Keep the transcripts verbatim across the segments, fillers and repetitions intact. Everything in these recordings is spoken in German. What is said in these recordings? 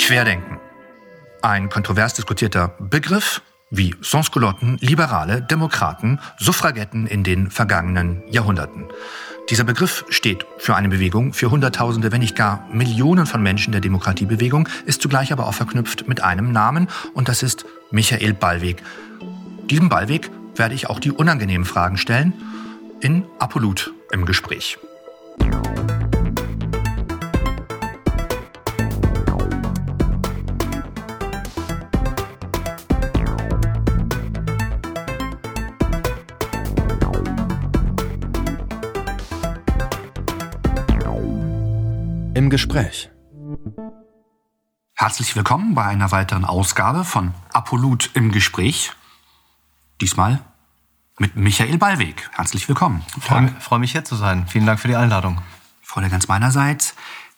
Querdenken. Ein kontrovers diskutierter Begriff wie Sansculotten, Liberale, Demokraten, Suffragetten in den vergangenen Jahrhunderten. Dieser Begriff steht für eine Bewegung, für Hunderttausende, wenn nicht gar Millionen von Menschen der Demokratiebewegung, ist zugleich aber auch verknüpft mit einem Namen, und das ist Michael Ballweg. Diesem Ballweg werde ich auch die unangenehmen Fragen stellen in Apollut im Gespräch. Im Gespräch. Herzlich willkommen bei einer weiteren Ausgabe von Apollut im Gespräch. Diesmal mit Michael Ballweg. Herzlich willkommen. Ich freue, freue mich, hier zu sein. Vielen Dank für die Einladung. Freude ganz meinerseits.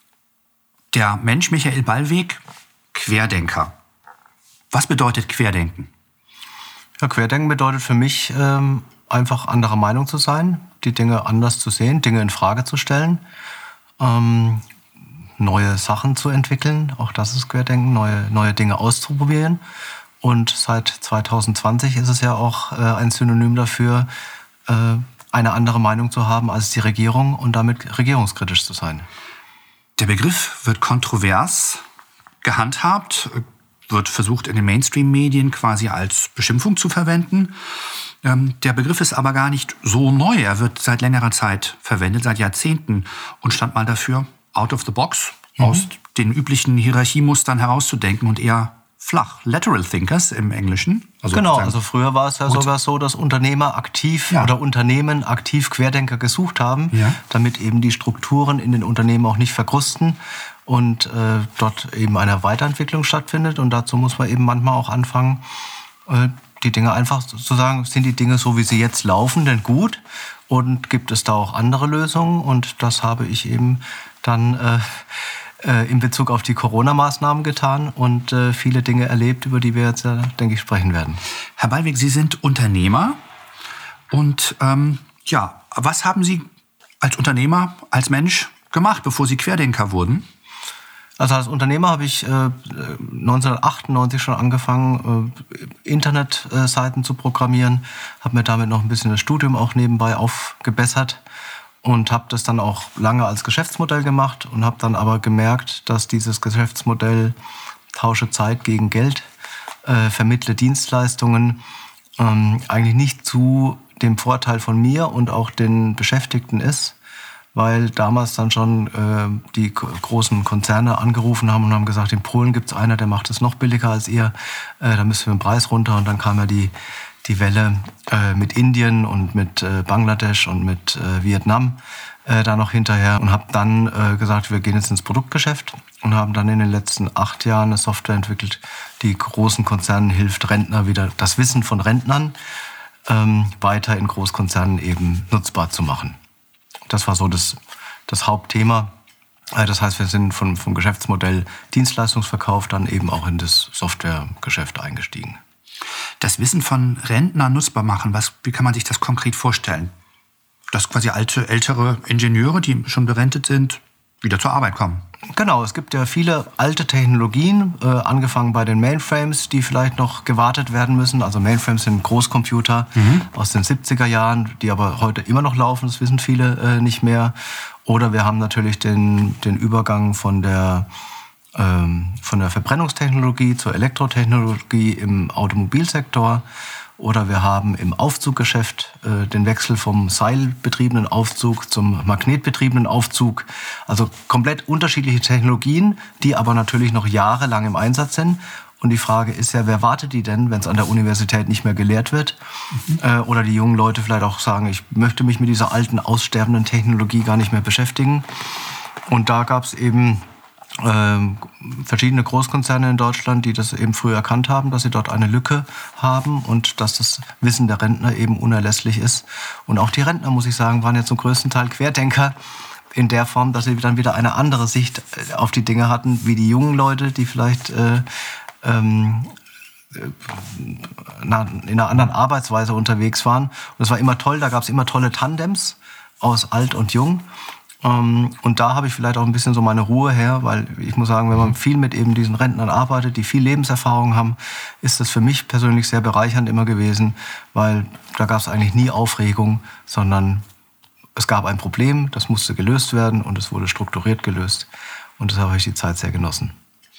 Der Mensch Michael Ballweg, Querdenker. Was bedeutet Querdenken? Ja, Querdenken bedeutet für mich ähm, einfach anderer Meinung zu sein, die Dinge anders zu sehen, Dinge in Frage zu stellen, ähm, neue Sachen zu entwickeln, auch das ist Querdenken, neue, neue Dinge auszuprobieren. Und seit zwanzig zwanzig ist es ja auch äh, ein Synonym dafür, äh, eine andere Meinung zu haben als die Regierung und damit regierungskritisch zu sein. Der Begriff wird kontrovers gehandhabt, wird versucht in den Mainstream-Medien quasi als Beschimpfung zu verwenden. Ähm, der Begriff ist aber gar nicht so neu. Er wird seit längerer Zeit verwendet, seit Jahrzehnten, und stand mal dafür, out of the box, mhm. aus den üblichen Hierarchiemustern herauszudenken und eher flach. Lateral Thinkers im Englischen. Also genau, also früher war es ja sogar so, dass Unternehmer aktiv ja. oder Unternehmen aktiv Querdenker gesucht haben, ja. damit eben die Strukturen in den Unternehmen auch nicht verkrusten und äh, dort eben eine Weiterentwicklung stattfindet. Und dazu muss man eben manchmal auch anfangen, äh, die Dinge einfach zu sagen, sind die Dinge so, wie sie jetzt laufen, denn gut? Und gibt es da auch andere Lösungen? Und das habe ich eben dann äh, äh, in Bezug auf die Corona-Maßnahmen getan und äh, viele Dinge erlebt, über die wir jetzt, äh, denke ich, sprechen werden. Herr Ballweg, Sie sind Unternehmer. Und ähm, ja, was haben Sie als Unternehmer, als Mensch gemacht, bevor Sie Querdenker wurden? Also als Unternehmer habe ich äh, neunzehnhundertachtundneunzig schon angefangen, äh, Internetseiten zu programmieren, habe mir damit noch ein bisschen das Studium auch nebenbei aufgebessert und habe das dann auch lange als Geschäftsmodell gemacht und habe dann aber gemerkt, dass dieses Geschäftsmodell tausche Zeit gegen Geld, äh, vermittle Dienstleistungen, ähm, eigentlich nicht zu dem Vorteil von mir und auch den Beschäftigten ist, weil damals dann schon äh, die großen Konzerne angerufen haben und haben gesagt, in Polen gibt es einer, der macht es noch billiger als ihr, äh, da müssen wir den Preis runter. Und dann kam ja die, die Welle äh, mit Indien und mit äh, Bangladesch und mit äh, Vietnam äh, da noch hinterher und habe dann äh, gesagt, wir gehen jetzt ins Produktgeschäft und haben dann in den letzten acht Jahren eine Software entwickelt, die großen Konzernen hilft, Rentner wieder das Wissen von Rentnern ähm, weiter in Großkonzernen eben nutzbar zu machen. Das war so das, das Hauptthema. Das heißt, wir sind vom, vom Geschäftsmodell Dienstleistungsverkauf dann eben auch in das Softwaregeschäft eingestiegen. Das Wissen von Rentnern nutzbar machen, was, wie kann man sich das konkret vorstellen? Dass quasi alte, ältere Ingenieure, die schon berentet sind, wieder zur Arbeit kommen. Genau, es gibt ja viele alte Technologien, äh, angefangen bei den Mainframes, die vielleicht noch gewartet werden müssen. Also Mainframes sind Großcomputer mhm. aus den siebziger Jahren, die aber heute immer noch laufen, das wissen viele äh, nicht mehr. Oder wir haben natürlich den, den Übergang von der, ähm, von der Verbrennungstechnologie zur Elektrotechnologie im Automobilsektor. Oder wir haben im Aufzuggeschäft äh, den Wechsel vom seilbetriebenen Aufzug zum magnetbetriebenen Aufzug. Also komplett unterschiedliche Technologien, die aber natürlich noch jahrelang im Einsatz sind. Und die Frage ist ja, wer wartet die denn, wenn es an der Universität nicht mehr gelehrt wird? Mhm. Äh, oder die jungen Leute vielleicht auch sagen, ich möchte mich mit dieser alten, aussterbenden Technologie gar nicht mehr beschäftigen. Und da gab es eben Ähm, verschiedene Großkonzerne in Deutschland, die das eben früh erkannt haben, dass sie dort eine Lücke haben und dass das Wissen der Rentner eben unerlässlich ist. Und auch die Rentner, muss ich sagen, waren ja zum größten Teil Querdenker in der Form, dass sie dann wieder eine andere Sicht auf die Dinge hatten, wie die jungen Leute, die vielleicht äh, ähm, in einer anderen Arbeitsweise unterwegs waren. Und es war immer toll, da gab es immer tolle Tandems aus alt und jung. Und da habe ich vielleicht auch ein bisschen so meine Ruhe her, weil ich muss sagen, wenn man viel mit eben diesen Rentnern arbeitet, die viel Lebenserfahrung haben, ist das für mich persönlich sehr bereichernd immer gewesen, weil da gab es eigentlich nie Aufregung, sondern es gab ein Problem, das musste gelöst werden und es wurde strukturiert gelöst. Und deshalb habe ich die Zeit sehr genossen.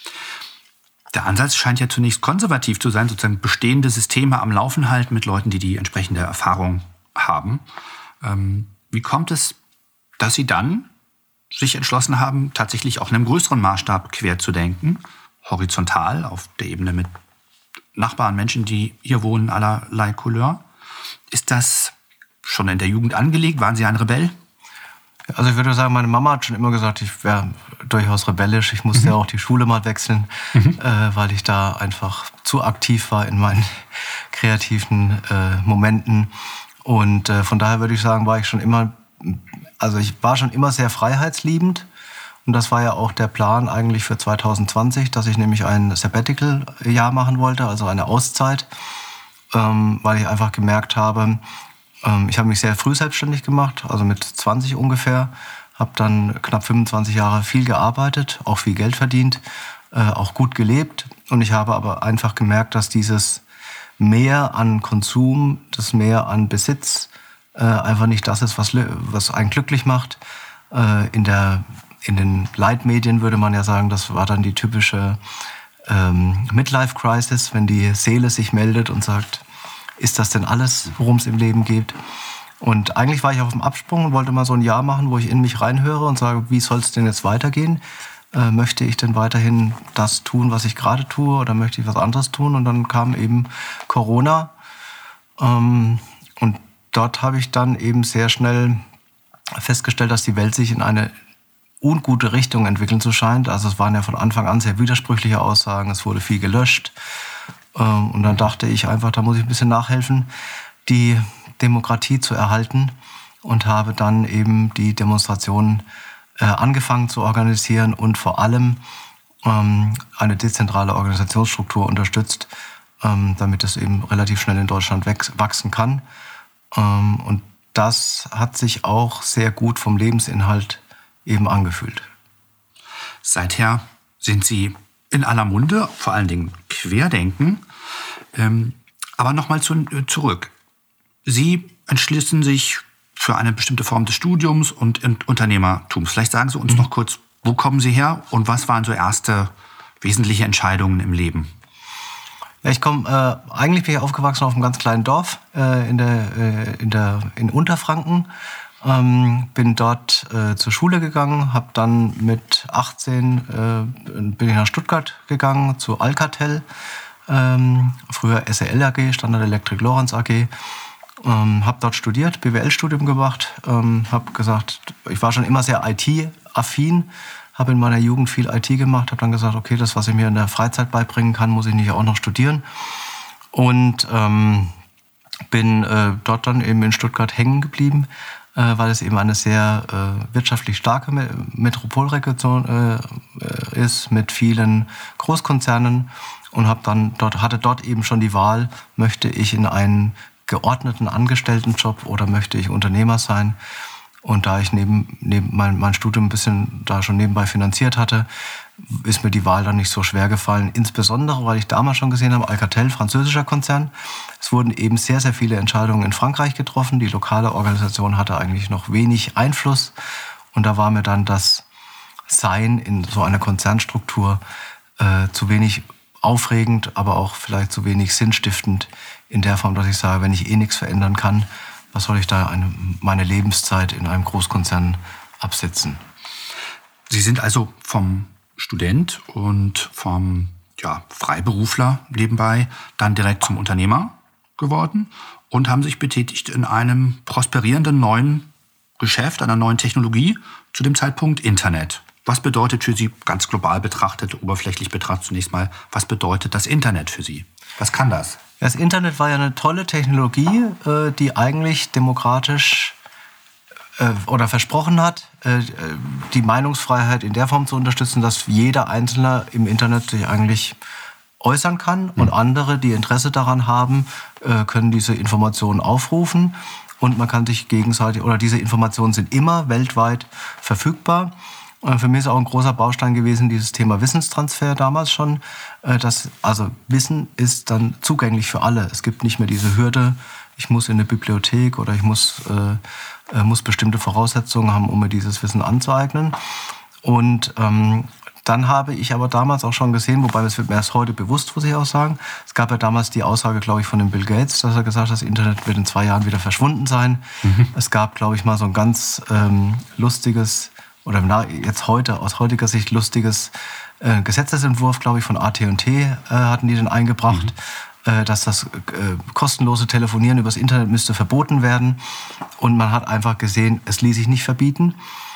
Der Ansatz scheint ja zunächst konservativ zu sein, sozusagen bestehende Systeme am Laufen halten mit Leuten, die die entsprechende Erfahrung haben. Ähm, wie kommt es, dass Sie dann sich entschlossen haben, tatsächlich auch in einem größeren Maßstab quer zu denken, horizontal, auf der Ebene mit Nachbarn, Menschen, die hier wohnen, allerlei Couleur? Ist das schon in der Jugend angelegt? Waren Sie ein Rebell? Also ich würde sagen, meine Mama hat schon immer gesagt, ich wäre durchaus rebellisch. Ich musste mhm. ja auch die Schule mal wechseln, mhm. äh, weil ich da einfach zu aktiv war in meinen kreativen äh, Momenten. Und äh, von daher würde ich sagen, war ich schon immer, also ich war schon immer sehr freiheitsliebend. Und das war ja auch der Plan eigentlich für zwanzig zwanzig, dass ich nämlich ein Sabbatical-Jahr machen wollte, also eine Auszeit, ähm, weil ich einfach gemerkt habe, ähm, ich habe mich sehr früh selbstständig gemacht, also mit zwanzig ungefähr, habe dann knapp fünfundzwanzig Jahre viel gearbeitet, auch viel Geld verdient, äh, auch gut gelebt. Und ich habe aber einfach gemerkt, dass dieses Mehr an Konsum, das Mehr an Besitz äh, einfach nicht das ist, was, was einen glücklich macht. Äh, in, der, in den Leitmedien würde man ja sagen, das war dann die typische ähm, Midlife-Crisis, wenn die Seele sich meldet und sagt, ist das denn alles, worum es im Leben geht? Und eigentlich war ich auf dem Absprung und wollte mal so ein Jahr machen, wo ich in mich reinhöre und sage, wie soll es denn jetzt weitergehen? Äh, möchte ich denn weiterhin das tun, was ich gerade tue, oder möchte ich was anderes tun? Und dann kam eben Corona. Ähm, und dort habe ich dann eben sehr schnell festgestellt, dass die Welt sich in eine ungute Richtung entwickeln zu scheint. Also es waren ja von Anfang an sehr widersprüchliche Aussagen, es wurde viel gelöscht. Ähm, und dann dachte ich einfach, da muss ich ein bisschen nachhelfen, die Demokratie zu erhalten, und habe dann eben die Demonstrationen äh, angefangen zu organisieren und vor allem ähm, eine dezentrale Organisationsstruktur unterstützt, ähm, damit es eben relativ schnell in Deutschland wächst, wachsen kann. Ähm, und das hat sich auch sehr gut vom Lebensinhalt eben angefühlt. Seither sind Sie in aller Munde, vor allen Dingen Querdenken. Ähm, aber nochmal zu, zurück. Sie entschließen sich für eine bestimmte Form des Studiums und Unternehmertums. Vielleicht sagen Sie uns mhm. noch kurz, wo kommen Sie her und was waren so erste wesentliche Entscheidungen im Leben? Ja, ich komme, äh, eigentlich bin ich aufgewachsen auf einem ganz kleinen Dorf äh, in, der, äh, in, der, in Unterfranken. Ähm, bin dort äh, zur Schule gegangen, habe dann mit achtzehn äh, bin ich nach Stuttgart gegangen, zu Alcatel, ähm, früher S E L A G, Standard Electric Lorenz A G. Ähm, habe dort studiert, B W L-Studium gemacht, ähm, habe gesagt, ich war schon immer sehr I T-affin, habe in meiner Jugend viel I T gemacht, habe dann gesagt, okay, das, was ich mir in der Freizeit beibringen kann, muss ich nicht auch noch studieren. Und ähm, bin äh, dort dann eben in Stuttgart hängen geblieben, äh, weil es eben eine sehr äh, wirtschaftlich starke Metropolregion äh, ist mit vielen Großkonzernen, und habe dann dort, hatte dort eben schon die Wahl, möchte ich in einen geordneten Angestelltenjob oder möchte ich Unternehmer sein? Und da ich neben, neben mein, mein Studium ein bisschen da schon nebenbei finanziert hatte, ist mir die Wahl dann nicht so schwer gefallen. Insbesondere, weil ich damals schon gesehen habe, Alcatel, französischer Konzern. Es wurden eben sehr, sehr viele Entscheidungen in Frankreich getroffen. Die lokale Organisation hatte eigentlich noch wenig Einfluss. Und da war mir dann das Sein in so einer Konzernstruktur äh, zu wenig aufregend, aber auch vielleicht zu wenig sinnstiftend in der Form, dass ich sage, wenn ich eh nichts verändern kann, was soll ich da eine, meine Lebenszeit in einem Großkonzern absitzen? Sie sind also vom Student und vom ja, Freiberufler nebenbei dann direkt zum Unternehmer geworden und haben sich betätigt in einem prosperierenden neuen Geschäft, einer neuen Technologie, zu dem Zeitpunkt Internet. Was bedeutet für Sie, ganz global betrachtet, oberflächlich betrachtet zunächst mal, was bedeutet das Internet für Sie? Was kann das? Das Internet war ja eine tolle Technologie, die eigentlich demokratisch oder versprochen hat, die Meinungsfreiheit in der Form zu unterstützen, dass jeder Einzelne im Internet sich eigentlich äußern kann, und andere, die Interesse daran haben, können diese Informationen aufrufen. und man kann sich gegenseitig, oder diese Informationen sind immer weltweit verfügbar. Für mich ist auch ein großer Baustein gewesen, dieses Thema Wissenstransfer damals schon. Das, also Wissen ist dann zugänglich für alle. Es gibt nicht mehr diese Hürde, ich muss in eine Bibliothek oder ich muss, äh, muss bestimmte Voraussetzungen haben, um mir dieses Wissen anzueignen. Und ähm, dann habe ich aber damals auch schon gesehen, wobei es wird mir erst heute bewusst, muss ich auch sagen, es gab ja damals die Aussage, glaube ich, von dem Bill Gates, dass er gesagt hat, das Internet wird in zwei Jahren wieder verschwunden sein. Mhm. Es gab, glaube ich, mal so ein ganz ähm, lustiges, oder na, jetzt heute, aus heutiger Sicht lustiges äh, Gesetzesentwurf, glaube ich, von A T und T äh, hatten die den eingebracht, mhm. äh, dass das äh, kostenlose Telefonieren übers Internet müsste verboten werden. Und man hat einfach gesehen, es ließ sich nicht verbieten.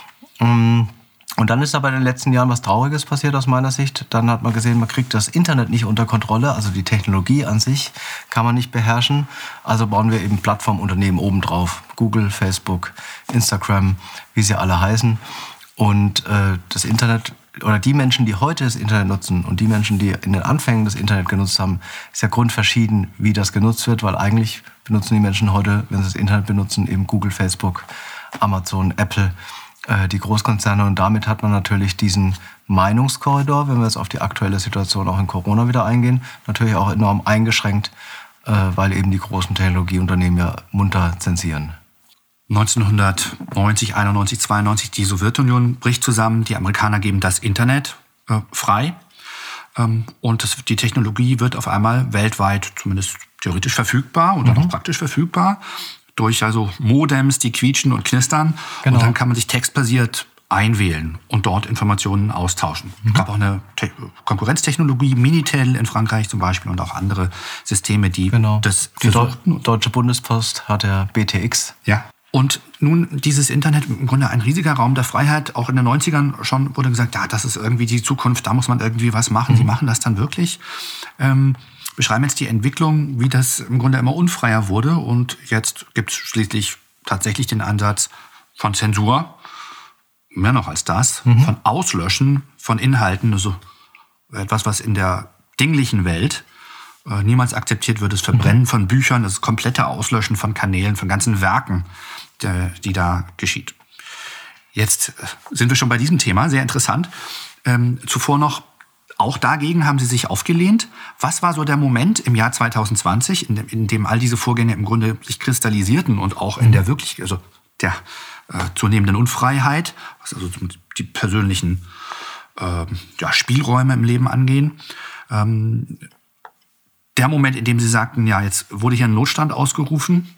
Ähm, Und dann ist aber in den letzten Jahren was Trauriges passiert aus meiner Sicht. Dann hat man gesehen, man kriegt das Internet nicht unter Kontrolle, also die Technologie an sich kann man nicht beherrschen. Also bauen wir eben Plattformunternehmen obendrauf. Google, Facebook, Instagram, wie sie alle heißen. Und äh, das Internet, oder die Menschen, die heute das Internet nutzen und die Menschen, die in den Anfängen das Internet genutzt haben, ist ja grundverschieden, wie das genutzt wird, weil eigentlich benutzen die Menschen heute, wenn sie das Internet benutzen, eben Google, Facebook, Amazon, Apple, die Großkonzerne, und damit hat man natürlich diesen Meinungskorridor, wenn wir jetzt auf die aktuelle Situation auch in Corona wieder eingehen, natürlich auch enorm eingeschränkt, weil eben die großen Technologieunternehmen ja munter zensieren. neunzehnhundertneunzig, einundneunzig, zweiundneunzig, die Sowjetunion bricht zusammen, die Amerikaner geben das Internet äh, frei ähm, und das, die Technologie wird auf einmal weltweit zumindest theoretisch verfügbar und dann mhm. auch praktisch verfügbar. Durch also Modems, die quietschen und knistern. Genau. Und dann kann man sich textbasiert einwählen und dort Informationen austauschen. Mhm. Es gab auch eine Te- Konkurrenztechnologie, Minitel in Frankreich zum Beispiel und auch andere Systeme, die genau. das die versuchten. Deutsche Bundespost hat ja B T X. Ja. Und nun dieses Internet, im Grunde ein riesiger Raum der Freiheit. Auch in den neunzigern schon wurde gesagt, ja, das ist irgendwie die Zukunft, da muss man irgendwie was machen. Mhm. Sie machen das dann wirklich. Ähm, beschreiben jetzt die Entwicklung, wie das im Grunde immer unfreier wurde. Und jetzt gibt es schließlich tatsächlich den Ansatz von Zensur, mehr noch als das, mhm. von Auslöschen von Inhalten. Also etwas, was in der dinglichen Welt äh, niemals akzeptiert wird, das Verbrennen mhm. von Büchern, das komplette Auslöschen von Kanälen, von ganzen Werken, der, die da geschieht. Jetzt sind wir schon bei diesem Thema, sehr interessant. Ähm, zuvor noch, auch dagegen haben Sie sich aufgelehnt. Was war so der Moment im Jahr zwanzig zwanzig, in dem, in dem all diese Vorgänge im Grunde sich kristallisierten und auch in der wirklich, also der äh, zunehmenden Unfreiheit, was also die persönlichen äh, ja, Spielräume im Leben angehen. Ähm, der Moment, in dem Sie sagten, ja, jetzt wurde hier ein Notstand ausgerufen,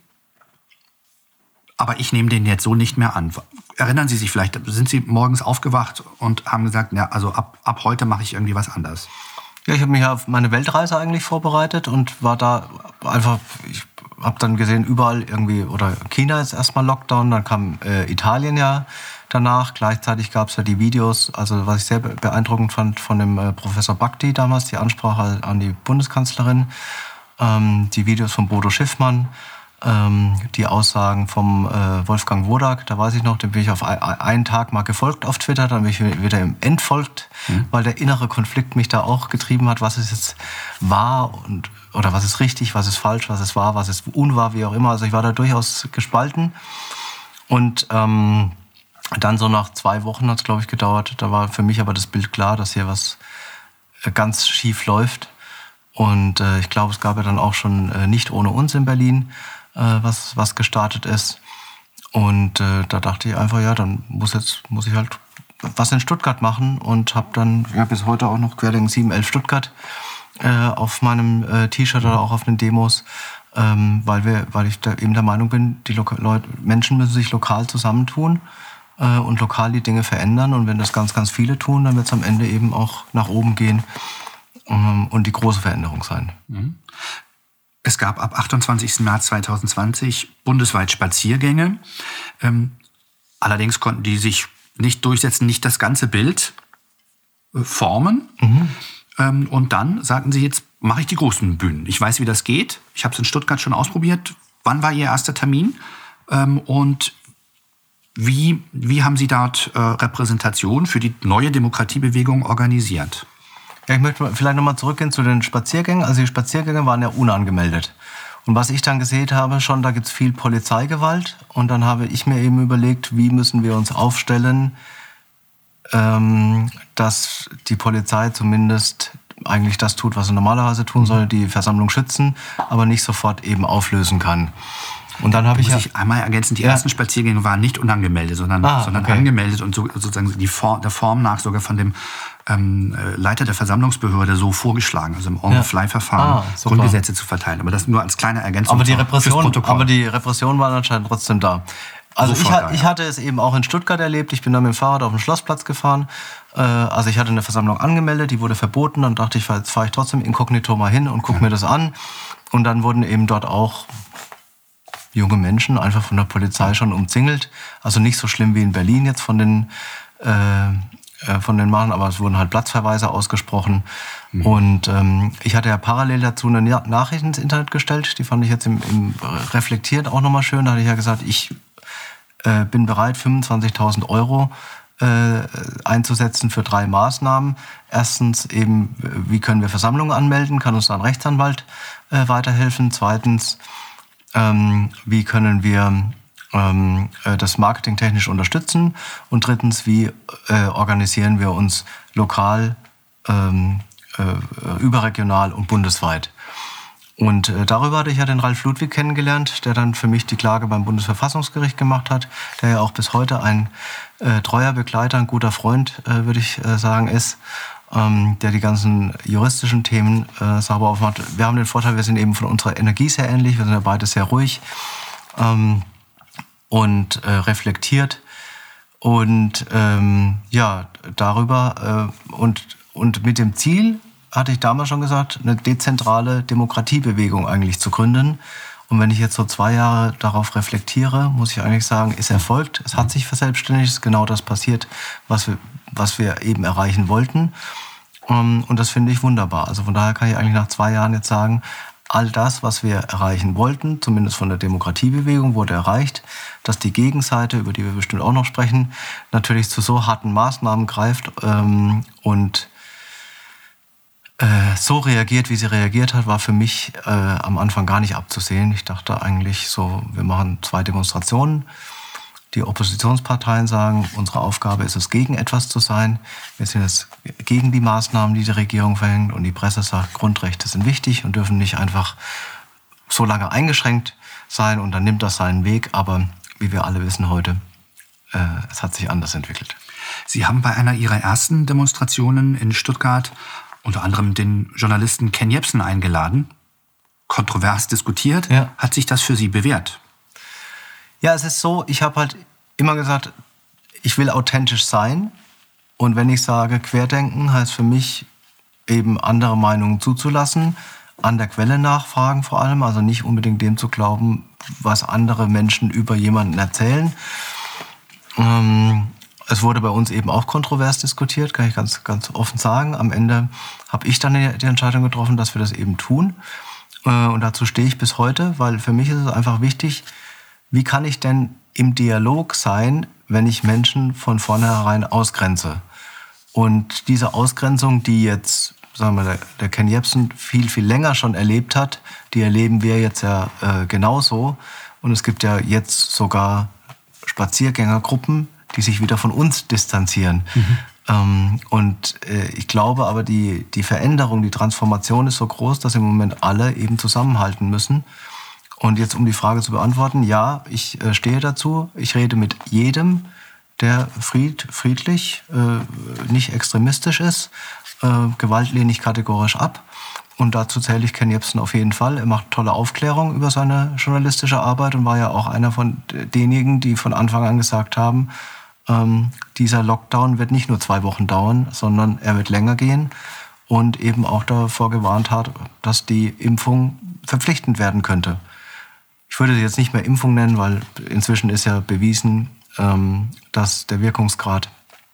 aber ich nehme den jetzt so nicht mehr an. Erinnern Sie sich vielleicht, sind Sie morgens aufgewacht und haben gesagt, ja, also ab, ab heute mache ich irgendwie was anderes? Ja, ich habe mich auf meine Weltreise eigentlich vorbereitet und war da einfach, ich habe dann gesehen, überall irgendwie, oder China ist erstmal Lockdown, dann kam äh, Italien ja danach. Gleichzeitig gab es ja die Videos, also was ich sehr beeindruckend fand von dem äh, Professor Bhakti damals, die Ansprache an die Bundeskanzlerin, ähm, die Videos von Bodo Schiffmann, die Aussagen vom äh, Wolfgang Wodak, da weiß ich noch, dem bin ich auf ein, einen Tag mal gefolgt auf Twitter, dann bin ich wieder entfolgt, mhm. weil der innere Konflikt mich da auch getrieben hat, was ist jetzt wahr und, oder was ist richtig, was ist falsch, was ist wahr, was ist unwahr, wie auch immer. Also ich war da durchaus gespalten. Und ähm, dann so nach zwei Wochen hat es, glaube ich, gedauert, da war für mich aber das Bild klar, dass hier was ganz schief läuft. Und äh, ich glaube, es gab ja dann auch schon äh, Nicht ohne uns in Berlin, was, was gestartet ist. Und äh, da dachte ich einfach, ja, dann muss jetzt muss ich halt was in Stuttgart machen und habe dann ja, bis heute auch noch Querdenken sieben elf Stuttgart äh, auf meinem äh, T-Shirt oder auch auf den Demos, ähm, weil wir, weil ich da eben der Meinung bin, die Loka- Leute, Menschen müssen sich lokal zusammentun äh, und lokal die Dinge verändern. Und wenn das ganz, ganz viele tun, dann wird es am Ende eben auch nach oben gehen ähm, und die große Veränderung sein. Mhm. Es gab ab achtundzwanzigsten März zweitausendzwanzig bundesweit Spaziergänge. Ähm, allerdings konnten die sich nicht durchsetzen, nicht das ganze Bild äh, formen. Mhm. Ähm, und dann sagten sie, jetzt mache ich die großen Bühnen. Ich weiß, wie das geht. Ich habe es in Stuttgart schon ausprobiert. Wann war Ihr erster Termin? Ähm, und wie, wie haben Sie dort äh, Repräsentation für die neue Demokratiebewegung organisiert? Ja, ich möchte vielleicht nochmal zurückgehen zu den Spaziergängen. Also die Spaziergänge waren ja unangemeldet. Und was ich dann gesehen habe, schon, da gibt es viel Polizeigewalt. Und dann habe ich mir eben überlegt, wie müssen wir uns aufstellen, ähm, dass die Polizei zumindest eigentlich das tut, was sie normalerweise tun soll, die Versammlung schützen, aber nicht sofort eben auflösen kann. Und dann habe ich Muss ja ich einmal ergänzen, die ja. ersten Spaziergänge waren nicht unangemeldet, sondern, ah, sondern okay. angemeldet und so, sozusagen die Form, der Form nach sogar von dem ähm, Leiter der Versammlungsbehörde so vorgeschlagen, also im On-the-Fly-Verfahren, ah, Grundgesetze zu verteilen. Aber das nur als kleine Ergänzung aber die für, Repression, fürs Protokoll. aber die Repression war anscheinend trotzdem da. Also ich, da, ich ja. hatte es eben auch in Stuttgart erlebt. Ich bin da mit dem Fahrrad auf den Schlossplatz gefahren. Also ich hatte eine Versammlung angemeldet, die wurde verboten. Dann dachte ich, jetzt fahre ich trotzdem inkognito mal hin und gucke ja. mir das an. Und dann wurden eben dort auch junge Menschen einfach von der Polizei schon umzingelt. Also nicht so schlimm wie in Berlin jetzt von den, äh, von den Machen, aber es wurden halt Platzverweise ausgesprochen. Mhm. Und ähm, ich hatte ja parallel dazu eine Nachricht ins Internet gestellt. Die fand ich jetzt im, im reflektiert auch nochmal schön. Da hatte ich ja gesagt, ich äh, bin bereit, fünfundzwanzigtausend Euro äh, einzusetzen für drei Maßnahmen. Erstens eben, wie können wir Versammlungen anmelden? Kann uns da ein Rechtsanwalt äh, weiterhelfen? Zweitens, ähm, wie können wir ähm, äh, das marketingtechnisch unterstützen? Und drittens, wie äh, organisieren wir uns lokal, ähm, äh, überregional und bundesweit? Und äh, darüber hatte ich ja den Ralf Ludwig kennengelernt, der dann für mich die Klage beim Bundesverfassungsgericht gemacht hat, der ja auch bis heute ein äh, treuer Begleiter, ein guter Freund, äh, würde ich äh, sagen, ist, ähm, der die ganzen juristischen Themen äh, sauber aufmacht. Wir haben den Vorteil, wir sind eben von unserer Energie sehr ähnlich, wir sind ja beide sehr ruhig ähm, und äh, reflektiert. Und ähm, ja, darüber äh, und, und mit dem Ziel, hatte ich damals schon gesagt, eine dezentrale Demokratiebewegung eigentlich zu gründen. Und wenn ich jetzt so zwei Jahre darauf reflektiere, muss ich eigentlich sagen, ist erfolgt. Es hat sich verselbstständigt, es ist genau das passiert, was wir, was wir eben erreichen wollten. Und das finde ich wunderbar. Also von daher kann ich eigentlich nach zwei Jahren jetzt sagen, all das, was wir erreichen wollten, zumindest von der Demokratiebewegung, wurde erreicht. Dass die Gegenseite, über die wir bestimmt auch noch sprechen, natürlich zu so harten Maßnahmen greift und so reagiert, wie sie reagiert hat, war für mich äh, am Anfang gar nicht abzusehen. Ich dachte eigentlich so, wir machen zwei Demonstrationen. Die Oppositionsparteien sagen, unsere Aufgabe ist es, gegen etwas zu sein. Wir sind jetzt gegen die Maßnahmen, die die Regierung verhängt. Und die Presse sagt, Grundrechte sind wichtig und dürfen nicht einfach so lange eingeschränkt sein. Und dann nimmt das seinen Weg. Aber wie wir alle wissen heute, äh, es hat sich anders entwickelt. Sie haben bei einer Ihrer ersten Demonstrationen in Stuttgart unter anderem den Journalisten Ken Jebsen eingeladen, kontrovers diskutiert. Ja. Hat sich das für Sie bewährt? Ja, es ist so, ich habe halt immer gesagt, ich will authentisch sein. Und wenn ich sage Querdenken, heißt für mich eben andere Meinungen zuzulassen, an der Quelle nachfragen vor allem, also nicht unbedingt dem zu glauben, was andere Menschen über jemanden erzählen. Ähm, Es wurde bei uns eben auch kontrovers diskutiert, kann ich ganz, ganz offen sagen. Am Ende habe ich dann die Entscheidung getroffen, dass wir das eben tun. Und dazu stehe ich bis heute, weil für mich ist es einfach wichtig, wie kann ich denn im Dialog sein, wenn ich Menschen von vornherein ausgrenze? Und diese Ausgrenzung, die jetzt, sagen wir, der, der Ken Jebsen viel, viel länger schon erlebt hat, die erleben wir jetzt ja äh, genauso. Und es gibt ja jetzt sogar Spaziergängergruppen, die sich wieder von uns distanzieren. Mhm. Ähm, und äh, ich glaube aber, die, die Veränderung, die Transformation ist so groß, dass im Moment alle eben zusammenhalten müssen. Und jetzt, um die Frage zu beantworten, ja, ich äh, stehe dazu. Ich rede mit jedem, der fried, friedlich, äh, nicht extremistisch ist. Äh, Gewalt lehne ich kategorisch ab. Und dazu zähle ich Ken Jebsen auf jeden Fall. Er macht tolle Aufklärung über seine journalistische Arbeit und war ja auch einer von denjenigen, die von Anfang an gesagt haben, ähm, dieser Lockdown wird nicht nur zwei Wochen dauern, sondern er wird länger gehen und eben auch davor gewarnt hat, dass die Impfung verpflichtend werden könnte. Ich würde sie jetzt nicht mehr Impfung nennen, weil inzwischen ist ja bewiesen, ähm, dass der Wirkungsgrad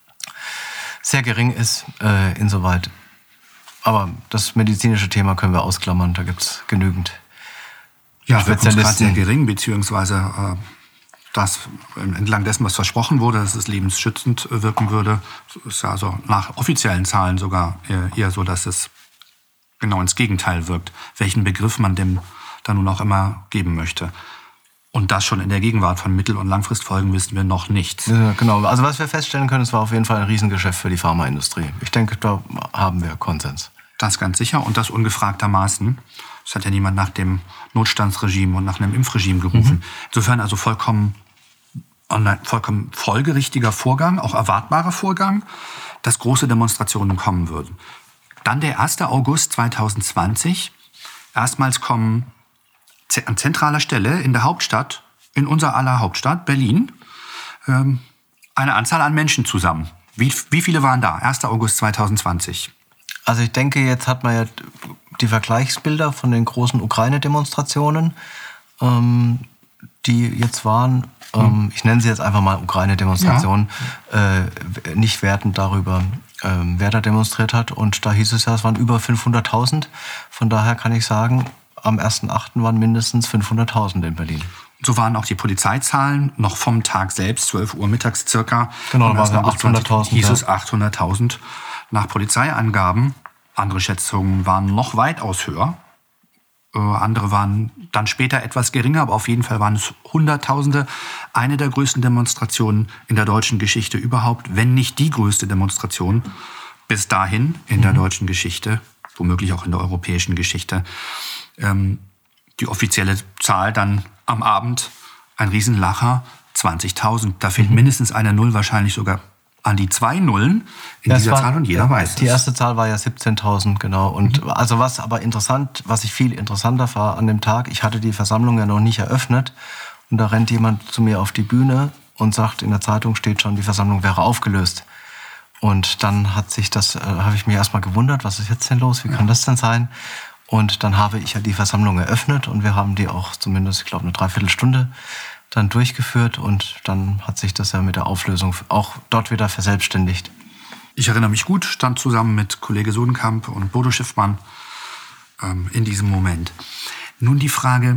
sehr gering ist, äh, insoweit. Aber das medizinische Thema können wir ausklammern, da gibt es genügend ja, Spezialisten. Ja, Wirkungsgrad sehr gering, beziehungsweise äh, das entlang dessen, was versprochen wurde, dass es lebensschützend wirken würde, ist ja also nach offiziellen Zahlen sogar eher so, dass es genau ins Gegenteil wirkt. Welchen Begriff man dem da nun auch immer geben möchte. Und das schon in der Gegenwart von Mittel- und Langfristfolgen wissen wir noch nicht. Ja, genau. Also was wir feststellen können, es war auf jeden Fall ein Riesengeschäft für die Pharmaindustrie. Ich denke, da haben wir Konsens. Das ganz sicher und das ungefragtermaßen. Es hat ja niemand nach dem Notstandsregime und nach einem Impfregime gerufen. Mhm. Insofern also vollkommen, vollkommen folgerichtiger Vorgang, auch erwartbarer Vorgang, dass große Demonstrationen kommen würden. Dann der erster August zweitausendzwanzig. Erstmals kommen an zentraler Stelle in der Hauptstadt, in unser aller Hauptstadt, Berlin, eine Anzahl an Menschen zusammen. Wie, wie viele waren da? erster August zweitausendzwanzig. Also ich denke, jetzt hat man ja die Vergleichsbilder von den großen Ukraine-Demonstrationen, ähm, die jetzt waren. Ähm, ich nenne sie jetzt einfach mal Ukraine-Demonstrationen, ja. äh, nicht wertend darüber, ähm, wer da demonstriert hat. Und da hieß es ja, es waren über fünfhunderttausend. Von daher kann ich sagen, am ersten achten waren mindestens fünfhunderttausend in Berlin. So waren auch die Polizeizahlen noch vom Tag selbst, zwölf Uhr mittags circa. Genau, da waren es achthunderttausend. Hieß es achthunderttausend nach Polizeiangaben. Andere Schätzungen waren noch weitaus höher. Äh, andere waren dann später etwas geringer, aber auf jeden Fall waren es Hunderttausende. Eine der größten Demonstrationen in der deutschen Geschichte überhaupt, wenn nicht die größte Demonstration bis dahin in mhm. der deutschen Geschichte, womöglich auch in der europäischen Geschichte. Ähm, die offizielle Zahl dann am Abend, ein Riesenlacher, zwanzigtausend. Da fehlt mhm. mindestens eine Null, wahrscheinlich sogar an die zwei Nullen in ja, dieser war, Zahl und jeder weiß es. Die erste Zahl war ja siebzehntausend, genau. Und mhm. also was aber interessant, was ich viel interessanter war an dem Tag, ich hatte die Versammlung ja noch nicht eröffnet und da rennt jemand zu mir auf die Bühne und sagt, in der Zeitung steht schon, die Versammlung wäre aufgelöst. Und dann hat sich das, äh, habe ich mich erstmal gewundert, was ist jetzt denn los, wie ja. kann das denn sein? Und dann habe ich ja die Versammlung eröffnet und wir haben die auch zumindest, ich glaube, eine Dreiviertelstunde dann durchgeführt und dann hat sich das ja mit der Auflösung auch dort wieder verselbstständigt. Ich erinnere mich gut, stand zusammen mit Kollege Sodenkamp und Bodo Schiffmann ähm, in diesem Moment. Nun die Frage,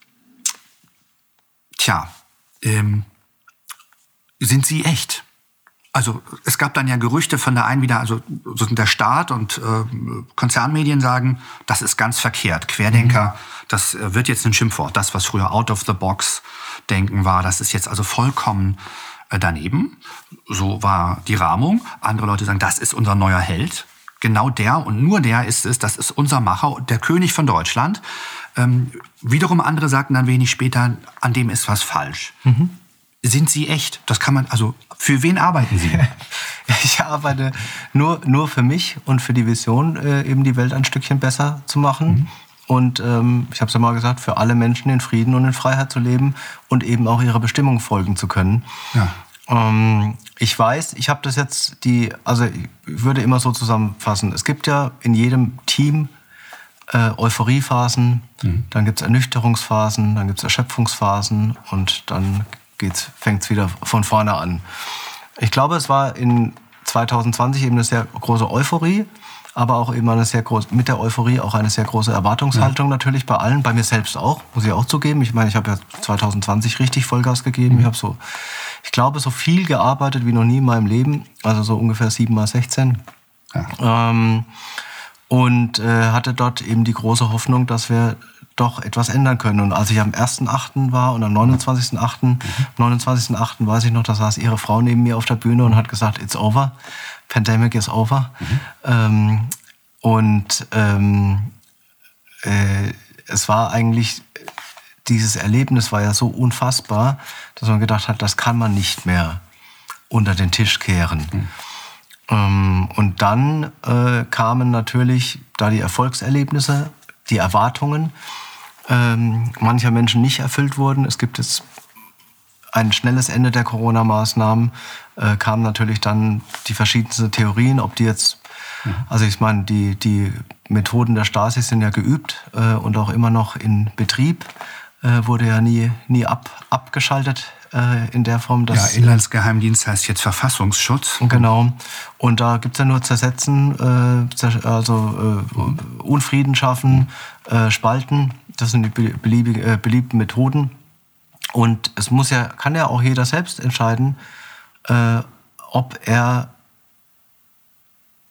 tja, ähm, sind sie echt? Also es gab dann ja Gerüchte von der einen wieder, also so der Staat und äh, Konzernmedien sagen, das ist ganz verkehrt. Querdenker, mhm. das äh, wird jetzt ein Schimpfwort. Das, was früher out of the box denken war, das ist jetzt also vollkommen äh, daneben. So war die Rahmung. Andere Leute sagen, das ist unser neuer Held. Genau der und nur der ist es, das ist unser Macher, der König von Deutschland. Ähm, wiederum andere sagten dann wenig später, an dem ist was falsch. Mhm. Sind Sie echt? Das kann man, also für wen arbeiten Sie? Ich arbeite nur, nur für mich und für die Vision, äh, eben die Welt ein Stückchen besser zu machen. Mhm. Und ähm, ich habe es ja mal gesagt, für alle Menschen in Frieden und in Freiheit zu leben und eben auch ihrer Bestimmung folgen zu können. Ja. Ähm, ich weiß, ich habe das jetzt, die, also ich würde immer so zusammenfassen, es gibt ja in jedem Team äh, Euphoriephasen, mhm. dann gibt es Ernüchterungsphasen, dann gibt es Erschöpfungsphasen und dann fängt es wieder von vorne an. Ich glaube, es war in zweitausendzwanzig eben eine sehr große Euphorie, aber auch eben eine sehr große, mit der Euphorie auch eine sehr große Erwartungshaltung ja. natürlich bei allen, bei mir selbst auch, muss ich auch zugeben. Ich meine, ich habe ja zweitausendzwanzig richtig Vollgas gegeben. Mhm. Ich habe so, ich glaube, so viel gearbeitet wie noch nie in meinem Leben, also so ungefähr sieben mal sechzehn. Ja. Ähm, und äh, hatte dort eben die große Hoffnung, dass wir doch etwas ändern können. Und als ich am ersten achten war und am neunundzwanzigsten achten Mhm. neunundzwanzigsten achten weiß ich noch, da saß ihre Frau neben mir auf der Bühne und hat gesagt, it's over, pandemic is over. Mhm. Ähm, und ähm, äh, es war eigentlich, dieses Erlebnis war ja so unfassbar, dass man gedacht hat, das kann man nicht mehr unter den Tisch kehren. Mhm. Ähm, und dann äh, kamen natürlich da die Erfolgserlebnisse, die Erwartungen ähm, mancher Menschen nicht erfüllt wurden. Es gibt jetzt ein schnelles Ende der Corona-Maßnahmen, äh, kamen natürlich dann die verschiedensten Theorien, ob die jetzt, mhm. also ich meine, die, die Methoden der Stasi sind ja geübt äh, und auch immer noch in Betrieb, äh, wurde ja nie, nie ab, abgeschaltet äh, in der Form. Dass, ja, Inlandsgeheimdienst heißt jetzt Verfassungsschutz. Genau. Und da gibt es ja nur Zersetzen, äh, also äh, Unfrieden schaffen, äh, Spalten. Das sind die beliebig, äh, beliebten Methoden. Und es muss ja, kann ja auch jeder selbst entscheiden, äh, ob er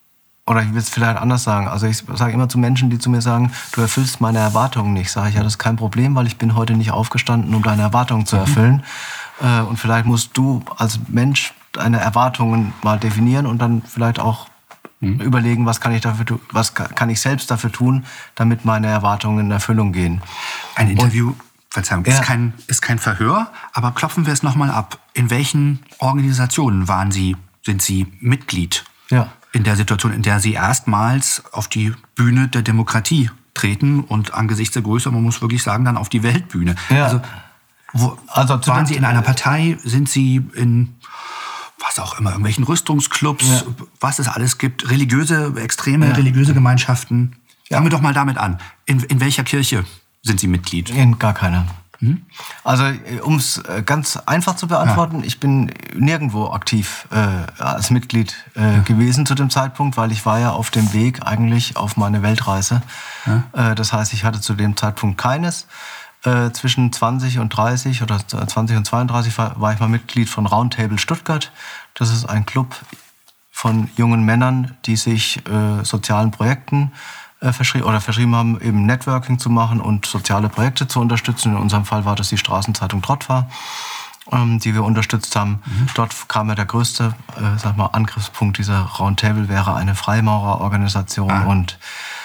oder ich will es vielleicht anders sagen, also ich sage immer zu Menschen, die zu mir sagen, du erfüllst meine Erwartungen nicht, sage ich, ja, das ist kein Problem, weil ich bin heute nicht aufgestanden, um deine Erwartungen zu erfüllen. Mhm. Und vielleicht musst du als Mensch deine Erwartungen mal definieren und dann vielleicht auch mhm. überlegen, was kann ich dafür tu- was kann ich selbst dafür tun, damit meine Erwartungen in Erfüllung gehen. Ein Interview, und, Verzeihung, ja. ist, kein, ist kein Verhör, aber klopfen wir es nochmal ab. In welchen Organisationen waren Sie, sind Sie Mitglied? Ja. In der Situation, in der Sie erstmals auf die Bühne der Demokratie treten und angesichts der Größe, man muss wirklich sagen, dann auf die Weltbühne. Ja. Also, wo, also waren Sie in einer Partei? Sind Sie in was auch immer, irgendwelchen Rüstungsclubs, ja. was es alles gibt, religiöse, extreme ja. religiöse Gemeinschaften? Ja. Fangen wir doch mal damit an. In, in welcher Kirche sind Sie Mitglied? In gar keiner. Hm? Also, um es ganz einfach zu beantworten, ja. ich bin nirgendwo aktiv äh, als Mitglied äh, ja. gewesen zu dem Zeitpunkt, weil ich war ja auf dem Weg eigentlich auf meine Weltreise. Ja. Äh, das heißt, ich hatte zu dem Zeitpunkt keines. Äh, zwischen zwanzig und dreißig oder zwanzig und zweiunddreißig war, war ich mal Mitglied von Roundtable Stuttgart. Das ist ein Club von jungen Männern, die sich äh, sozialen Projekten äh, verschri- oder verschrieben haben, eben Networking zu machen und soziale Projekte zu unterstützen. In unserem Fall war das die Straßenzeitung Trotwa, ähm, die wir unterstützt haben. Mhm. Dort kam ja der größte äh, sag mal, Angriffspunkt dieser Roundtable, wäre eine Freimaurerorganisation ah. und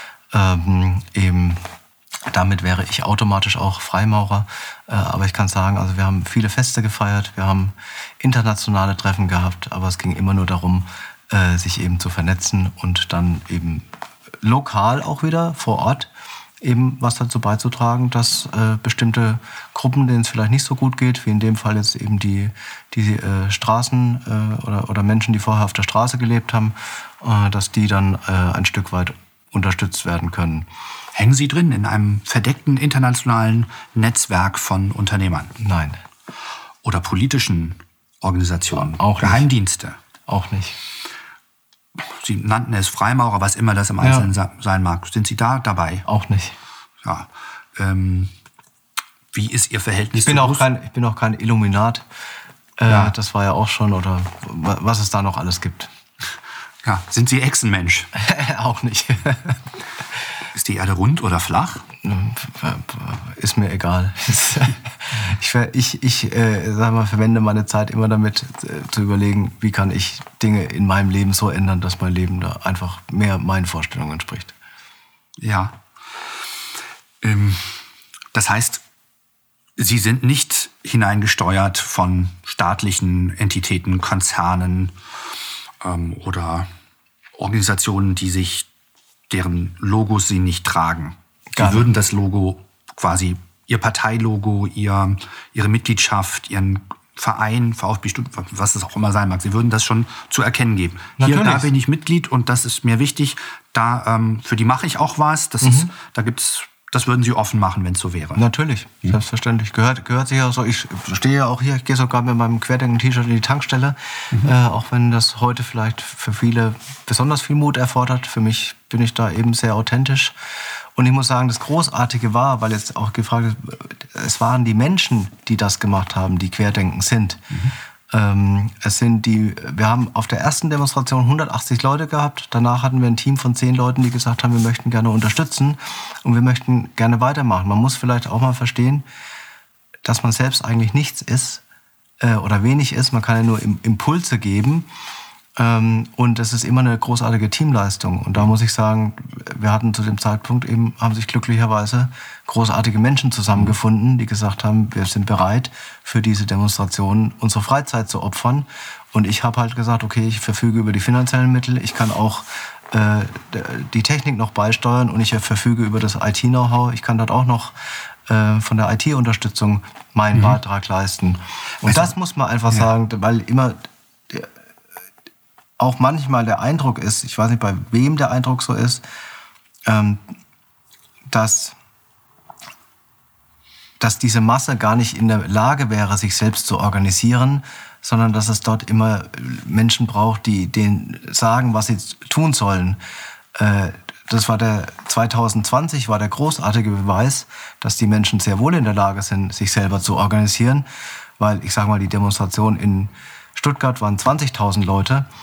ähm, eben damit wäre ich automatisch auch Freimaurer. Aber ich kann sagen, also wir haben viele Feste gefeiert, wir haben internationale Treffen gehabt, aber es ging immer nur darum, sich eben zu vernetzen und dann eben lokal auch wieder vor Ort eben was dazu beizutragen, dass bestimmte Gruppen, denen es vielleicht nicht so gut geht, wie in dem Fall jetzt eben die, die Straßen oder, oder Menschen, die vorher auf der Straße gelebt haben, dass die dann ein Stück weit unterstützt werden können. Hängen Sie drin in einem verdeckten internationalen Netzwerk von Unternehmern? Nein. Oder politischen Organisationen? Auch nicht. Geheimdienste? Auch nicht. Sie nannten es Freimaurer, was immer das im Einzelnen ja. sein mag. Sind Sie da dabei? Auch nicht. Ja. Ähm, wie ist Ihr Verhältnis ich bin zu auch kein, Ich bin auch kein Illuminat. Äh, ja. Das war ja auch schon, oder was es da noch alles gibt. Ja. Sind Sie Echsenmensch? Auch nicht. Ist die Erde rund oder flach? Ist mir egal. Ich, ich, ich äh, sag mal, verwende meine Zeit immer damit, äh, zu überlegen, wie kann ich Dinge in meinem Leben so ändern, dass mein Leben da einfach mehr meinen Vorstellungen entspricht. Ja. Ähm, das heißt, Sie sind nicht hineingesteuert von staatlichen Entitäten, Konzernen ähm, oder Organisationen, die sich deren Logos Sie nicht tragen. Sie würden das Logo quasi, Ihr Parteilogo, ihr, Ihre Mitgliedschaft, Ihren Verein, VfB Stuttgart, was es auch immer sein mag, Sie würden das schon zu erkennen geben. Natürlich. Hier, da bin ich Mitglied und das ist mir wichtig. Da, ähm, für die mache ich auch was. Das, mhm. ist, da gibt's, das würden Sie offen machen, wenn es so wäre. Natürlich, mhm. selbstverständlich. Gehört, gehört sicher so. Ich stehe ja auch hier, ich gehe sogar mit meinem Querdenken-T-Shirt in die Tankstelle. Mhm. Äh, auch wenn das heute vielleicht für viele besonders viel Mut erfordert. Für mich bin ich da eben sehr authentisch. Und ich muss sagen, das Großartige war, weil jetzt auch gefragt ist, es waren die Menschen, die das gemacht haben, die Querdenken sind. Mhm. Ähm, es sind die, wir haben auf der ersten Demonstration hundertachtzig Leute gehabt. Danach hatten wir ein Team von zehn Leuten, die gesagt haben, wir möchten gerne unterstützen und wir möchten gerne weitermachen. Man muss vielleicht auch mal verstehen, dass man selbst eigentlich nichts ist äh, oder wenig ist. Man kann ja nur Impulse geben. Ähm, und das ist immer eine großartige Teamleistung. Und da muss ich sagen, wir hatten zu dem Zeitpunkt eben, haben sich glücklicherweise großartige Menschen zusammengefunden, die gesagt haben, wir sind bereit, für diese Demonstration unsere Freizeit zu opfern. Und ich habe halt gesagt, okay, ich verfüge über die finanziellen Mittel, ich kann auch äh, die Technik noch beisteuern und ich verfüge über das I T-Know-how. Ich kann dort auch noch äh, von der I T-Unterstützung meinen mhm. Beitrag leisten. Und also, das muss man einfach ja. sagen, weil immer auch manchmal der Eindruck ist, ich weiß nicht, bei wem der Eindruck so ist, ähm, dass, dass diese Masse gar nicht in der Lage wäre, sich selbst zu organisieren, sondern dass es dort immer Menschen braucht, die denen sagen, was sie tun sollen. Äh, das war der zwanzig zwanzig war der großartige Beweis, dass die Menschen sehr wohl in der Lage sind, sich selber zu organisieren, weil ich sage mal, die Demonstration in Stuttgart waren zwanzigtausend Leute.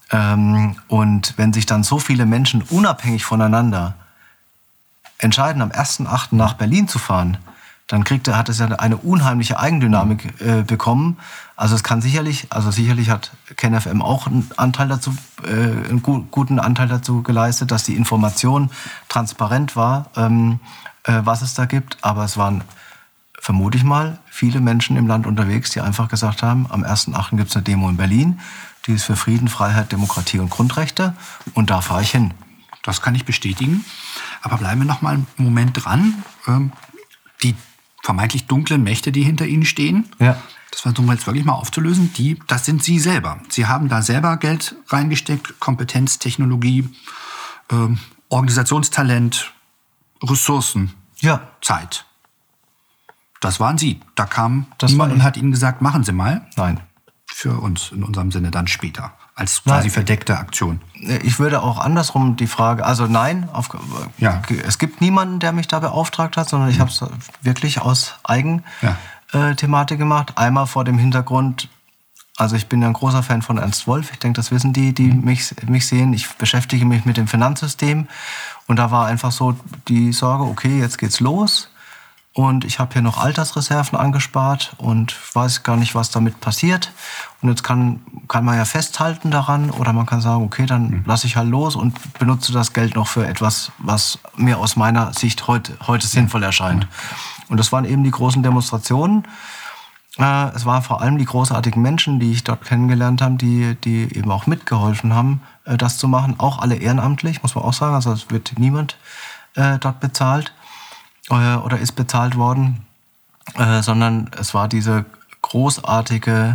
Ähm, und wenn sich dann so viele Menschen unabhängig voneinander entscheiden, am ersten achten nach Berlin zu fahren, dann kriegt er, hat es ja eine unheimliche Eigendynamik äh, bekommen. Also es kann sicherlich, also sicherlich hat KenFM auch einen Anteil dazu, äh, einen gu- guten Anteil dazu geleistet, dass die Information transparent war, ähm, äh, was es da gibt. Aber es waren, vermute ich mal, viele Menschen im Land unterwegs, die einfach gesagt haben, am ersten achten gibt es eine Demo in Berlin, die ist für Frieden, Freiheit, Demokratie und Grundrechte und da fahre ich hin. Das kann ich bestätigen. Aber bleiben wir noch mal einen Moment dran. Ähm, die vermeintlich dunklen Mächte, die hinter Ihnen stehen, Ja. das versuchen wir jetzt wirklich mal aufzulösen, die, das sind Sie selber. Sie haben da selber Geld reingesteckt, Kompetenz, Technologie, ähm, Organisationstalent, Ressourcen, Ja. Zeit. Das waren Sie. Da kam Das niemand war und ich. hat Ihnen gesagt, machen Sie mal. Nein. Für uns, in unserem Sinne dann später. Als quasi Nein. verdeckte Aktion. Ich würde auch andersrum die Frage, also nein, auf, Ja. es gibt niemanden, der mich da beauftragt hat, sondern ich habe es wirklich aus Eigenthematik Ja. äh, Thematik gemacht. Einmal vor dem Hintergrund, also ich bin ja ein großer Fan von Ernst Wolf, ich denke, das wissen die, die Mhm. mich, mich sehen. Ich beschäftige mich mit dem Finanzsystem und da war einfach so die Sorge, okay, jetzt geht's los. Und ich habe hier noch Altersreserven angespart und weiß gar nicht, was damit passiert. Und jetzt kann, kann man ja festhalten daran oder man kann sagen, okay, dann lasse ich halt los und benutze das Geld noch für etwas, was mir aus meiner Sicht heute, heute sinnvoll erscheint. Und das waren eben die großen Demonstrationen. Äh, es waren vor allem die großartigen Menschen, die ich dort kennengelernt habe, die, die eben auch mitgeholfen haben, äh, das zu machen. Auch alle ehrenamtlich, muss man auch sagen. Also es wird niemand äh, dort bezahlt oder ist bezahlt worden, äh, sondern es war diese großartige,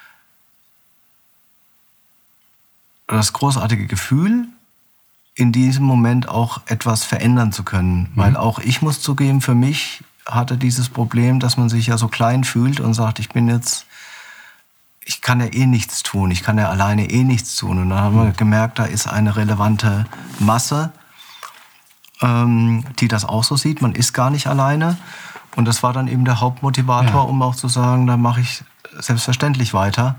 das großartige Gefühl, in diesem Moment auch etwas verändern zu können. Mhm. Weil auch ich muss zugeben, für mich hatte dieses Problem, dass man sich ja so klein fühlt und sagt, ich bin jetzt, ich kann ja eh nichts tun, ich kann ja alleine eh nichts tun. Und dann haben wir gemerkt, da ist eine relevante Masse, die das auch so sieht. Man ist gar nicht alleine. Und das war dann eben der Hauptmotivator, ja. um auch zu sagen, da mache ich selbstverständlich weiter.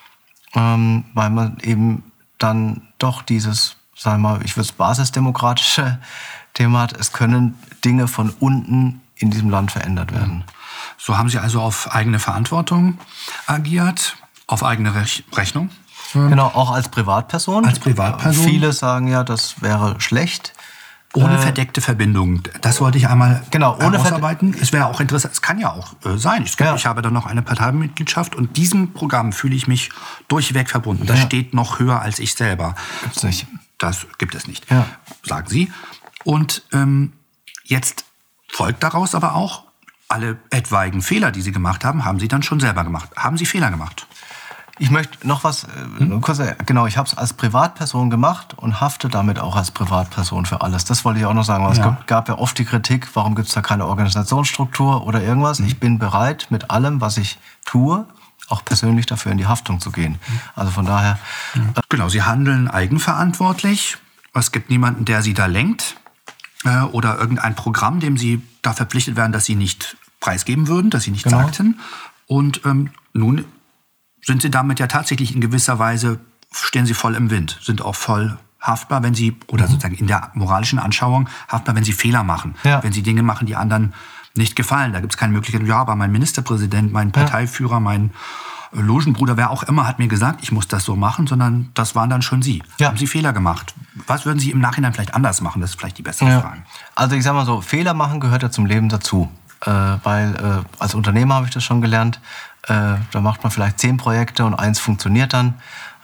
Ähm, weil man eben dann doch dieses, sagen wir mal, ich würde es basisdemokratische Thema hat, es können Dinge von unten in diesem Land verändert werden. So haben Sie also auf eigene Verantwortung agiert, auf eigene Rech- Rechnung? Genau, auch als Privatperson. Als Privatperson. Viele sagen ja, das wäre schlecht. Ohne verdeckte Verbindung. Das wollte ich einmal genau, ohne herausarbeiten. Es wäre auch interessant, es kann ja auch äh, sein. Ich, ja. ich habe da noch eine Parteimitgliedschaft und diesem Programm fühle ich mich durchweg verbunden. Das ja. steht noch höher als ich selber. Gibt's nicht. Das gibt es nicht, ja. sagen Sie. Und ähm, jetzt folgt daraus aber auch, alle etwaigen Fehler, die Sie gemacht haben, haben Sie dann schon selber gemacht. Haben Sie Fehler gemacht? Ich möchte noch was, hm? kurz, genau, ich habe es als Privatperson gemacht und hafte damit auch als Privatperson für alles. Das wollte ich auch noch sagen, weil ja. es gab, gab ja oft die Kritik, warum gibt es da keine Organisationsstruktur oder irgendwas. Hm. Ich bin bereit, mit allem, was ich tue, auch persönlich dafür in die Haftung zu gehen. Hm. Also von daher... Hm. Äh, genau, Sie handeln eigenverantwortlich. Es gibt niemanden, der Sie da lenkt äh, oder irgendein Programm, dem Sie da verpflichtet werden, dass Sie nicht preisgeben würden, dass Sie nicht genau. sagten. Und ähm, nun... sind Sie damit ja tatsächlich in gewisser Weise, stehen Sie voll im Wind, sind auch voll haftbar, wenn Sie, oder sozusagen in der moralischen Anschauung, haftbar, wenn Sie Fehler machen. Ja. Wenn Sie Dinge machen, die anderen nicht gefallen. Da gibt es keine Möglichkeit, ja, aber mein Ministerpräsident, mein Parteiführer, mein Logenbruder, wer auch immer, hat mir gesagt, ich muss das so machen, sondern das waren dann schon Sie. Ja. Haben Sie Fehler gemacht? Was würden Sie im Nachhinein vielleicht anders machen? Das ist vielleicht die bessere ja. Frage. Also ich sag mal so, Fehler machen gehört ja zum Leben dazu. Äh, weil äh, als Unternehmer habe ich das schon gelernt, Äh, da macht man vielleicht zehn Projekte und eins funktioniert dann.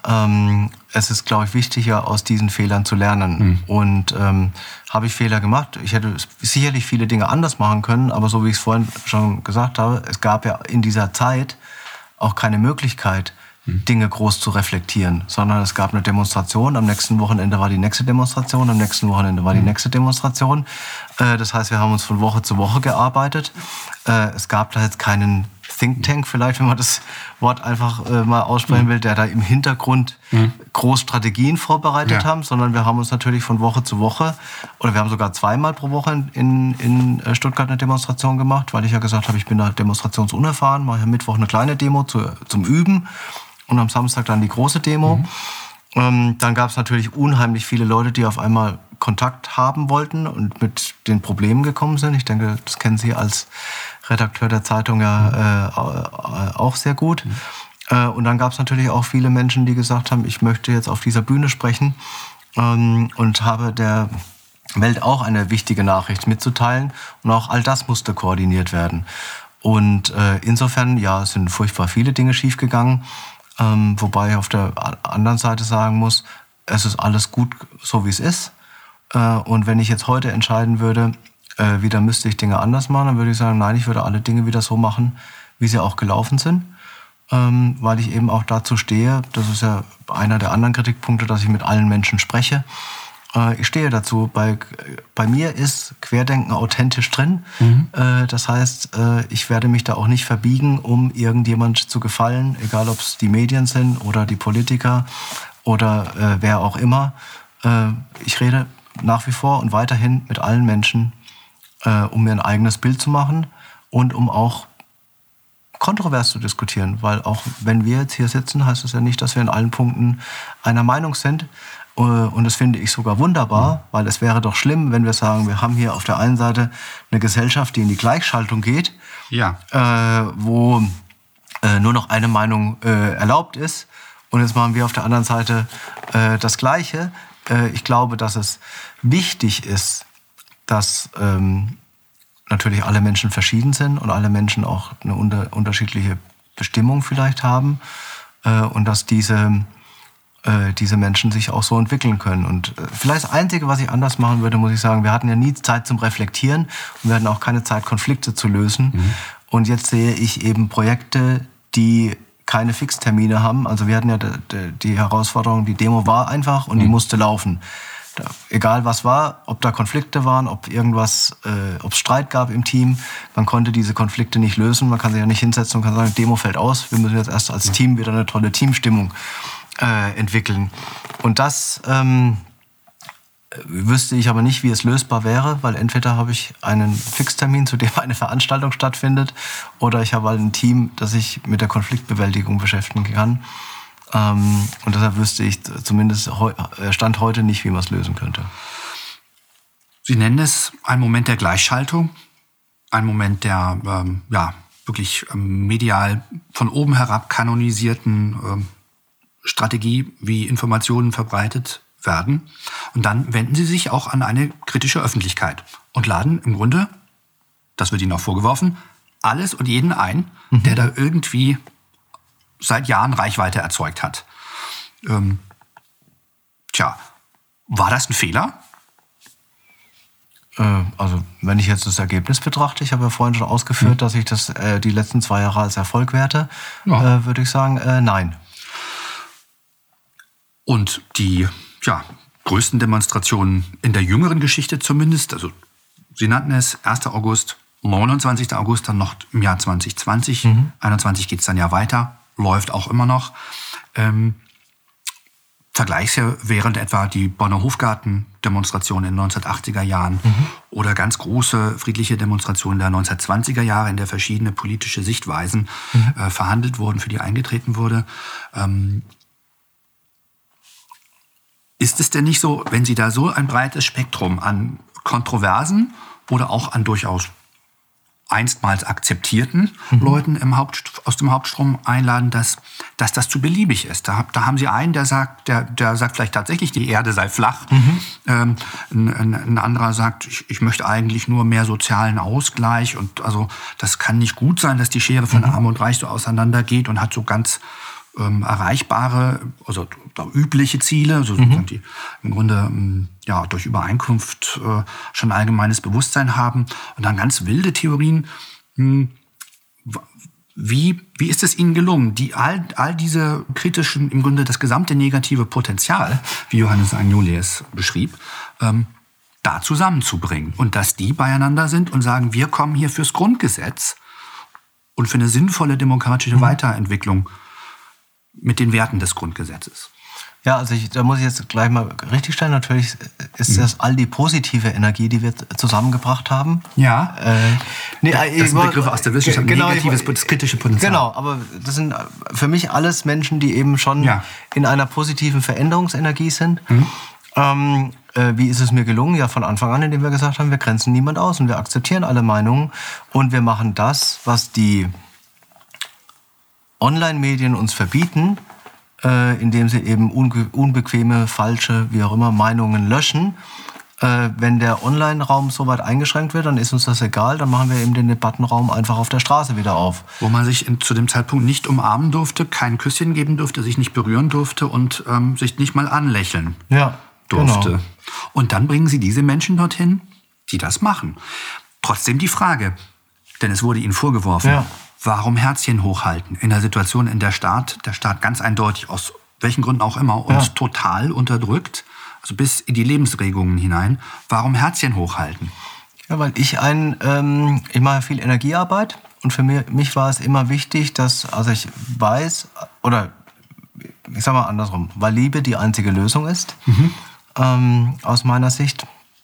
Ähm, es ist, glaube ich, wichtiger, aus diesen Fehlern zu lernen. Mhm. Und ähm, habe ich Fehler gemacht? Ich hätte sicherlich viele Dinge anders machen können, aber so wie ich es vorhin schon gesagt habe, es gab ja in dieser Zeit auch keine Möglichkeit, mhm. Dinge groß zu reflektieren, sondern es gab eine Demonstration, am nächsten Wochenende war die nächste Demonstration, am nächsten Wochenende war die nächste Demonstration. Äh, das heißt, wir haben uns von Woche zu Woche gearbeitet. Äh, es gab da jetzt keinen Think Tank vielleicht, wenn man das Wort einfach äh, mal aussprechen will, der da im Hintergrund mhm. groß Strategien vorbereitet ja. haben, sondern wir haben uns natürlich von Woche zu Woche, oder wir haben sogar zweimal pro Woche in, in Stuttgart eine Demonstration gemacht, weil ich ja gesagt habe, ich bin da demonstrationsunerfahren, mache ja Mittwoch eine kleine Demo zu, zum Üben und am Samstag dann die große Demo. Mhm. Ähm, dann gab es natürlich unheimlich viele Leute, die auf einmal Kontakt haben wollten und mit den Problemen gekommen sind. Ich denke, das kennen Sie als Redakteur der Zeitung ja äh, auch sehr gut. Mhm. Äh, und dann gab es natürlich auch viele Menschen, die gesagt haben, ich möchte jetzt auf dieser Bühne sprechen ähm, und habe der Welt auch eine wichtige Nachricht mitzuteilen. Und auch all das musste koordiniert werden. Und äh, insofern, ja, es sind furchtbar viele Dinge schiefgegangen. Ähm, wobei ich auf der anderen Seite sagen muss, es ist alles gut, so wie es ist. Äh, und wenn ich jetzt heute entscheiden würde, äh, wieder müsste ich Dinge anders machen, dann würde ich sagen, nein, ich würde alle Dinge wieder so machen, wie sie auch gelaufen sind. Ähm, weil ich eben auch dazu stehe, das ist ja einer der anderen Kritikpunkte, dass ich mit allen Menschen spreche. Äh, ich stehe dazu. Bei, bei mir ist Querdenken authentisch drin. Mhm. Äh, das heißt, äh, ich werde mich da auch nicht verbiegen, um irgendjemand zu gefallen, egal ob es die Medien sind oder die Politiker oder äh, wer auch immer. Äh, ich rede nach wie vor und weiterhin mit allen Menschen, äh, um mir ein eigenes Bild zu machen und um auch kontrovers zu diskutieren. Weil auch wenn wir jetzt hier sitzen, heißt es ja nicht, dass wir in allen Punkten einer Meinung sind. Und das finde ich sogar wunderbar, weil es wäre doch schlimm, wenn wir sagen, wir haben hier auf der einen Seite eine Gesellschaft, die in die Gleichschaltung geht, ja. äh, wo äh, nur noch eine Meinung äh, erlaubt ist. Und jetzt machen wir auf der anderen Seite äh, das Gleiche. Äh, ich glaube, dass es wichtig ist, dass ähm, natürlich alle Menschen verschieden sind und alle Menschen auch eine unter, unterschiedliche Bestimmung vielleicht haben äh, und dass diese diese Menschen sich auch so entwickeln können. Und vielleicht das Einzige, was ich anders machen würde, muss ich sagen, wir hatten ja nie Zeit zum Reflektieren und wir hatten auch keine Zeit, Konflikte zu lösen. Mhm. Und jetzt sehe ich eben Projekte, die keine Fixtermine haben. Also wir hatten ja die Herausforderung, die Demo war einfach und mhm. die musste laufen. Da, egal was war, ob da Konflikte waren, ob irgendwas, äh, ob es Streit gab im Team, man konnte diese Konflikte nicht lösen. Man kann sich ja nicht hinsetzen und kann sagen, Demo fällt aus, wir müssen jetzt erst als Team wieder eine tolle Teamstimmung Äh, entwickeln. Und das ähm, wüsste ich aber nicht, wie es lösbar wäre, weil entweder habe ich einen Fixtermin, zu dem eine Veranstaltung stattfindet, oder ich habe halt ein Team, das sich mit der Konfliktbewältigung beschäftigen kann. Ähm, und deshalb wüsste ich zumindest heu- Stand heute nicht, wie man es lösen könnte. Sie nennen es einen Moment der Gleichschaltung, einen Moment der ähm, ja, wirklich ähm, medial von oben herab kanonisierten ähm, Strategie, wie Informationen verbreitet werden. Und dann wenden sie sich auch an eine kritische Öffentlichkeit und laden im Grunde, das wird ihnen auch vorgeworfen, alles und jeden ein, mhm. der da irgendwie seit Jahren Reichweite erzeugt hat. Ähm, tja, war das ein Fehler? Äh, also wenn ich jetzt das Ergebnis betrachte, ich habe ja vorhin schon ausgeführt, mhm. dass ich das äh, die letzten zwei Jahre als Erfolg werte, ja. äh, würde ich sagen, äh, nein. Und die ja, größten Demonstrationen in der jüngeren Geschichte zumindest, also Sie nannten es erster August, neunundzwanzigster August, dann noch im Jahr zwanzig zwanzig, mhm. einundzwanzig geht es dann ja weiter, läuft auch immer noch. Ähm, vergleichswert etwa die Bonner Hofgarten-Demonstration in den neunzehnhundertachtziger Jahren mhm. oder ganz große friedliche Demonstrationen der neunzehnhundertzwanziger Jahre, in der verschiedene politische Sichtweisen mhm. äh, verhandelt wurden, für die eingetreten wurde. Ähm, Ist es denn nicht so, wenn Sie da so ein breites Spektrum an Kontroversen oder auch an durchaus einstmals akzeptierten mhm. Leuten im Haupt, aus dem Hauptstrom einladen, dass, dass das zu beliebig ist? Da, da haben Sie einen, der sagt, der, der sagt vielleicht tatsächlich, die Erde sei flach. Mhm. Ähm, ein, ein anderer sagt, ich, ich möchte eigentlich nur mehr sozialen Ausgleich. Und also das kann nicht gut sein, dass die Schere von mhm. Arm und Reich so auseinandergeht, und hat so ganz ähm, erreichbare, also übliche Ziele, so mhm. die im Grunde ja durch Übereinkunft äh, schon allgemeines Bewusstsein haben, und dann ganz wilde Theorien. Hm, wie, wie ist es Ihnen gelungen, die all, all diese kritischen, im Grunde das gesamte negative Potenzial, wie Johannes Agnoli es beschrieb, ähm, da zusammenzubringen, und dass die beieinander sind und sagen, wir kommen hier fürs Grundgesetz und für eine sinnvolle demokratische mhm. Weiterentwicklung mit den Werten des Grundgesetzes? Ja, also ich, da muss ich jetzt gleich mal richtigstellen. Natürlich ist das all die positive Energie, die wir zusammengebracht haben. Ja. Äh, Nee, das sind Begriffe aus der Wissenschaft, genau, negatives, das kritische Potenzial. Genau, aber das sind für mich alles Menschen, die eben schon ja. in einer positiven Veränderungsenergie sind. Mhm. Ähm, äh, wie ist es mir gelungen? Ja, von Anfang an, indem wir gesagt haben, wir grenzen niemand aus und wir akzeptieren alle Meinungen und wir machen das, was die Online-Medien uns verbieten, äh, indem sie eben unge- unbequeme, falsche, wie auch immer, Meinungen löschen. Äh, wenn der Online-Raum so weit eingeschränkt wird, dann ist uns das egal, dann machen wir eben den Debattenraum einfach auf der Straße wieder auf. Wo man sich in, zu dem Zeitpunkt nicht umarmen durfte, kein Küsschen geben durfte, sich nicht berühren durfte und ähm, sich nicht mal anlächeln ja, durfte. Genau. Und dann bringen Sie diese Menschen dorthin, die das machen. Trotzdem die Frage, denn es wurde Ihnen vorgeworfen, ja. warum Herzchen hochhalten in der Situation, in der Staat, der Staat ganz eindeutig, aus welchen Gründen auch immer, uns ja. total unterdrückt, also bis in die Lebensregungen hinein. Warum Herzchen hochhalten? Ja, weil ich ein, ähm, ich mache viel Energiearbeit und für mich, mich war es immer wichtig, dass, also ich weiß, oder ich sag mal andersrum, weil Liebe die einzige Lösung ist, mhm. ähm, aus meiner Sicht.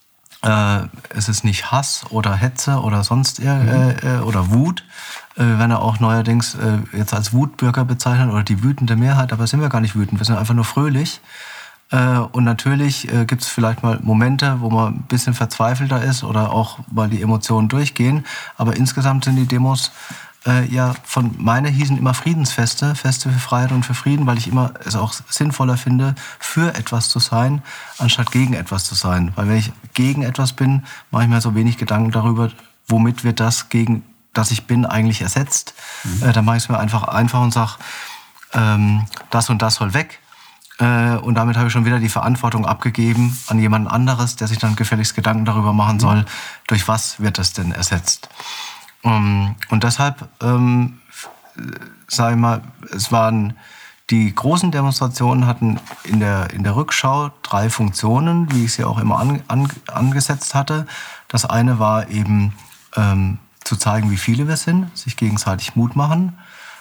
Äh, es ist nicht Hass oder Hetze oder sonst mhm. äh, oder Wut. Äh, wir werden ja auch neuerdings äh, jetzt als Wutbürger bezeichnet oder die wütende Mehrheit, aber sind wir gar nicht wütend, wir sind einfach nur fröhlich. Und natürlich äh, gibt es vielleicht mal Momente, wo man ein bisschen verzweifelter ist oder auch weil die Emotionen durchgehen. Aber insgesamt sind die Demos äh, ja von meiner hießen immer Friedensfeste, Feste für Freiheit und für Frieden, weil ich immer es auch sinnvoller finde, für etwas zu sein, anstatt gegen etwas zu sein. Weil wenn ich gegen etwas bin, mache ich mir so wenig Gedanken darüber, womit wird das, gegen das ich bin, eigentlich ersetzt. Mhm. Äh, dann mache ich es mir einfach einfach und sage, ähm, das und das soll weg. Und damit habe ich schon wieder die Verantwortung abgegeben an jemand anderes, der sich dann gefälligst Gedanken darüber machen soll, mhm. durch was wird das denn ersetzt. Und deshalb, ähm, sage ich mal, es waren die großen Demonstrationen hatten in der, in der Rückschau drei Funktionen, wie ich sie auch immer an, an, angesetzt hatte. Das eine war eben ähm, zu zeigen, wie viele wir sind, sich gegenseitig Mut machen.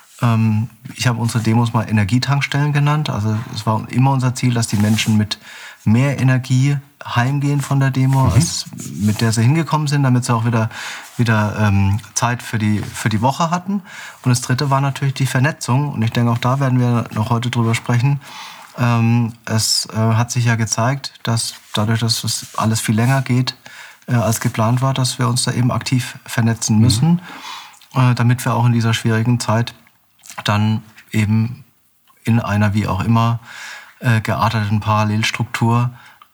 Ich habe unsere Demos mal Energietankstellen genannt. Also es war immer unser Ziel, dass die Menschen mit mehr Energie heimgehen von der Demo, mhm. als mit der sie hingekommen sind, damit sie auch wieder, wieder ähm, Zeit für die, für die Woche hatten. Und das Dritte war natürlich die Vernetzung. Und ich denke, auch da werden wir noch heute drüber sprechen. Ähm, es äh, hat sich ja gezeigt, dass dadurch, dass das alles viel länger geht, äh, als geplant war, dass wir uns da eben aktiv vernetzen müssen, mhm. äh, damit wir auch in dieser schwierigen Zeit dann eben in einer wie auch immer äh, gearteten Parallelstruktur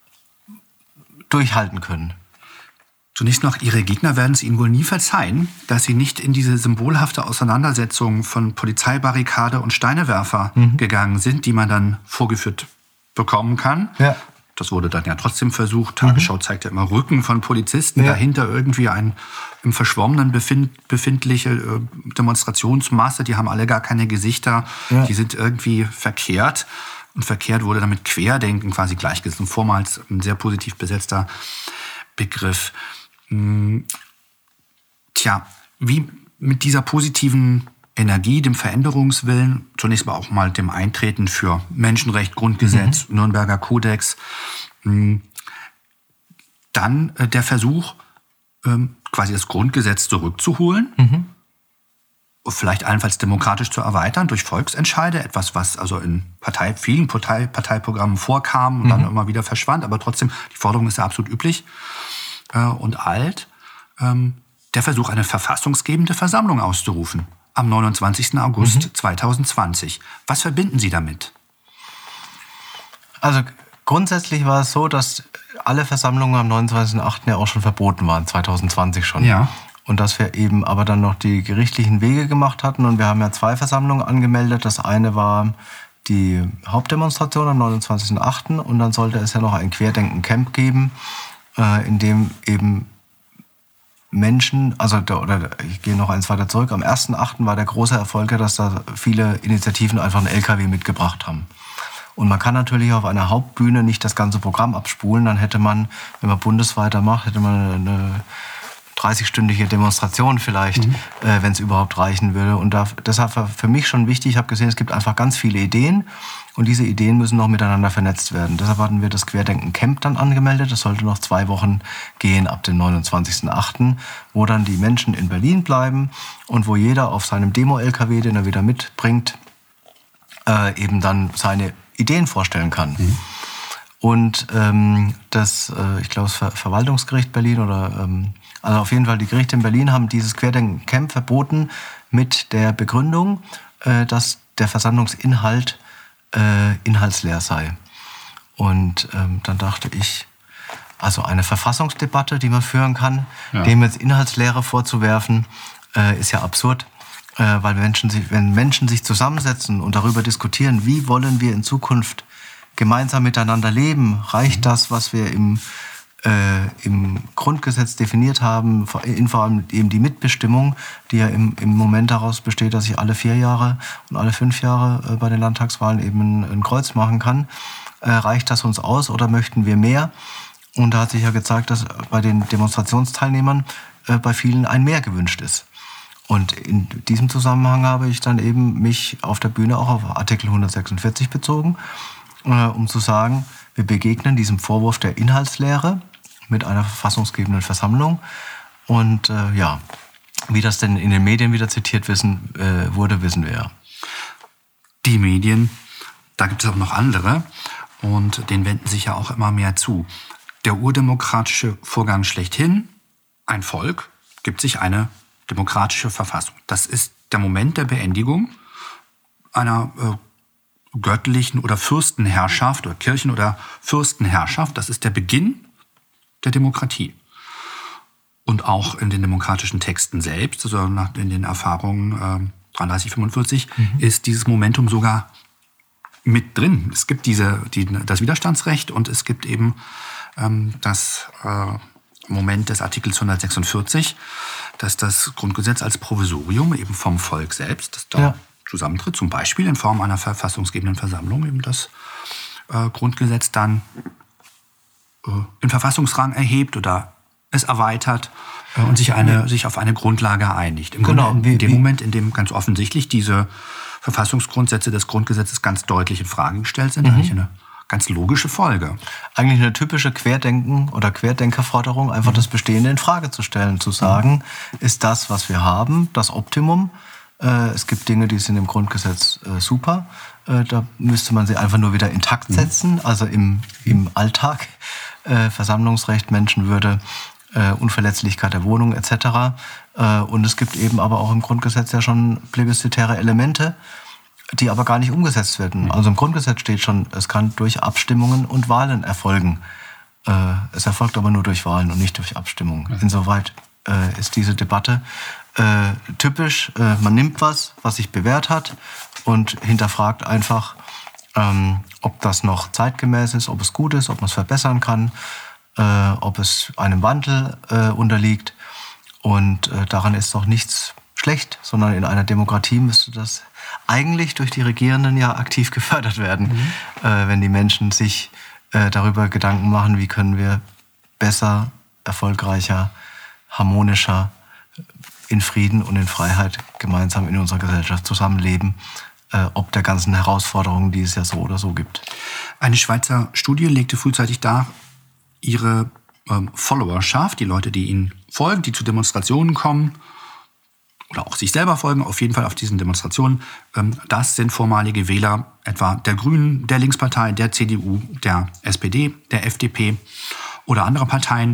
durchhalten können. Zunächst noch, Ihre Gegner werden es Ihnen wohl nie verzeihen, dass Sie nicht in diese symbolhafte Auseinandersetzung von Polizeibarrikade und Steinewerfer mhm. gegangen sind, die man dann vorgeführt bekommen kann. Ja. Das wurde dann ja trotzdem versucht. Tagesschau mhm. zeigt ja immer Rücken von Polizisten, ja. dahinter irgendwie ein im Verschwommenen befind, befindliche äh, Demonstrationsmasse. Die haben alle gar keine Gesichter. Ja. Die sind irgendwie verkehrt. Und verkehrt wurde damit Querdenken quasi gleichgesetzt. Und vormals ein sehr positiv besetzter Begriff. Hm. Tja, wie mit dieser positiven Energie, dem Veränderungswillen, zunächst mal auch mal dem Eintreten für Menschenrecht, Grundgesetz, mhm. Nürnberger Kodex. Dann äh, der Versuch, ähm, quasi das Grundgesetz zurückzuholen, mhm. vielleicht allenfalls demokratisch zu erweitern durch Volksentscheide, etwas, was also in Partei, vielen Partei, Parteiprogrammen vorkam und mhm. dann immer wieder verschwand, aber trotzdem, die Forderung ist ja absolut üblich äh, und alt. Ähm, der Versuch, eine verfassungsgebende Versammlung auszurufen. Am neunundzwanzigsten August mhm. zweitausendzwanzig. Was verbinden Sie damit? Also grundsätzlich war es so, dass alle Versammlungen am neunundzwanzigsten achten ja auch schon verboten waren, zweitausendzwanzig schon. Ja. Und dass wir eben aber dann noch die gerichtlichen Wege gemacht hatten. Und wir haben ja zwei Versammlungen angemeldet. Das eine war die Hauptdemonstration am neunundzwanzigsten achten Und dann sollte es ja noch ein Querdenken-Camp geben, in dem eben Menschen, also oder ich gehe noch eins weiter zurück, am ersten achten war der große Erfolg, dass da viele Initiativen einfach einen L K W mitgebracht haben. Und man kann natürlich auf einer Hauptbühne nicht das ganze Programm abspulen, dann hätte man, wenn man bundesweiter macht, hätte man eine dreißigstündige Demonstration vielleicht, mhm. äh, wenn es überhaupt reichen würde. Und da, deshalb war für mich schon wichtig, ich habe gesehen, es gibt einfach ganz viele Ideen und diese Ideen müssen noch miteinander vernetzt werden. Deshalb hatten wir das Querdenken-Camp dann angemeldet. Das sollte noch zwei Wochen gehen ab dem neunundzwanzigsten achten, wo dann die Menschen in Berlin bleiben und wo jeder auf seinem Demo-L K W, den er wieder mitbringt, äh, eben dann seine Ideen vorstellen kann. Mhm. Und ähm, das, äh, ich glaube, das Ver- Verwaltungsgericht Berlin oder ähm, also auf jeden Fall die Gerichte in Berlin haben dieses Querdenken-Camp verboten mit der Begründung, äh, dass der Versammlungsinhalt äh, inhaltsleer sei. Und ähm, dann dachte ich, also eine Verfassungsdebatte, die man führen kann, ja. dem jetzt Inhaltslehre vorzuwerfen, äh, ist ja absurd. Äh, weil Menschen sich, wenn Menschen sich zusammensetzen und darüber diskutieren, wie wollen wir in Zukunft gemeinsam miteinander leben, reicht mhm. das, was wir im Äh, im Grundgesetz definiert haben, in vor allem eben die Mitbestimmung, die ja im, im Moment daraus besteht, dass ich alle vier Jahre und alle fünf Jahre äh, bei den Landtagswahlen eben ein, ein Kreuz machen kann. Äh, reicht das uns aus oder möchten wir mehr? Und da hat sich ja gezeigt, dass bei den Demonstrationsteilnehmern äh, bei vielen ein Mehr gewünscht ist. Und in diesem Zusammenhang habe ich dann eben mich auf der Bühne auch auf Artikel hundertsechsundvierzig bezogen, äh, um zu sagen, wir begegnen diesem Vorwurf der Inhaltslehre mit einer verfassungsgebenden Versammlung. Und äh, ja, wie das denn in den Medien wieder zitiert wissen, äh, wurde, wissen wir ja. Die Medien, da gibt es auch noch andere und denen wenden sich ja auch immer mehr zu. Der urdemokratische Vorgang schlechthin, ein Volk gibt sich eine demokratische Verfassung. Das ist der Moment der Beendigung einer äh, göttlichen oder Fürstenherrschaft oder Kirchen- oder Fürstenherrschaft. Das ist der Beginn der Demokratie. Und auch in den demokratischen Texten selbst, also in den Erfahrungen äh, dreiunddreißig, fünfundvierzig, mhm. ist dieses Momentum sogar mit drin. Es gibt diese, die, das Widerstandsrecht und es gibt eben ähm, das äh, Moment des Artikels hundertsechsundvierzig, dass das Grundgesetz als Provisorium eben vom Volk selbst, das da ja. zusammentritt, zum Beispiel in Form einer verfassungsgebenden Versammlung, eben das äh, Grundgesetz dann äh, in Verfassungsrang erhebt oder es erweitert äh, und sich, eine, sich auf eine Grundlage einigt. Im genau. Grunde in dem Moment, in dem ganz offensichtlich diese Verfassungsgrundsätze des Grundgesetzes ganz deutlich in Frage gestellt sind, mhm. eigentlich eine ganz logische Folge. Eigentlich eine typische Querdenken- oder Querdenkerforderung, einfach mhm. das Bestehende in Frage zu stellen, zu sagen, mhm. ist das, was wir haben, das Optimum? Äh, es gibt Dinge, die sind im Grundgesetz äh, super. Äh, da müsste man sie einfach nur wieder intakt setzen, mhm. also im, im Alltag. Äh, Versammlungsrecht, Menschenwürde, äh, Unverletzlichkeit der Wohnung et cetera. Äh, und es gibt eben aber auch im Grundgesetz ja schon plebiszitäre Elemente, die aber gar nicht umgesetzt werden. Mhm. Also im Grundgesetz steht schon, es kann durch Abstimmungen und Wahlen erfolgen. Äh, es erfolgt aber nur durch Wahlen und nicht durch Abstimmungen. Mhm. Insoweit äh, ist diese Debatte äh, typisch. Äh, man nimmt was, was sich bewährt hat und hinterfragt einfach, ähm, ob das noch zeitgemäß ist, ob es gut ist, ob man es verbessern kann, äh, ob es einem Wandel äh, unterliegt. Und äh, daran ist doch nichts schlecht, sondern in einer Demokratie müsste das eigentlich durch die Regierenden ja aktiv gefördert werden, mhm. äh, wenn die Menschen sich äh, darüber Gedanken machen, wie können wir besser, erfolgreicher, harmonischer, in Frieden und in Freiheit gemeinsam in unserer Gesellschaft zusammenleben, äh, ob der ganzen Herausforderungen, die es ja so oder so gibt. Eine Schweizer Studie legte frühzeitig dar, ihre ähm, Followerschaft, die Leute, die ihnen folgen, die zu Demonstrationen kommen, oder auch sich selber folgen, auf jeden Fall auf diesen Demonstrationen, das sind vormalige Wähler etwa der Grünen, der Linkspartei, der C D U, der S P D, der F D P oder andere Parteien.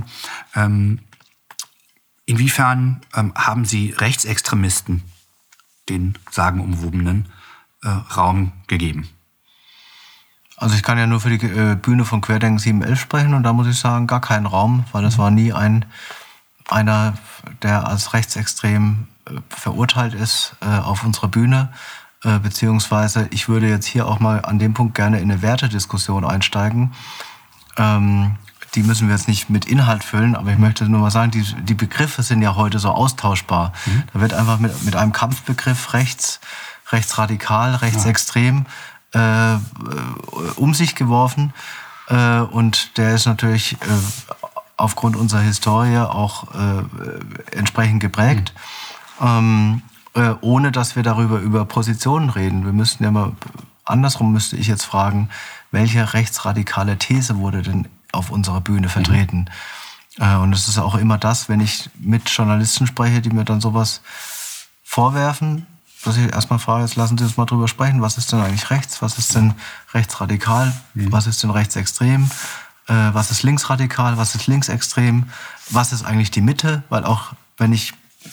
Inwiefern haben Sie Rechtsextremisten den sagenumwobenen Raum gegeben? Also ich kann ja nur für die Bühne von Querdenken sieben elf sprechen und da muss ich sagen, gar keinen Raum, weil es war nie ein, einer, der als rechtsextrem verurteilt ist äh, auf unserer Bühne, äh, beziehungsweise ich würde jetzt hier auch mal an dem Punkt gerne in eine Wertediskussion einsteigen. Ähm, die müssen wir jetzt nicht mit Inhalt füllen, aber ich möchte nur mal sagen, die, die Begriffe sind ja heute so austauschbar. Mhm. Da wird einfach mit, mit einem Kampfbegriff rechts, rechtsradikal, rechtsextrem ja. äh, um sich geworfen äh, und der ist natürlich äh, aufgrund unserer Historie auch äh, entsprechend geprägt, mhm. ähm, äh, ohne dass wir darüber über Positionen reden. Wir müssten ja mal, andersrum müsste ich jetzt fragen, welche rechtsradikale These wurde denn auf unserer Bühne vertreten? Mhm. Äh, und es ist auch immer das, wenn ich mit Journalisten spreche, die mir dann sowas vorwerfen, dass ich erstmal frage, jetzt lassen Sie uns mal drüber sprechen, was ist denn eigentlich rechts, was ist denn rechtsradikal, mhm. was ist denn rechtsextrem, äh, was ist linksradikal, was ist linksextrem, was ist eigentlich die Mitte, weil auch wenn ich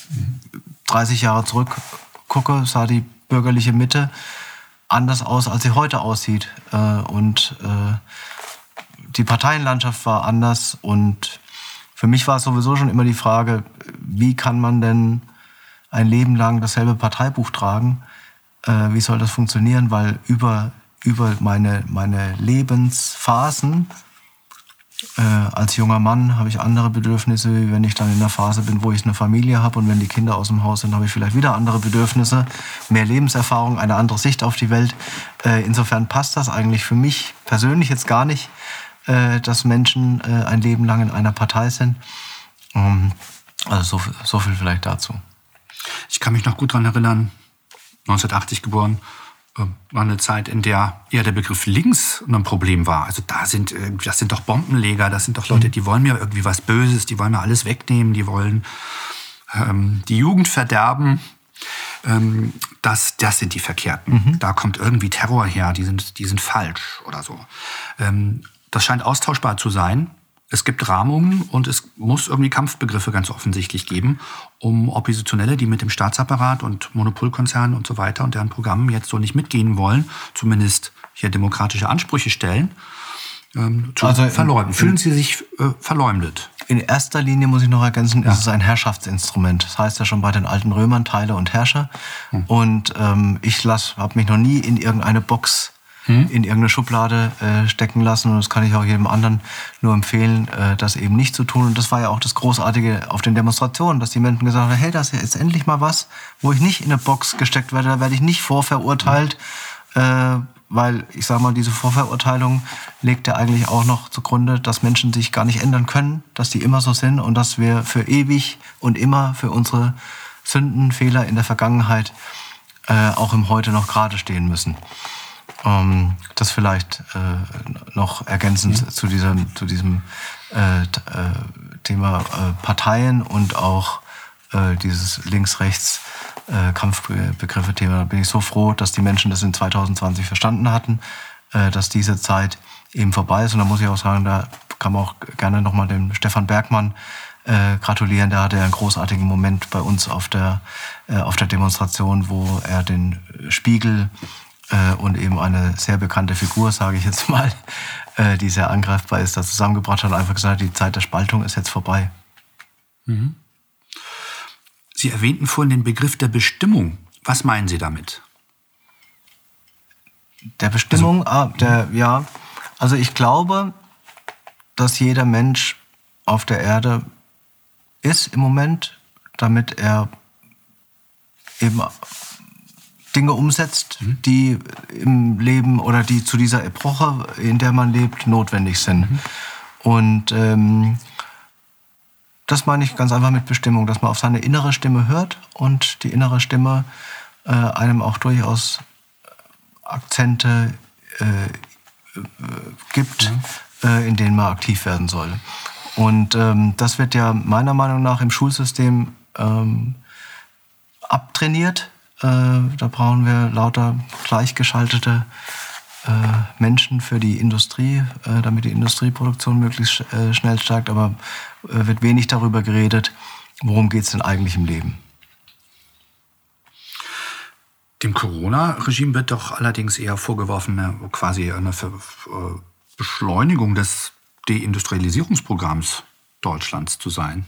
dreißig Jahre zurück gucke, sah die bürgerliche Mitte anders aus, als sie heute aussieht, äh, und äh, die Parteienlandschaft war anders und für mich war es sowieso schon immer die Frage, wie kann man denn ein Leben lang dasselbe Parteibuch tragen? Äh, wie soll das funktionieren? Weil über, über meine, meine Lebensphasen äh, als junger Mann habe ich andere Bedürfnisse, wie wenn ich dann in der Phase bin, wo ich eine Familie habe und wenn die Kinder aus dem Haus sind, habe ich vielleicht wieder andere Bedürfnisse, mehr Lebenserfahrung, eine andere Sicht auf die Welt. Äh, insofern passt das eigentlich für mich persönlich jetzt gar nicht, äh, dass Menschen äh, ein Leben lang in einer Partei sind. Ähm, also so, so viel vielleicht dazu. Ich kann mich noch gut daran erinnern, neunzehnhundertachtzig geboren, war eine Zeit, in der eher der Begriff links ein Problem war. Also da sind, das sind doch Bombenleger, das sind doch Leute, die wollen mir irgendwie was Böses, die wollen mir alles wegnehmen, die wollen ähm, die Jugend verderben. Ähm, das, das sind die Verkehrten. Mhm. Da kommt irgendwie Terror her, die sind, die sind falsch oder so. Ähm, das scheint austauschbar zu sein. Es gibt Rahmungen und es muss irgendwie Kampfbegriffe ganz offensichtlich geben, um Oppositionelle, die mit dem Staatsapparat und Monopolkonzernen und so weiter und deren Programmen jetzt so nicht mitgehen wollen, zumindest hier demokratische Ansprüche stellen, ähm, zu also verleumden. Fühlen Sie sich äh, verleumdet? In erster Linie muss ich noch ergänzen, ja. ist es ein Herrschaftsinstrument. Das heißt ja schon bei den alten Römern Teile und Herrscher. Hm. Und ähm, ich habe mich noch nie in irgendeine Box Hm? in irgendeine Schublade äh, stecken lassen. Und das kann ich auch jedem anderen nur empfehlen, äh, das eben nicht zu tun. Und das war ja auch das Großartige auf den Demonstrationen, dass die Menschen gesagt haben, hey, das ist jetzt endlich mal was, wo ich nicht in eine Box gesteckt werde, da werde ich nicht vorverurteilt, äh, weil, ich sag mal, diese Vorverurteilung legt ja eigentlich auch noch zugrunde, dass Menschen sich gar nicht ändern können, dass die immer so sind und dass wir für ewig und immer für unsere Sünden, Fehler in der Vergangenheit äh, auch im Heute noch gerade stehen müssen. Um, das vielleicht äh, noch ergänzend mhm. zu diesem, zu diesem äh, t- äh, Thema äh, Parteien und auch äh, dieses Links-Rechts-Kampfbegriffe-Thema. Da bin ich so froh, dass die Menschen das in zwanzig zwanzig verstanden hatten, äh, dass diese Zeit eben vorbei ist. Und da muss ich auch sagen, da kann man auch gerne nochmal dem Stefan Bergmann äh, gratulieren. Der hatte einen großartigen Moment bei uns auf der, äh, auf der Demonstration, wo er den Spiegel und eben eine sehr bekannte Figur, sage ich jetzt mal, die sehr angreifbar ist, da zusammengebracht hat und einfach gesagt, die Zeit der Spaltung ist jetzt vorbei. Mhm. Sie erwähnten vorhin den Begriff der Bestimmung. Was meinen Sie damit? Der Bestimmung, also, ah, der, ja, also ich glaube, dass jeder Mensch auf der Erde ist im Moment, damit er eben Dinge umsetzt, die im Leben oder die zu dieser Epoche, in der man lebt, notwendig sind. Mhm. Und ähm, das meine ich ganz einfach mit Bestimmung, dass man auf seine innere Stimme hört und die innere Stimme äh, einem auch durchaus Akzente äh, äh, gibt, mhm. äh, in denen man aktiv werden soll. Und ähm, das wird ja meiner Meinung nach im Schulsystem ähm, abtrainiert. Da brauchen wir lauter gleichgeschaltete äh, Menschen für die Industrie, äh, damit die Industrieproduktion möglichst äh, schnell steigt. Aber äh, wird wenig darüber geredet, worum geht es denn eigentlich im Leben. Dem Corona-Regime wird doch allerdings eher vorgeworfen, eine, quasi eine Ver- äh, Beschleunigung des Deindustrialisierungsprogramms Deutschlands zu sein.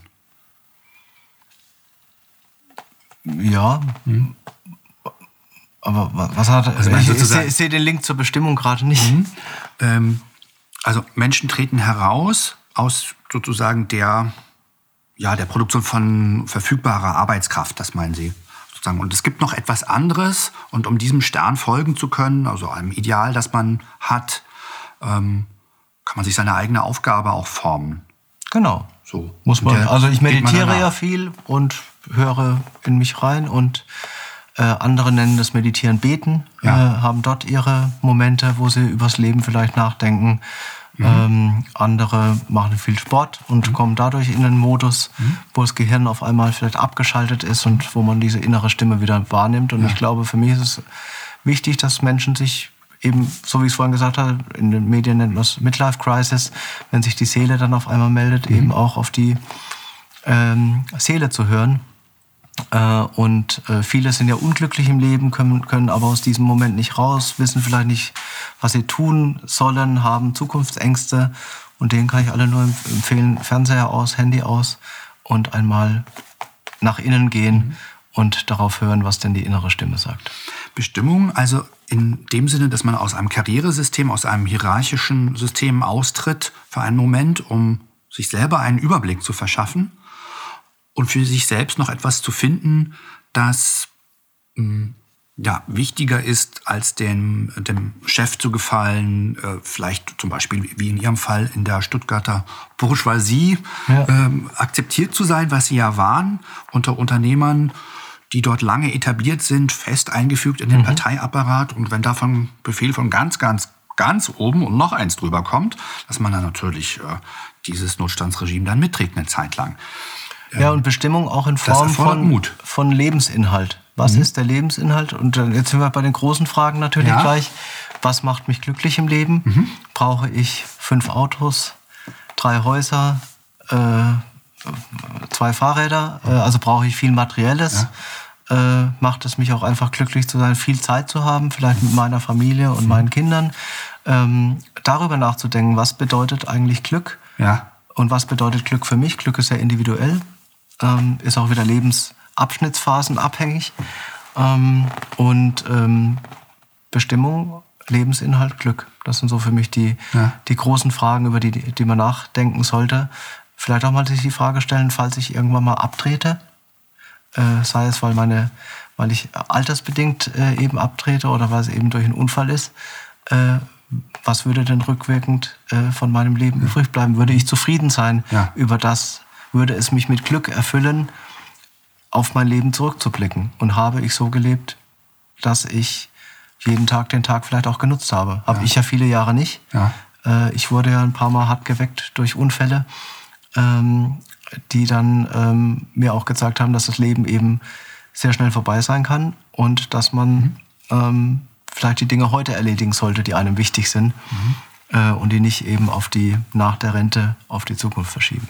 Ja, hm. aber was hat er? Also ich ich sehe seh den Link zur Bestimmung gerade nicht. Mhm. Ähm, also Menschen treten heraus aus sozusagen der, ja, der Produktion von verfügbarer Arbeitskraft, das meinen Sie. Sozusagen. Und es gibt noch etwas anderes und um diesem Stern folgen zu können, also einem Ideal, das man hat, ähm, kann man sich seine eigene Aufgabe auch formen. Genau. So. Muss man. Der, also ich meditiere ja viel und höre in mich rein und äh, andere nennen das Meditieren Beten, ja. äh, haben dort ihre Momente, wo sie übers Leben vielleicht nachdenken. Mhm. Ähm, andere machen viel Sport und mhm. kommen dadurch in einen Modus, mhm. wo das Gehirn auf einmal vielleicht abgeschaltet ist und wo man diese innere Stimme wieder wahrnimmt. Und ja. ich glaube, für mich ist es wichtig, dass Menschen sich eben, so wie ich es vorhin gesagt habe, in den Medien nennt man es Midlife Crisis, wenn sich die Seele dann auf einmal meldet, mhm. eben auch auf die ähm, Seele zu hören. Äh, und äh, viele sind ja unglücklich im Leben, können, können aber aus diesem Moment nicht raus, wissen vielleicht nicht, was sie tun sollen, haben Zukunftsängste. Und denen kann ich alle nur empfehlen, Fernseher aus, Handy aus und einmal nach innen gehen mhm. und darauf hören, was denn die innere Stimme sagt. Bestimmung, also in dem Sinne, dass man aus einem Karrieresystem, aus einem hierarchischen System austritt für einen Moment, um sich selber einen Überblick zu verschaffen und für sich selbst noch etwas zu finden, das mh, ja, wichtiger ist, als dem, dem Chef zu gefallen, äh, vielleicht zum Beispiel wie in Ihrem Fall in der Stuttgarter Bourgeoisie ja. ähm, akzeptiert zu sein, was Sie ja waren, unter Unternehmern, die dort lange etabliert sind, fest eingefügt in den mhm. Parteiapparat. Und wenn davon Befehl von ganz, ganz, ganz oben und noch eins drüber kommt, dass man dann natürlich äh, dieses Notstandsregime dann mitträgt eine Zeit lang. Ähm, ja, und Bestimmung auch in Form von, Mut. von Lebensinhalt. Was mhm. ist der Lebensinhalt? Und jetzt sind wir bei den großen Fragen natürlich ja. gleich. Was macht mich glücklich im Leben? Mhm. Brauche ich fünf Autos, drei Häuser, äh, zwei Fahrräder? Äh, also brauche ich viel Materielles? Ja. Äh, macht es mich auch einfach glücklich zu sein, viel Zeit zu haben, vielleicht mit meiner Familie und mhm. meinen Kindern? Ähm, darüber nachzudenken, was bedeutet eigentlich Glück? Ja. Und was bedeutet Glück für mich? Glück ist ja individuell, ähm, ist auch wieder Lebensabschnittsphasen abhängig. Ähm, und ähm, Bestimmung, Lebensinhalt, Glück. Das sind so für mich die, ja. die großen Fragen, über die, die man nachdenken sollte. Vielleicht auch mal sich die Frage stellen, falls ich irgendwann mal abtrete, äh, sei es, weil, meine, weil ich altersbedingt äh, eben abtrete oder weil es eben durch einen Unfall ist, äh, was würde denn rückwirkend äh, von meinem Leben ja. übrig bleiben? Würde ich zufrieden sein ja. über das? Würde es mich mit Glück erfüllen, auf mein Leben zurückzublicken? Und habe ich so gelebt, dass ich jeden Tag den Tag vielleicht auch genutzt habe? Habe ja. ich ja viele Jahre nicht. Ja. Äh, ich wurde ja ein paar Mal hart geweckt durch Unfälle, ähm, die dann ähm, mir auch gezeigt haben, dass das Leben eben sehr schnell vorbei sein kann und dass man mhm. ähm, vielleicht die Dinge heute erledigen sollte, die einem wichtig sind mhm. äh, und die nicht eben auf die nach der Rente auf die Zukunft verschieben.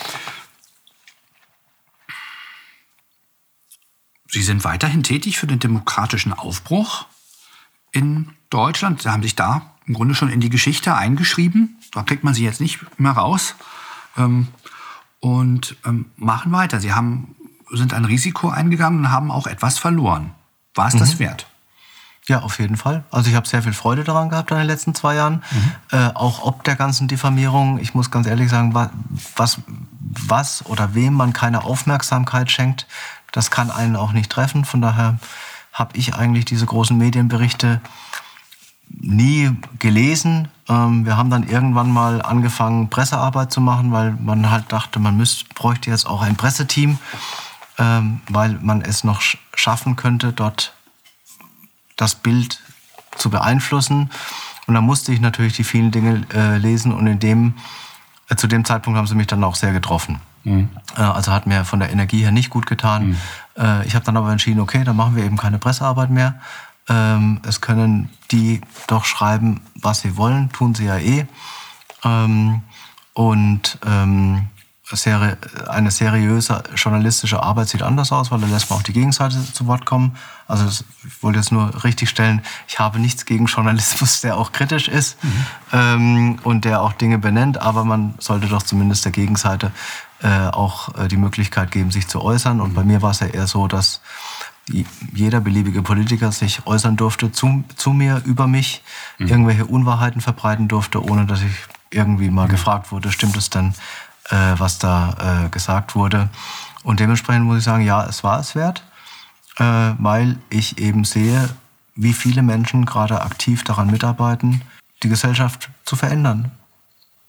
Sie sind weiterhin tätig für den demokratischen Aufbruch in Deutschland. Sie haben sich da im Grunde schon in die Geschichte eingeschrieben. Da kriegt man sie jetzt nicht mehr raus. Ähm, und ähm, machen weiter. Sie haben, sind ein Risiko eingegangen und haben auch etwas verloren. War es mhm. das wert? Ja, auf jeden Fall. Also ich habe sehr viel Freude daran gehabt in den letzten zwei Jahren. Mhm. Äh, auch ob der ganzen Diffamierung. Ich muss ganz ehrlich sagen, was, was oder wem man keine Aufmerksamkeit schenkt, das kann einen auch nicht treffen. Von daher habe ich eigentlich diese großen Medienberichte nie gelesen. Ähm, wir haben dann irgendwann mal angefangen, Pressearbeit zu machen, weil man halt dachte, man müsste, bräuchte jetzt auch ein Presseteam, ähm, weil man es noch sch- schaffen könnte, dort das Bild zu beeinflussen. Und da musste ich natürlich die vielen Dinge äh, lesen und in dem, äh, zu dem Zeitpunkt haben sie mich dann auch sehr getroffen. Mhm. Äh, also hat mir von der Energie her nicht gut getan. Mhm. Äh, ich habe dann aber entschieden, okay, dann machen wir eben keine Pressearbeit mehr. Ähm, es können die doch schreiben, was sie wollen, tun sie ja eh. Ähm, und ähm, seri- eine seriöse journalistische Arbeit sieht anders aus, weil da lässt man auch die Gegenseite zu Wort kommen. Also das, ich wollte jetzt nur richtig stellen, ich habe nichts gegen Journalismus, der auch kritisch ist mhm. ähm, und der auch Dinge benennt, aber man sollte doch zumindest der Gegenseite äh, auch äh, die Möglichkeit geben, sich zu äußern. Und bei mir war es ja eher so, dass die, jeder beliebige Politiker sich äußern durfte zu, zu mir, über mich, mhm. irgendwelche Unwahrheiten verbreiten durfte, ohne dass ich irgendwie mal mhm. gefragt wurde, stimmt es denn, äh, was da äh, gesagt wurde. Und dementsprechend muss ich sagen, ja, es war es wert, äh, weil ich eben sehe, wie viele Menschen gerade aktiv daran mitarbeiten, die Gesellschaft zu verändern.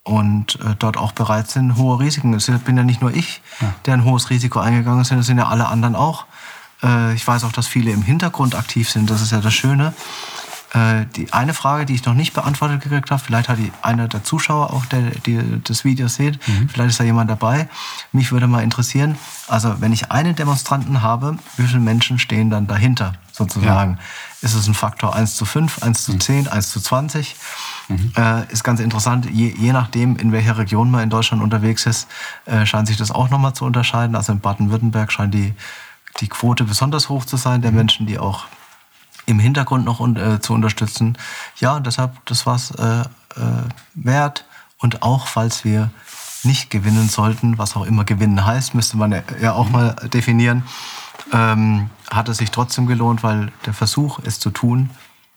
und äh, dort auch bereit sind, hohe Risiken. Es bin ja nicht nur ich, ja. der ein hohes Risiko eingegangen ist, es sind ja alle anderen auch. Äh, ich weiß auch, dass viele im Hintergrund aktiv sind, das ist ja das Schöne. Äh, die eine Frage, die ich noch nicht beantwortet gekriegt habe, vielleicht hat die einer der Zuschauer auch, der die das Video sieht, mhm. vielleicht ist da jemand dabei. Mich würde mal interessieren, also wenn ich einen Demonstranten habe, wie viele Menschen stehen dann dahinter sozusagen? Ja. Ist es ein Faktor eins zu fünf, eins zu zehn, mhm. eins zu zwanzig? Mhm. Äh, ist ganz interessant, je, je nachdem, in welcher Region man in Deutschland unterwegs ist, äh, scheint sich das auch nochmal zu unterscheiden. Also in Baden-Württemberg scheint die, die Quote besonders hoch zu sein, der mhm. Menschen, die auch im Hintergrund noch äh, zu unterstützen. Ja, und deshalb, das war es äh, äh, wert. Und auch, falls wir nicht gewinnen sollten, was auch immer gewinnen heißt, müsste man ja, ja auch mhm. mal definieren, ähm, hat es sich trotzdem gelohnt, weil der Versuch, es zu tun,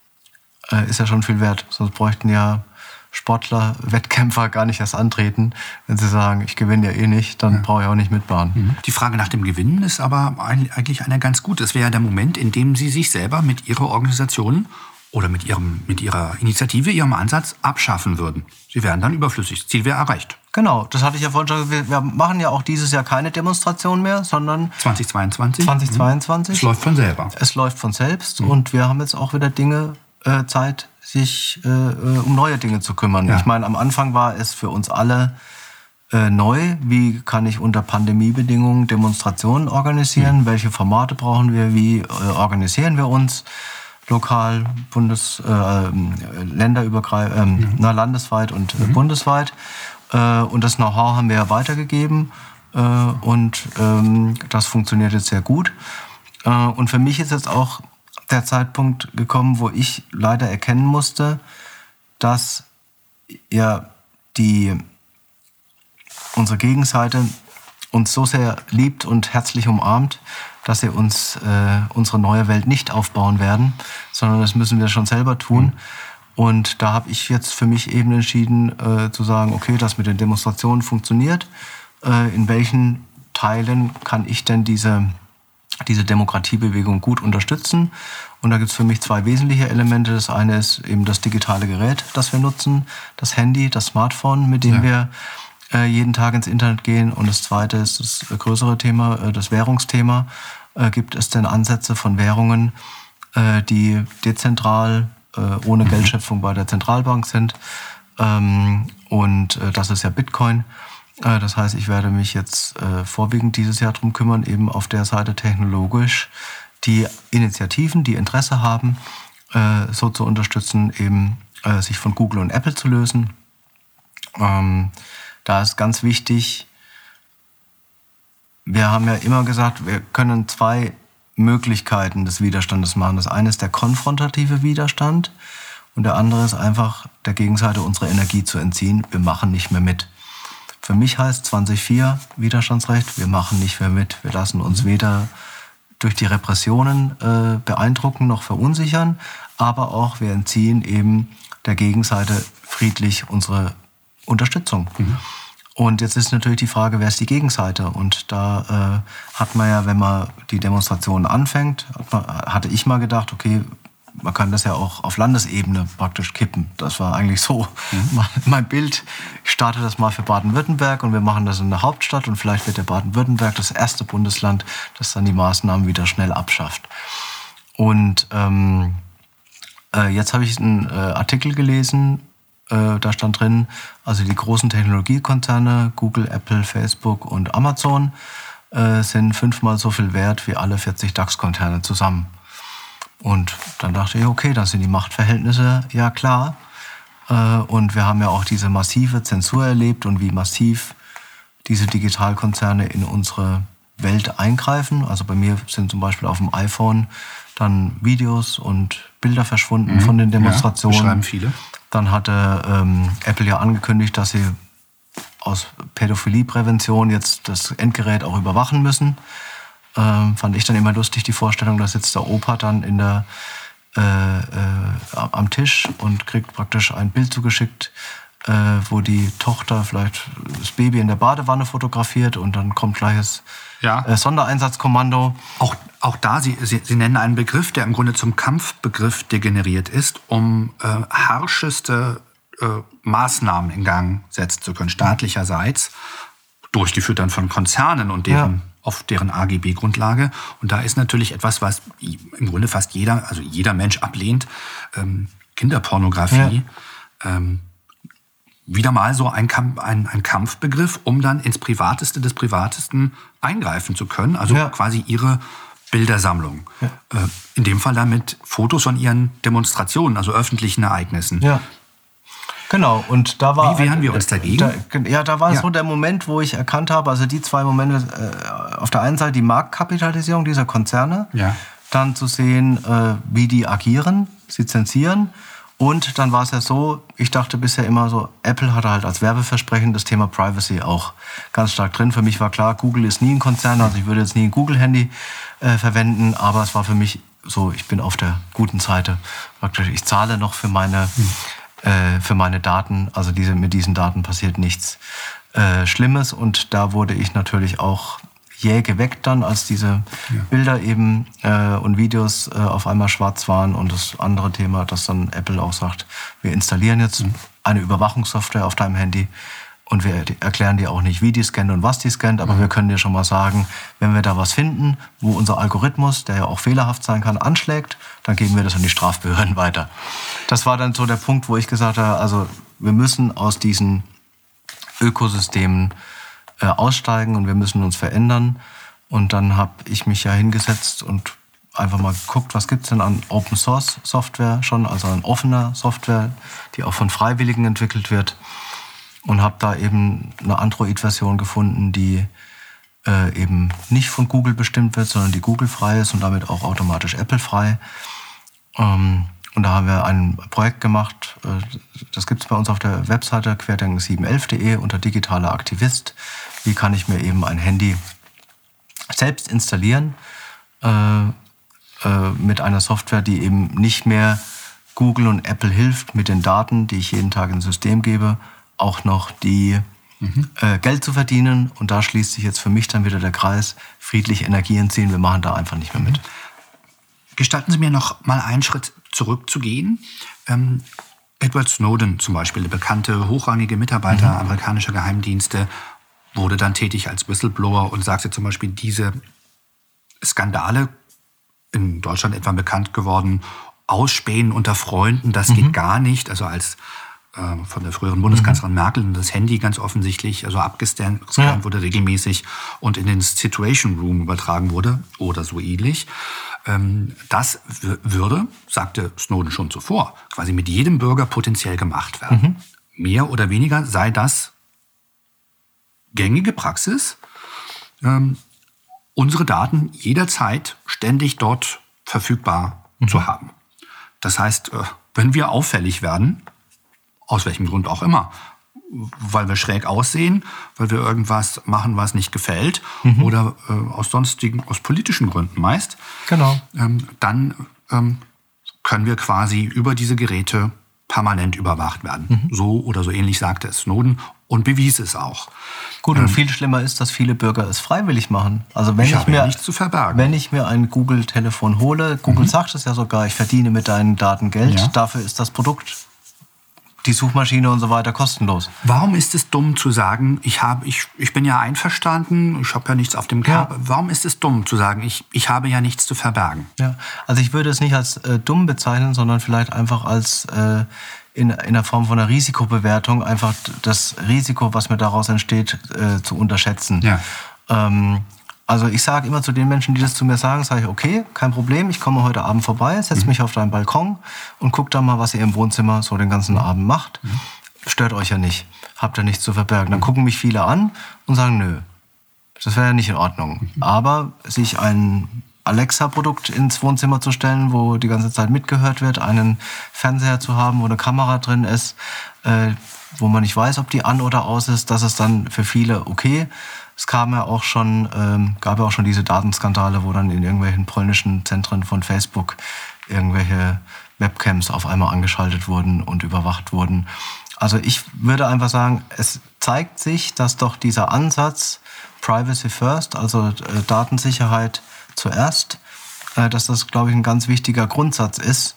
äh, ist ja schon viel wert. Sonst bräuchten ja Sportler, Wettkämpfer gar nicht erst antreten. Wenn sie sagen, ich gewinne ja eh nicht, dann ja. brauche ich auch nicht mitfahren. Die Frage nach dem Gewinnen ist aber eigentlich eine ganz gute. Es wäre ja der Moment, in dem Sie sich selber mit Ihrer Organisation oder mit, ihrem, mit Ihrer Initiative, Ihrem Ansatz abschaffen würden. Sie wären dann überflüssig. Das Ziel wäre erreicht. Genau, das hatte ich ja vorhin schon gesagt. Wir machen ja auch dieses Jahr keine Demonstration mehr, sondern zweitausendzweiundzwanzig. zweitausendzweiundzwanzig. Es läuft von selber. Es läuft von selbst mhm. und wir haben jetzt auch wieder Dinge, äh, Zeit, sich äh, um neue Dinge zu kümmern. Ja. Ich meine, am Anfang war es für uns alle äh, neu. Wie kann ich unter Pandemiebedingungen Demonstrationen organisieren? Mhm. Welche Formate brauchen wir? Wie äh, organisieren wir uns? Lokal, Bundes, äh, länderübergreifend, äh, mhm. na, landesweit und mhm. äh, bundesweit. Äh, und das Know-how haben wir ja weitergegeben. Äh, und ähm, das funktioniert jetzt sehr gut. Äh, und für mich ist jetzt auch der Zeitpunkt gekommen, wo ich leider erkennen musste, dass ja die, unsere Gegenseite uns so sehr liebt und herzlich umarmt, dass sie uns äh, unsere neue Welt nicht aufbauen werden, sondern das müssen wir schon selber tun. Mhm. Und da habe ich jetzt für mich eben entschieden, äh, zu sagen, okay, das mit den Demonstrationen funktioniert. Äh, in welchen Teilen kann ich denn diese diese Demokratiebewegung gut unterstützen. Und da gibt es für mich zwei wesentliche Elemente. Das eine ist eben das digitale Gerät, das wir nutzen, das Handy, das Smartphone, mit dem ja. wir äh, jeden Tag ins Internet gehen. Und das zweite ist das größere Thema, äh, das Währungsthema. Äh, gibt es denn Ansätze von Währungen, äh, die dezentral, äh, ohne mhm. Geldschöpfung bei der Zentralbank sind? Ähm, und äh, das ist ja Bitcoin. Das heißt, ich werde mich jetzt äh, vorwiegend dieses Jahr darum kümmern, eben auf der Seite technologisch die Initiativen, die Interesse haben, äh, so zu unterstützen, eben äh, sich von Google und Apple zu lösen. Ähm, da ist ganz wichtig, wir haben ja immer gesagt, wir können zwei Möglichkeiten des Widerstandes machen. Das eine ist der konfrontative Widerstand und der andere ist einfach, der Gegenseite unsere Energie zu entziehen. Wir machen nicht mehr mit. Für mich heißt zwanzig vier Widerstandsrecht, wir machen nicht mehr mit. Wir lassen uns weder durch die Repressionen äh, beeindrucken noch verunsichern, aber auch wir entziehen eben der Gegenseite friedlich unsere Unterstützung. Mhm. Und jetzt ist natürlich die Frage, wer ist die Gegenseite? Und da äh, hat man ja, wenn man die Demonstrationen anfängt, hat man, hatte ich mal gedacht, okay, man kann das ja auch auf Landesebene praktisch kippen. Das war eigentlich so mhm. mein Bild. Ich starte das mal für Baden-Württemberg und wir machen das in der Hauptstadt und vielleicht wird der Baden-Württemberg das erste Bundesland, das dann die Maßnahmen wieder schnell abschafft. Und ähm, äh, jetzt habe ich einen äh, Artikel gelesen, äh, da stand drin, also die großen Technologiekonzerne, Google, Apple, Facebook und Amazon, äh, sind fünfmal so viel wert wie alle vierzig DAX-Konzerne zusammen. Und dann dachte ich, okay, das sind die Machtverhältnisse, ja klar. Und wir haben ja auch diese massive Zensur erlebt und wie massiv diese Digitalkonzerne in unsere Welt eingreifen. Also bei mir sind zum Beispiel auf dem iPhone dann Videos und Bilder verschwunden mhm. von den Demonstrationen. Ja, beschreiben viele. Dann hatte ähm, Apple ja angekündigt, dass sie aus Pädophilieprävention jetzt das Endgerät auch überwachen müssen. Ähm, fand ich dann immer lustig, die Vorstellung, dass jetzt der Opa dann in der, äh, äh, am Tisch und kriegt praktisch ein Bild zugeschickt, äh, wo die Tochter vielleicht das Baby in der Badewanne fotografiert und dann kommt gleich das ja. äh, Sondereinsatzkommando. Auch, auch da, Sie, Sie, Sie nennen einen Begriff, der im Grunde zum Kampfbegriff degeneriert ist, um äh, harscheste äh, Maßnahmen in Gang setzen zu können, staatlicherseits, durchgeführt dann von Konzernen und deren, ja. auf deren A G B-Grundlage. Und da ist natürlich etwas, was im Grunde fast jeder, also jeder Mensch ablehnt, ähm, Kinderpornografie, ja. ähm, wieder mal so ein, Kampf, ein, ein Kampfbegriff, um dann ins Privateste des Privatesten eingreifen zu können. Also ja. quasi ihre Bildersammlung. Ja. Äh, in dem Fall dann mit Fotos von ihren Demonstrationen, also öffentlichen Ereignissen. Ja. Genau, und da war... Wie wehren wir uns dagegen? Da, ja, da war ja. so der Moment, wo ich erkannt habe, also die zwei Momente, äh, auf der einen Seite die Marktkapitalisierung dieser Konzerne, ja. dann zu sehen, äh, wie die agieren, sie zensieren. Und dann war es ja so, ich dachte bisher immer so, Apple hatte halt als Werbeversprechen das Thema Privacy auch ganz stark drin. Für mich war klar, Google ist nie ein Konzern, also ich würde jetzt nie ein Google-Handy äh, verwenden, aber es war für mich so, ich bin auf der guten Seite. Praktisch, ich zahle noch für meine, hm. äh, für meine Daten, also diese, mit diesen Daten passiert nichts äh, Schlimmes. Und da wurde ich natürlich auch jäh geweckt dann, als diese ja. Bilder eben äh, und Videos äh, auf einmal schwarz waren. Und das andere Thema, dass dann Apple auch sagt, wir installieren jetzt mhm. eine Überwachungssoftware auf deinem Handy und wir erklären dir auch nicht, wie die scannt und was die scannt, aber mhm. wir können dir schon mal sagen, wenn wir da was finden, wo unser Algorithmus, der ja auch fehlerhaft sein kann, anschlägt, dann geben wir das an die Strafbehörden weiter. Das war dann so der Punkt, wo ich gesagt habe, also wir müssen aus diesen Ökosystemen aussteigen und wir müssen uns verändern. Und dann habe ich mich ja hingesetzt und einfach mal geguckt, was gibt es denn an Open-Source-Software schon, also an offener Software, die auch von Freiwilligen entwickelt wird. Und habe da eben eine Android-Version gefunden, die äh, eben nicht von Google bestimmt wird, sondern die Google-frei ist und damit auch automatisch Apple-frei. Ähm, Und da haben wir ein Projekt gemacht, das gibt es bei uns auf der Webseite querdenken sieben elf punkt de unter digitaler Aktivist. Wie kann ich mir eben ein Handy selbst installieren äh, äh, mit einer Software, die eben nicht mehr Google und Apple hilft, mit den Daten, die ich jeden Tag ins System gebe, auch noch die mhm. äh, Geld zu verdienen. Und da schließt sich jetzt für mich dann wieder der Kreis, friedlich Energie entziehen. Wir machen da einfach nicht mehr mit. Gestatten Sie mir noch mal einen Schritt zurückzugehen. Ähm, Edward Snowden zum Beispiel, der bekannte, hochrangige Mitarbeiter mhm. amerikanischer Geheimdienste, wurde dann tätig als Whistleblower und sagte zum Beispiel, diese Skandale, in Deutschland etwa bekannt geworden, Ausspähen unter Freunden, das mhm. geht gar nicht. Also als äh, von der früheren Bundeskanzlerin mhm. Merkel das Handy ganz offensichtlich also abgescannt ja. wurde regelmäßig und in den Situation Room übertragen wurde oder so ähnlich. Das würde, sagte Snowden schon zuvor, quasi mit jedem Bürger potenziell gemacht werden. Mhm. Mehr oder weniger sei das gängige Praxis, ähm, unsere Daten jederzeit ständig dort verfügbar mhm. zu haben. Das heißt, äh, wenn wir auffällig werden, aus welchem Grund auch immer, weil wir schräg aussehen, weil wir irgendwas machen, was nicht gefällt, mhm. oder äh, aus sonstigen, aus politischen Gründen meist, genau. ähm, dann ähm, können wir quasi über diese Geräte permanent überwacht werden. Mhm. So oder so ähnlich sagte es Snowden und bewies es auch. Gut, ähm, und viel schlimmer ist, dass viele Bürger es freiwillig machen. Also wenn ich, ich habe mir ja nichts zu verbergen. Wenn ich mir ein Google-Telefon hole, Google mhm. sagt es ja sogar, ich verdiene mit deinen Daten Geld, ja. dafür ist das Produkt, die Suchmaschine und so weiter kostenlos. Warum ist es dumm zu sagen, ich, hab, ich, ich bin ja einverstanden, ich habe ja nichts auf dem Körper. Ja. Warum ist es dumm zu sagen, ich, ich habe ja nichts zu verbergen? Ja, also ich würde es nicht als äh, dumm bezeichnen, sondern vielleicht einfach als äh, in, in der Form von einer Risikobewertung, einfach das Risiko, was mir daraus entsteht, äh, zu unterschätzen. Ja. Ähm, Also ich sage immer zu den Menschen, die das zu mir sagen, sage ich, okay, kein Problem, ich komme heute Abend vorbei, setze mhm. mich auf deinen Balkon und guck dann mal, was ihr im Wohnzimmer so den ganzen Abend macht. Mhm. Stört euch ja nicht, habt ihr nichts zu verbergen. Dann gucken mich viele an und sagen, nö, das wäre ja nicht in Ordnung. Mhm. Aber sich ein Alexa-Produkt ins Wohnzimmer zu stellen, wo die ganze Zeit mitgehört wird, einen Fernseher zu haben, wo eine Kamera drin ist, äh, wo man nicht weiß, ob die an oder aus ist, das ist dann für viele okay. Es kam ja auch schon, ähm, gab ja auch schon diese Datenskandale, wo dann in irgendwelchen polnischen Zentren von Facebook irgendwelche Webcams auf einmal angeschaltet wurden und überwacht wurden. Also ich würde einfach sagen, es zeigt sich, dass doch dieser Ansatz Privacy First, also äh, Datensicherheit zuerst, äh, dass das, glaube ich, ein ganz wichtiger Grundsatz ist,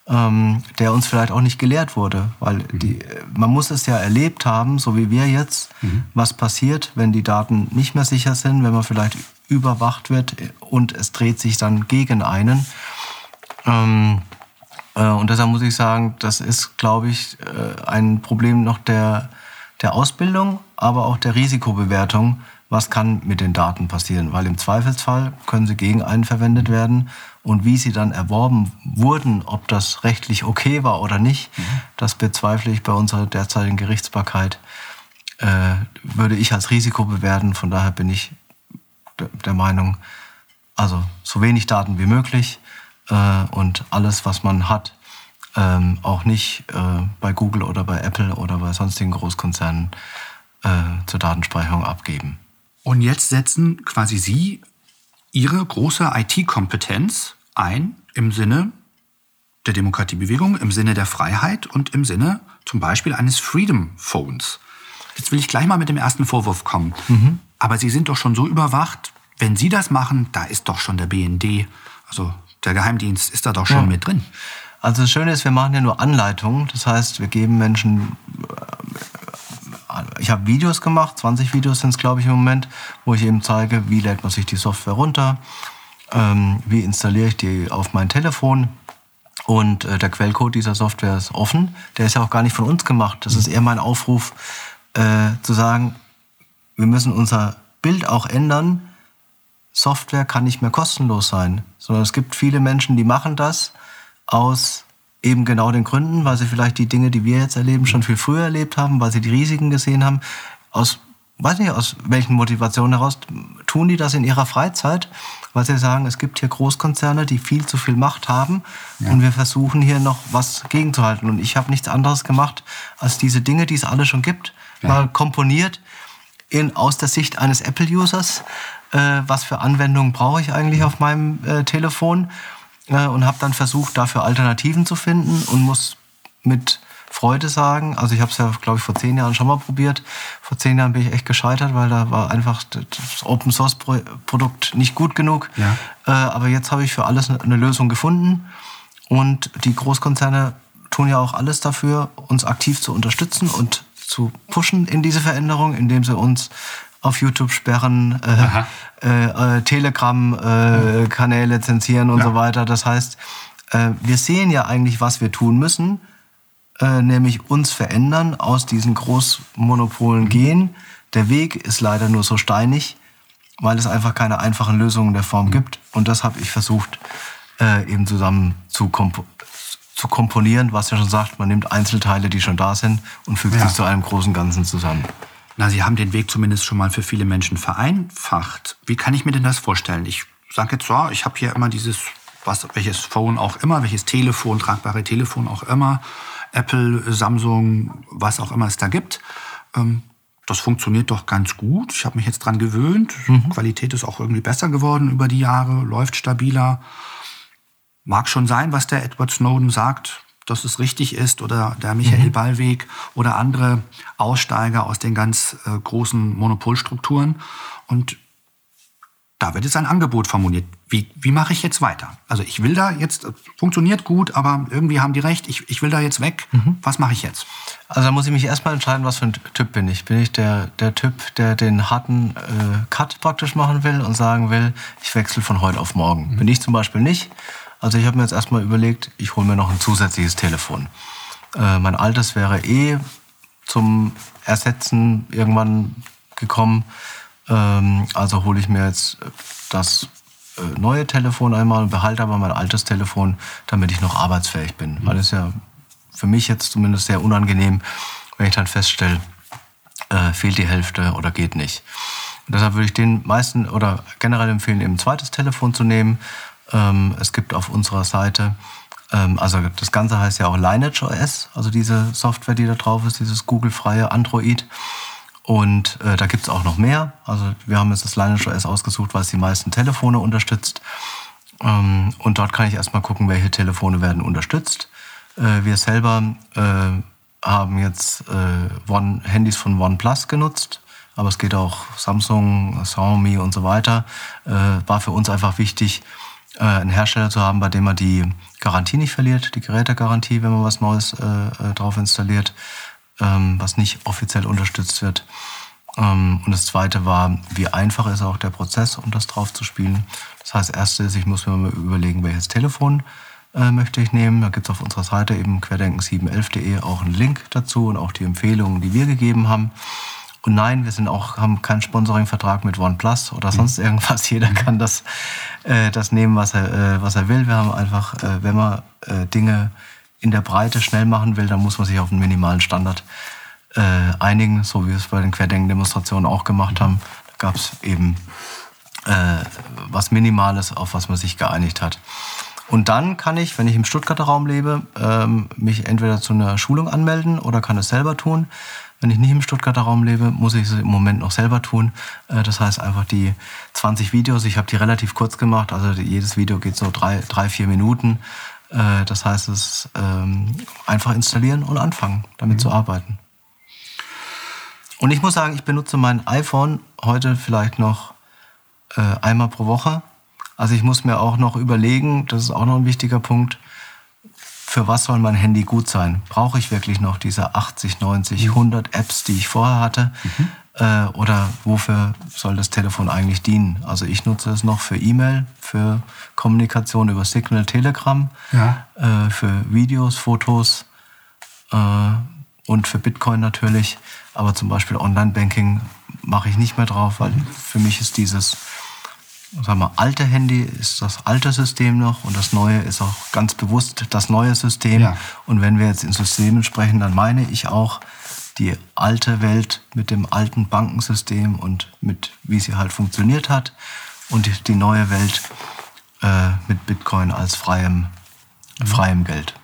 ähm, der uns vielleicht auch nicht gelehrt wurde. Weil mhm. die, man muss es ja erlebt haben, so wie wir jetzt, mhm. was passiert, wenn die Daten nicht mehr sicher sind, wenn man vielleicht überwacht wird und es dreht sich dann gegen einen. Ähm, äh, und deshalb muss ich sagen, das ist, glaube ich, äh, ein Problem noch der, der Ausbildung, aber auch der Risikobewertung. Was kann mit den Daten passieren? Weil im Zweifelsfall können sie gegen einen verwendet werden. Und wie sie dann erworben wurden, ob das rechtlich okay war oder nicht, mhm. das bezweifle ich bei unserer derzeitigen Gerichtsbarkeit, äh, würde ich als Risiko bewerten. Von daher bin ich der Meinung, also so wenig Daten wie möglich äh, und alles, was man hat, ähm, auch nicht äh, bei Google oder bei Apple oder bei sonstigen Großkonzernen äh, zur Datenspeicherung abgeben. Und jetzt setzen quasi Sie Ihre große I T-Kompetenz ein im Sinne der Demokratiebewegung, im Sinne der Freiheit und im Sinne zum Beispiel eines Freedom Phones. Jetzt will ich gleich mal mit dem ersten Vorwurf kommen. Mhm. Aber Sie sind doch schon so überwacht, wenn Sie das machen, da ist doch schon der B N D, also der Geheimdienst, ist da doch schon ja. mit drin. Also das Schöne ist, wir machen ja nur Anleitungen. Das heißt, wir geben Menschen... Ich habe Videos gemacht, zwanzig Videos sind es, glaube ich, im Moment, wo ich eben zeige, wie lädt man sich die Software runter, ähm, wie installiere ich die auf mein Telefon. Und äh, der Quellcode dieser Software ist offen. Der ist ja auch gar nicht von uns gemacht. Das ist eher mein Aufruf, äh, zu sagen, wir müssen unser Bild auch ändern. Software kann nicht mehr kostenlos sein, sondern es gibt viele Menschen, die machen das aus eben genau den Gründen, weil sie vielleicht die Dinge, die wir jetzt erleben, schon viel früher erlebt haben, weil sie die Risiken gesehen haben. Aus, weiß nicht, aus welchen Motivationen heraus tun die das in ihrer Freizeit, weil sie sagen, es gibt hier Großkonzerne, die viel zu viel Macht haben ja. und wir versuchen hier noch was gegenzuhalten. Und ich habe nichts anderes gemacht, als diese Dinge, die es alle schon gibt, ja. mal komponiert in, aus der Sicht eines Apple-Users. Äh, was für Anwendungen brauche ich eigentlich auf meinem äh, Telefon? Und habe dann versucht, dafür Alternativen zu finden und muss mit Freude sagen, also ich habe es ja, glaube ich, vor zehn Jahren schon mal probiert. Vor zehn Jahren bin ich echt gescheitert, weil da war einfach das Open-Source-Produkt nicht gut genug. Ja. Aber jetzt habe ich für alles eine Lösung gefunden. Und die Großkonzerne tun ja auch alles dafür, uns aktiv zu unterstützen und zu pushen in diese Veränderung, indem sie uns auf YouTube sperren, äh, äh, äh, Telegram-Kanäle äh, zensieren und ja. so weiter. Das heißt, äh, wir sehen ja eigentlich, was wir tun müssen, äh, nämlich uns verändern, aus diesen Großmonopolen mhm. gehen. Der Weg ist leider nur so steinig, weil es einfach keine einfachen Lösungen der Form mhm. gibt. Und das habe ich versucht, äh, eben zusammen zu, komp- zu komponieren, was ja schon sagt, man nimmt Einzelteile, die schon da sind und fügt ja. sie zu einem großen Ganzen zusammen. Na, Sie haben den Weg zumindest schon mal für viele Menschen vereinfacht. Wie kann ich mir denn das vorstellen? Ich sage jetzt so, ich habe hier immer dieses, was, welches Phone auch immer, welches Telefon, tragbare Telefon auch immer, Apple, Samsung, was auch immer es da gibt. Ähm, das funktioniert doch ganz gut. Ich habe mich jetzt dran gewöhnt. Mhm. Qualität ist auch irgendwie besser geworden über die Jahre, läuft stabiler. Mag schon sein, was der Edward Snowden sagt, dass es richtig ist, oder der Michael mhm. Ballweg oder andere Aussteiger aus den ganz äh, großen Monopolstrukturen. Und da wird jetzt ein Angebot formuliert. Wie, wie mache ich jetzt weiter? Also ich will da jetzt, funktioniert gut, aber irgendwie haben die recht, ich, ich will da jetzt weg. Mhm. Was mache ich jetzt? Also da muss ich mich erstmal entscheiden, was für ein Typ bin ich. Bin ich der, der Typ, der den harten äh, Cut praktisch machen will und sagen will, ich wechsle von heute auf morgen. Mhm. Bin ich zum Beispiel nicht. Also ich habe mir jetzt erstmal überlegt, ich hole mir noch ein zusätzliches Telefon. Äh, mein altes wäre eh zum Ersetzen irgendwann gekommen. Ähm, also hole ich mir jetzt das äh, neue Telefon einmal und behalte aber mein altes Telefon, damit ich noch arbeitsfähig bin. Mhm. Weil es ja für mich jetzt zumindest sehr unangenehm, wenn ich dann feststelle, äh, fehlt die Hälfte oder geht nicht. Und deshalb würde ich den meisten oder generell empfehlen, eben ein zweites Telefon zu nehmen. Es gibt auf unserer Seite, also das Ganze heißt ja auch Lineage O S, also diese Software, die da drauf ist, dieses Google-freie Android. Und äh, da gibt es auch noch mehr. Also wir haben jetzt das Lineage O S ausgesucht, weil es die meisten Telefone unterstützt. Ähm, und dort kann ich erstmal gucken, welche Telefone werden unterstützt. Äh, wir selber äh, haben jetzt äh, One, Handys von OnePlus genutzt. Aber es geht auch Samsung, Xiaomi und so weiter. Äh, war für uns einfach wichtig, äh, einen Hersteller zu haben, bei dem man die Garantie nicht verliert, die Gerätegarantie, wenn man was Neues äh, drauf installiert, ähm, was nicht offiziell unterstützt wird. Ähm, und das Zweite war, wie einfach ist auch der Prozess, um das drauf zu spielen. Das heißt, Erste ist, ich muss mir mal überlegen, welches Telefon äh, möchte ich nehmen. Da gibt es auf unserer Seite eben querdenken sieben elf punkt de auch einen Link dazu und auch die Empfehlungen, die wir gegeben haben. Und nein, wir sind auch, haben keinen Sponsoring-Vertrag mit OnePlus oder sonst irgendwas. Jeder kann das, äh, das nehmen, was er, äh, was er will. Wir haben einfach, äh, wenn man äh, Dinge in der Breite schnell machen will, dann muss man sich auf einen minimalen Standard äh, einigen, so wie wir es bei den Querdenken-Demonstrationen auch gemacht haben. Da gab es eben äh, was Minimales, auf was man sich geeinigt hat. Und dann kann ich, wenn ich im Stuttgarter Raum lebe, ähm, mich entweder zu einer Schulung anmelden oder kann es selber tun. Wenn ich nicht im Stuttgarter Raum lebe, muss ich es im Moment noch selber tun. Das heißt einfach die zwanzig Videos, ich habe die relativ kurz gemacht, also jedes Video geht so drei, drei vier Minuten. Das heißt, es ist einfach installieren und anfangen, damit mhm. zu arbeiten. Und ich muss sagen, ich benutze mein iPhone heute vielleicht noch einmal pro Woche. Also ich muss mir auch noch überlegen, das ist auch noch ein wichtiger Punkt, für was soll mein Handy gut sein? Brauche ich wirklich noch diese achtzig, neunzig, hundert Apps, die ich vorher hatte? Mhm. Äh, oder wofür soll das Telefon eigentlich dienen? Also ich nutze es noch für E-Mail, für Kommunikation über Signal, Telegram, ja. äh, für Videos, Fotos äh, und für Bitcoin natürlich. Aber zum Beispiel Online-Banking mache ich nicht mehr drauf, weil für mich ist dieses sagen wir, alte Handy ist das alte System noch und das neue ist auch ganz bewusst das neue System. Ja. Und wenn wir jetzt in Systemen sprechen, dann meine ich auch die alte Welt mit dem alten Bankensystem und mit wie sie halt funktioniert hat und die, die neue Welt äh, mit Bitcoin als freiem, mhm. freiem Geld.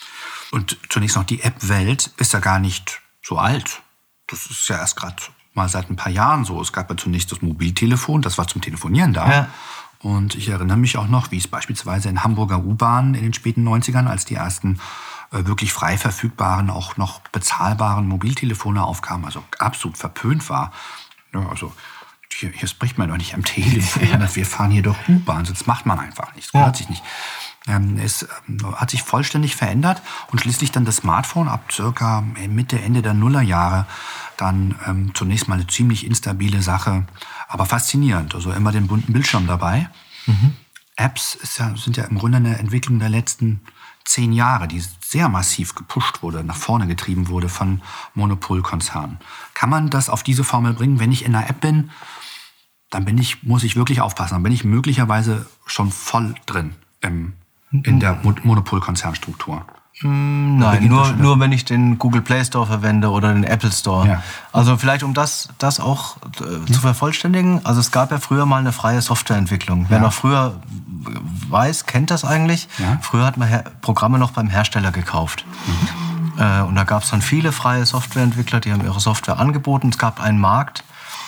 Und zunächst noch, die App-Welt ist ja gar nicht so alt. Das ist ja erst gerade mal seit ein paar Jahren so. Es gab ja zunächst das Mobiltelefon, das war zum Telefonieren da. Ja. Und ich erinnere mich auch noch, wie es beispielsweise in Hamburger U-Bahnen in den späten neunzigern, als die ersten äh, wirklich frei verfügbaren, auch noch bezahlbaren Mobiltelefone aufkamen, also absolut verpönt war. Ja, also hier, hier spricht man doch nicht am Telefon. Ja. Wir fahren hier doch U-Bahn, sonst macht man einfach nicht. Das gehört ja. sich nicht. Es hat sich vollständig verändert und schließlich dann das Smartphone ab circa Mitte, Ende der Nullerjahre dann ähm, zunächst mal eine ziemlich instabile Sache, aber faszinierend. Also immer den bunten Bildschirm dabei. Mhm. Apps ist ja, sind ja im Grunde eine Entwicklung der letzten zehn Jahre, die sehr massiv gepusht wurde, nach vorne getrieben wurde von Monopolkonzernen. Kann man das auf diese Formel bringen? Wenn ich in einer App bin, dann bin ich, muss ich wirklich aufpassen. Dann bin ich möglicherweise schon voll drin im in der Monopolkonzernstruktur. Nein, nur, nur wenn ich den Google Play Store verwende oder den Apple Store. Ja. Also vielleicht um das, das auch äh, zu vervollständigen. Also es gab ja früher mal eine freie Softwareentwicklung. Ja. Wer noch früher weiß, kennt das eigentlich. Ja. Früher hat man Her- Programme noch beim Hersteller gekauft. Mhm. Äh, und da gab es dann viele freie Softwareentwickler, die haben ihre Software angeboten. Es gab einen Markt.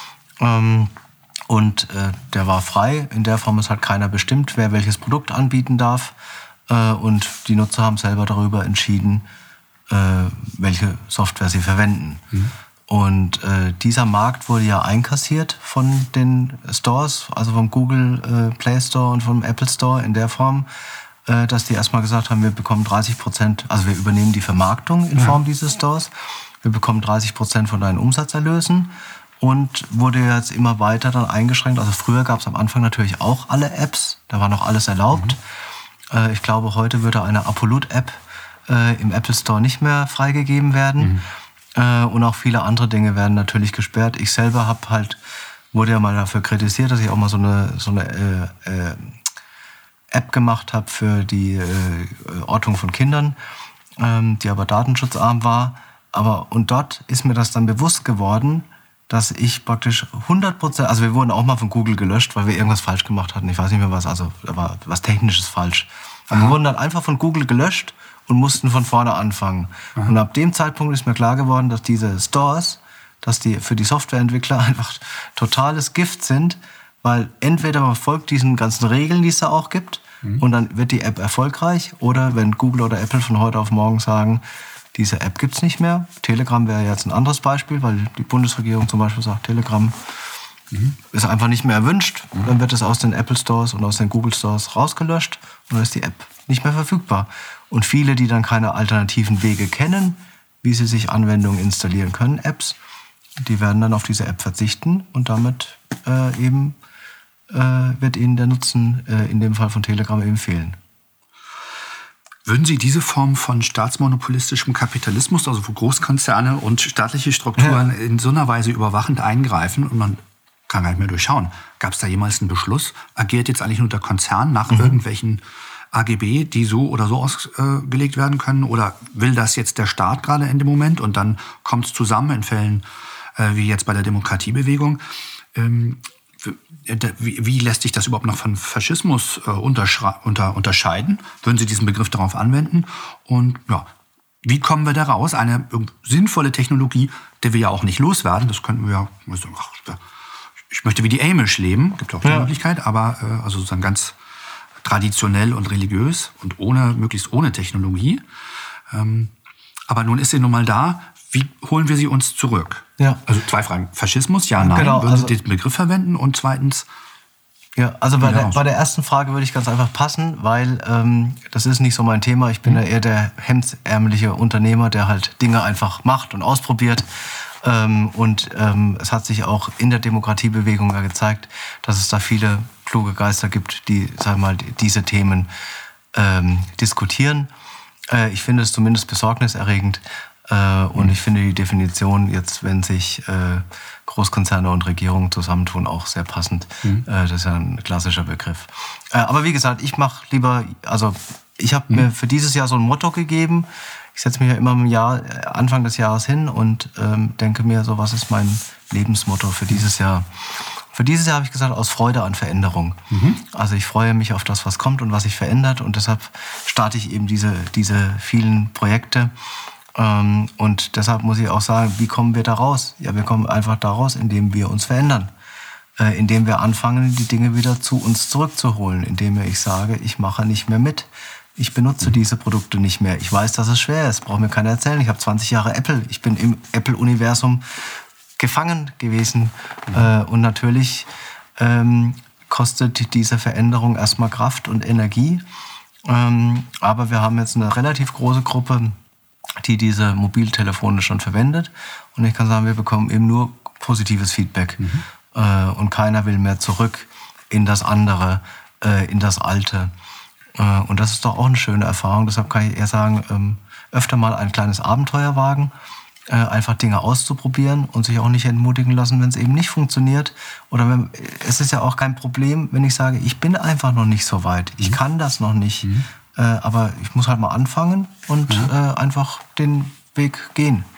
Ähm, Und äh, der war frei. In der Form, es hat keiner bestimmt, wer welches Produkt anbieten darf. Äh, und die Nutzer haben selber darüber entschieden, äh, welche Software sie verwenden. Mhm. Und äh, dieser Markt wurde ja einkassiert von den Stores, also vom Google äh, Play Store und vom Apple Store in der Form, äh, dass die erstmal gesagt haben, wir bekommen dreißig Prozent, also wir übernehmen die Vermarktung in ja. Form dieses Stores. Wir bekommen dreißig Prozent von deinen Umsatzerlösen. Und wurde jetzt immer weiter dann eingeschränkt. Also früher gab es am Anfang natürlich auch alle Apps. Da war noch alles erlaubt. Mhm. Äh, ich glaube, heute würde eine Apollut-App äh, im Apple Store nicht mehr freigegeben werden. Mhm. Äh, und auch viele andere Dinge werden natürlich gesperrt. Ich selber habe halt, wurde ja mal dafür kritisiert, dass ich auch mal so eine, so eine äh, äh, App gemacht habe für die äh, Ortung von Kindern, ähm, die aber datenschutzarm war. Aber und dort ist mir das dann bewusst geworden, dass ich praktisch hundert Prozent, also wir wurden auch mal von Google gelöscht, weil wir irgendwas falsch gemacht hatten. Ich weiß nicht mehr was, also da war was Technisches falsch. Aber wir wurden dann einfach von Google gelöscht und mussten von vorne anfangen. Aha. Und ab dem Zeitpunkt ist mir klar geworden, dass diese Stores, dass die für die Softwareentwickler einfach totales Gift sind, weil entweder man folgt diesen ganzen Regeln, die es da auch gibt, mhm. und dann wird die App erfolgreich, oder wenn Google oder Apple von heute auf morgen sagen, diese App gibt's nicht mehr. Telegram wäre jetzt ein anderes Beispiel, weil die Bundesregierung zum Beispiel sagt, Telegram mhm. ist einfach nicht mehr erwünscht. Mhm. Dann wird es aus den Apple Stores und aus den Google Stores rausgelöscht und dann ist die App nicht mehr verfügbar. Und viele, die dann keine alternativen Wege kennen, wie sie sich Anwendungen installieren können, Apps, die werden dann auf diese App verzichten und damit äh, eben äh, wird ihnen der Nutzen äh, in dem Fall von Telegram eben fehlen. Würden Sie diese Form von staatsmonopolistischem Kapitalismus, also wo Großkonzerne und staatliche Strukturen ja. in so einer Weise überwachend eingreifen und man kann gar nicht mehr durchschauen, gab es da jemals einen Beschluss? Agiert jetzt eigentlich nur der Konzern nach mhm. irgendwelchen A G B, die so oder so ausgelegt werden können? Oder will das jetzt der Staat gerade in dem Moment und dann kommt es zusammen in Fällen äh, wie jetzt bei der Demokratiebewegung? Ähm, Wie, wie lässt sich das überhaupt noch von Faschismus äh, unter, unterscheiden? Würden Sie diesen Begriff darauf anwenden? Und ja, wie kommen wir da raus? Eine sinnvolle Technologie, der wir ja auch nicht loswerden, das könnten wir ja, ich möchte wie die Amish leben, gibt auch die ja. Möglichkeit, aber äh, also sozusagen ganz traditionell und religiös und ohne, möglichst ohne Technologie. Ähm, aber nun ist sie nun mal da. Wie holen wir sie uns zurück? Ja. Also zwei Fragen. Faschismus, ja, nein. Genau, Würden also, Sie den Begriff verwenden? Und zweitens... Ja, also bei der, bei der ersten Frage würde ich ganz einfach passen, weil ähm, das ist nicht so mein Thema. Ich bin mhm. ja eher der hemdsärmelige Unternehmer, der halt Dinge einfach macht und ausprobiert. Ähm, und ähm, es hat sich auch in der Demokratiebewegung ja gezeigt, dass es da viele kluge Geister gibt, die, sagen wir mal, diese Themen ähm, diskutieren. Äh, ich finde es zumindest besorgniserregend. Und ich finde die Definition jetzt, wenn sich äh, Großkonzerne und Regierungen zusammentun, auch sehr passend. Mhm. Äh, das ist ja ein klassischer Begriff. Äh, aber wie gesagt, ich mache lieber, also ich habe mhm. mir für dieses Jahr so ein Motto gegeben. Ich setze mich ja immer im Jahr, Anfang des Jahres hin und ähm, denke mir so, was ist mein Lebensmotto für dieses Jahr? Für dieses Jahr habe ich gesagt, aus Freude an Veränderung. Mhm. Also ich freue mich auf das, was kommt und was sich verändert. Und deshalb starte ich eben diese, diese vielen Projekte. Ähm, und deshalb muss ich auch sagen, wie kommen wir da raus? Ja, wir kommen einfach da raus, indem wir uns verändern. Äh, indem wir anfangen, die Dinge wieder zu uns zurückzuholen. Indem ich sage, ich mache nicht mehr mit. Ich benutze diese Produkte nicht mehr. Ich weiß, dass es schwer ist. Braucht mir keiner erzählen. Ich habe zwanzig Jahre Apple. Ich bin im Apple-Universum gefangen gewesen. Mhm. Äh, und natürlich ähm, kostet diese Veränderung erstmal Kraft und Energie. Ähm, aber wir haben jetzt eine relativ große Gruppe, die diese Mobiltelefone schon verwendet. Und ich kann sagen, wir bekommen eben nur positives Feedback. Mhm. Äh, und keiner will mehr zurück in das andere, äh, in das Alte. Äh, und das ist doch auch eine schöne Erfahrung. Deshalb kann ich eher sagen, ähm, öfter mal ein kleines Abenteuer wagen, äh, einfach Dinge auszuprobieren und sich auch nicht entmutigen lassen, wenn es eben nicht funktioniert. Oder wenn, es ist ja auch kein Problem, wenn ich sage, ich bin einfach noch nicht so weit. Ich mhm. kann das noch nicht. Mhm. Äh, aber ich muss halt mal anfangen und ja. äh, einfach den Weg gehen. Und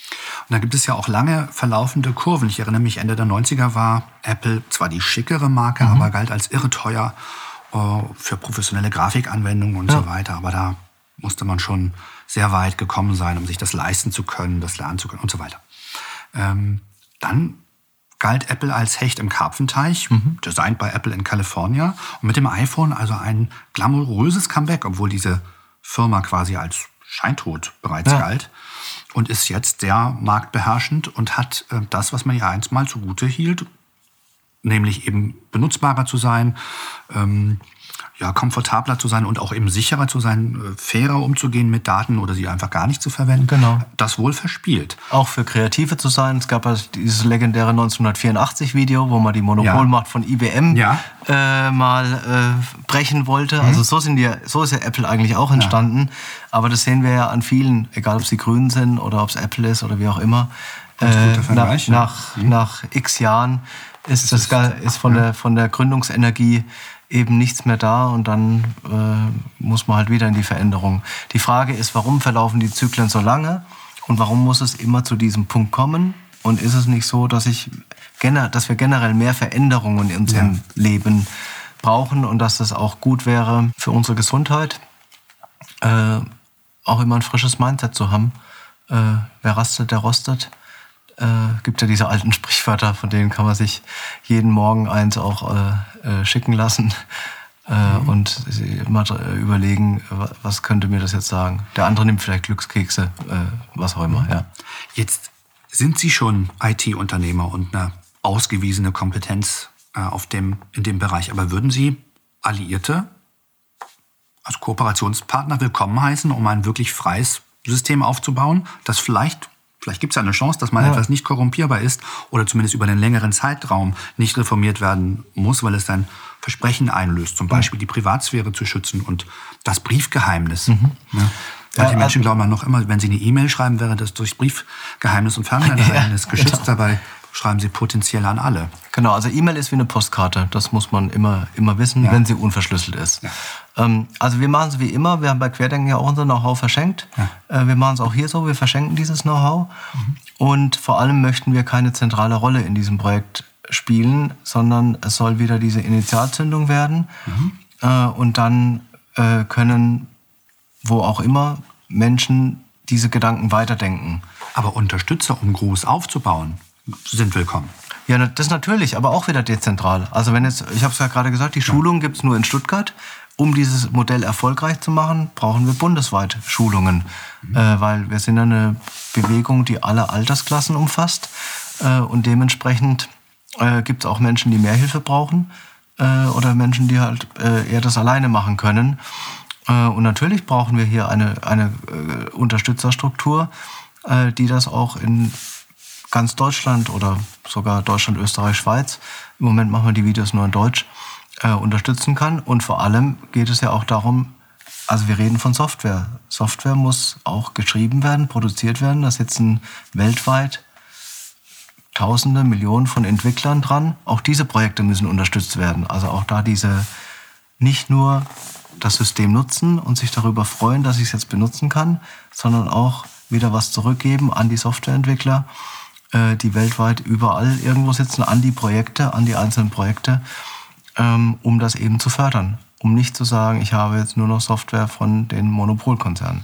da gibt es ja auch lange verlaufende Kurven. Ich erinnere mich, Ende der neunziger war Apple zwar die schickere Marke, mhm. aber galt als irre teuer äh, für professionelle Grafikanwendungen und ja. so weiter. Aber da musste man schon sehr weit gekommen sein, um sich das leisten zu können, das lernen zu können und so weiter. Ähm, dann galt Apple als Hecht im Karpfenteich, mhm. designt bei Apple in Kalifornien. Und mit dem iPhone also ein glamouröses Comeback, obwohl diese Firma quasi als scheintot bereits ja. galt. Und ist jetzt sehr marktbeherrschend und hat äh, das, was man ihr einst mal zugute hielt, nämlich eben benutzbarer zu sein, ähm, ja, komfortabler zu sein und auch eben sicherer zu sein, äh, fairer umzugehen mit Daten oder sie einfach gar nicht zu verwenden. Genau. Das wohl verspielt. Auch für Kreative zu sein. Es gab also dieses legendäre neunzehnhundertvierundachtzig-Video, wo man die Monopolmacht ja. von I B M ja. äh, mal äh, brechen wollte. Mhm. Also so, sind die, so ist ja Apple eigentlich auch entstanden. Ja. Aber das sehen wir ja an vielen, egal ob es die Grünen sind oder ob es Apple ist oder wie auch immer. Äh, nach, nach, mhm. nach x Jahren ist, das, das ist von, ja. der, von der Gründungsenergie eben nichts mehr da und dann äh, muss man halt wieder in die Veränderung. Die Frage ist, warum verlaufen die Zyklen so lange und warum muss es immer zu diesem Punkt kommen? Und ist es nicht so, dass, ich, dass wir generell mehr Veränderungen in unserem ja. Leben brauchen und dass das auch gut wäre für unsere Gesundheit, äh, auch immer ein frisches Mindset zu haben. Äh, wer rastet, der rostet. Äh, gibt ja diese alten Sprichwörter, von denen kann man sich jeden Morgen eins auch äh, äh, schicken lassen äh, mhm. und mal überlegen, was könnte mir das jetzt sagen. Der andere nimmt vielleicht Glückskekse, äh, was auch immer. Ja. Jetzt sind Sie schon I T-Unternehmer und eine ausgewiesene Kompetenz äh, auf dem, in dem Bereich. Aber würden Sie Alliierte, also Kooperationspartner, willkommen heißen, um ein wirklich freies System aufzubauen, das vielleicht, vielleicht gibt es ja eine Chance, dass mal ja. etwas nicht korrumpierbar ist oder zumindest über einen längeren Zeitraum nicht reformiert werden muss, weil es ein Versprechen einlöst, zum Beispiel die Privatsphäre zu schützen und das Briefgeheimnis. Mhm. Ja. Weil die Menschen glauben noch immer, wenn sie eine E-Mail schreiben, wäre das durch Briefgeheimnis und Ferngeheimnis ja, geschützt. Genau. Dabei schreiben sie potenziell an alle. Genau, also E-Mail ist wie eine Postkarte. Das muss man immer, immer wissen, ja. wenn sie unverschlüsselt ist. Ja. Ähm, also wir machen es wie immer. Wir haben bei Querdenken ja auch unser Know-how verschenkt. Ja. Äh, wir machen es auch hier so. Wir verschenken dieses Know-how. Mhm. Und vor allem möchten wir keine zentrale Rolle in diesem Projekt spielen, sondern es soll wieder diese Initialzündung werden. Mhm. Äh, und dann äh, können wo auch immer Menschen diese Gedanken weiterdenken. Aber Unterstützer, um groß aufzubauen, sind willkommen. Ja, das natürlich, aber auch wieder dezentral. Also wenn jetzt, ich habe es ja gerade gesagt, die Schulung ja. gibt es nur in Stuttgart. Um dieses Modell erfolgreich zu machen, brauchen wir bundesweit Schulungen. Mhm. Äh, weil wir sind eine Bewegung, die alle Altersklassen umfasst. Äh, und dementsprechend äh, gibt es auch Menschen, die mehr Hilfe brauchen. Äh, oder Menschen, die halt äh, eher das alleine machen können. Und natürlich brauchen wir hier eine, eine äh, Unterstützerstruktur, äh, die das auch in ganz Deutschland oder sogar Deutschland, Österreich, Schweiz, im Moment machen wir die Videos nur in Deutsch, äh, unterstützen kann. Und vor allem geht es ja auch darum, also wir reden von Software. Software muss auch geschrieben werden, produziert werden. Da sitzen weltweit Tausende, Millionen von Entwicklern dran. Auch diese Projekte müssen unterstützt werden. Also auch da diese nicht nur das System nutzen und sich darüber freuen, dass ich es jetzt benutzen kann, sondern auch wieder was zurückgeben an die Softwareentwickler, äh, die weltweit überall irgendwo sitzen, an die Projekte, an die einzelnen Projekte, ähm, um das eben zu fördern. Um nicht zu sagen, ich habe jetzt nur noch Software von den Monopolkonzernen.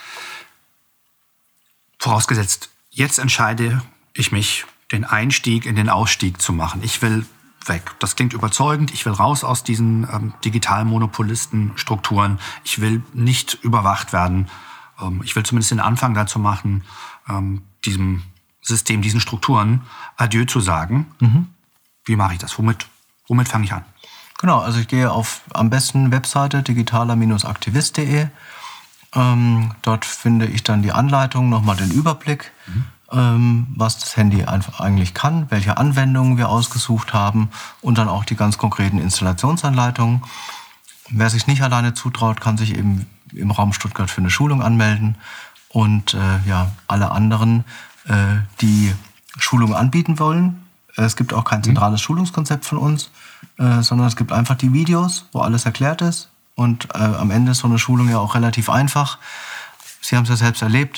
Vorausgesetzt, jetzt entscheide ich mich, den Einstieg in den Ausstieg zu machen. Ich will weg. Das klingt überzeugend. Ich will raus aus diesen ähm, digitalen Monopolistenstrukturen. Ich will nicht überwacht werden. Ähm, ich will zumindest den Anfang dazu machen, ähm, diesem System, diesen Strukturen Adieu zu sagen. Mhm. Wie mache ich das? Womit, womit fange ich an? Genau, also ich gehe auf am besten Webseite digitaler Aktivist punkt de. Ähm, dort finde ich dann die Anleitung, nochmal den Überblick. Mhm. Was das Handy einfach eigentlich kann, welche Anwendungen wir ausgesucht haben und dann auch die ganz konkreten Installationsanleitungen. Wer sich nicht alleine zutraut, kann sich eben im Raum Stuttgart für eine Schulung anmelden und äh, ja, alle anderen, äh, die Schulungen anbieten wollen. Es gibt auch kein zentrales mhm. Schulungskonzept von uns, äh, sondern es gibt einfach die Videos, wo alles erklärt ist und äh, am Ende ist so eine Schulung ja auch relativ einfach. Sie haben es ja selbst erlebt.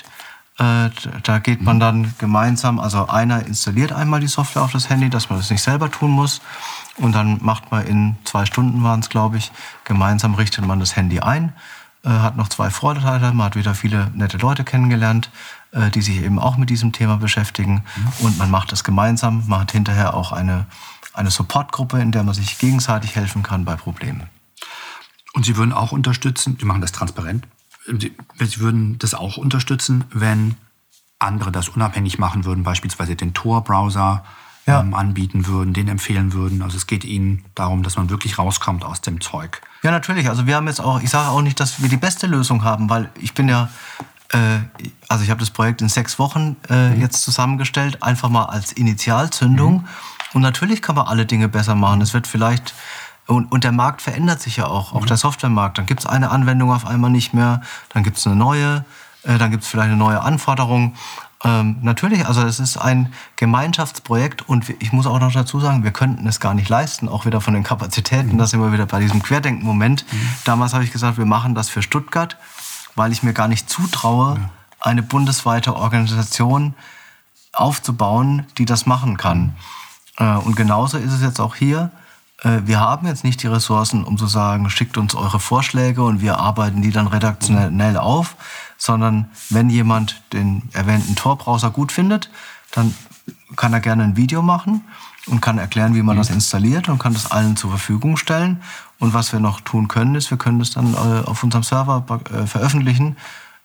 Da geht man dann gemeinsam, also einer installiert einmal die Software auf das Handy, dass man das nicht selber tun muss. Und dann macht man in zwei Stunden, waren es glaube ich, gemeinsam richtet man das Handy ein. Hat noch zwei Vorteile, man hat wieder viele nette Leute kennengelernt, die sich eben auch mit diesem Thema beschäftigen. Und man macht das gemeinsam, man hat hinterher auch eine, eine Supportgruppe, in der man sich gegenseitig helfen kann bei Problemen. Und Sie würden auch unterstützen, Sie machen das transparent, Sie würden das auch unterstützen, wenn andere das unabhängig machen würden, beispielsweise den Tor-Browser ja. ähm, anbieten würden, den empfehlen würden. Also es geht Ihnen darum, dass man wirklich rauskommt aus dem Zeug. Ja, natürlich. Also wir haben jetzt auch, ich sage auch nicht, dass wir die beste Lösung haben, weil ich bin ja, äh, also ich habe das Projekt in sechs Wochen äh, mhm. jetzt zusammengestellt, einfach mal als Initialzündung. Mhm. Und natürlich kann man alle Dinge besser machen. Es wird vielleicht Und, und der Markt verändert sich ja auch, auch der Softwaremarkt. Dann gibt es eine Anwendung auf einmal nicht mehr, dann gibt es eine neue, äh, dann gibt es vielleicht eine neue Anforderung. Ähm, natürlich, also es ist ein Gemeinschaftsprojekt und ich muss auch noch dazu sagen, wir könnten es gar nicht leisten, auch wieder von den Kapazitäten. Mhm. Da sind wir wieder bei diesem Querdenken-Moment. Mhm. Damals habe ich gesagt, wir machen das für Stuttgart, weil ich mir gar nicht zutraue, ja. eine bundesweite Organisation aufzubauen, die das machen kann. Mhm. Äh, und genauso ist es jetzt auch hier. Wir haben jetzt nicht die Ressourcen, um zu sagen, schickt uns eure Vorschläge und wir arbeiten die dann redaktionell auf, sondern wenn jemand den erwähnten Tor-Browser gut findet, dann kann er gerne ein Video machen und kann erklären, wie man das installiert und kann das allen zur Verfügung stellen. Und was wir noch tun können, ist, wir können das dann auf unserem Server veröffentlichen.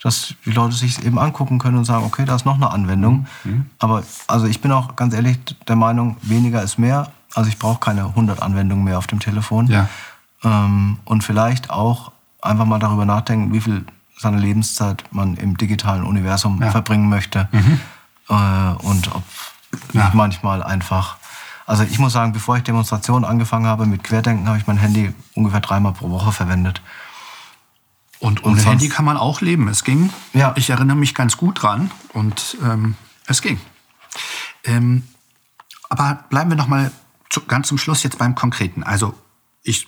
dass die Leute sich eben angucken können und sagen, okay, da ist noch eine Anwendung. Mhm. Aber also ich bin auch ganz ehrlich der Meinung, weniger ist mehr. Also ich brauche keine hundert Anwendungen mehr auf dem Telefon. Ja. Ähm, und vielleicht auch einfach mal darüber nachdenken, wie viel seiner Lebenszeit man im digitalen Universum ja. verbringen möchte. Mhm. Äh, und ob ja. nicht manchmal einfach... Also ich muss sagen, bevor ich Demonstrationen angefangen habe mit Querdenken, habe ich mein Handy ungefähr dreimal pro Woche verwendet. Und ohne und Handy kann man auch leben. Es ging. Ja. Ich erinnere mich ganz gut dran und ähm, es ging. Ähm, aber bleiben wir noch mal zu, ganz zum Schluss jetzt beim Konkreten. Also ich,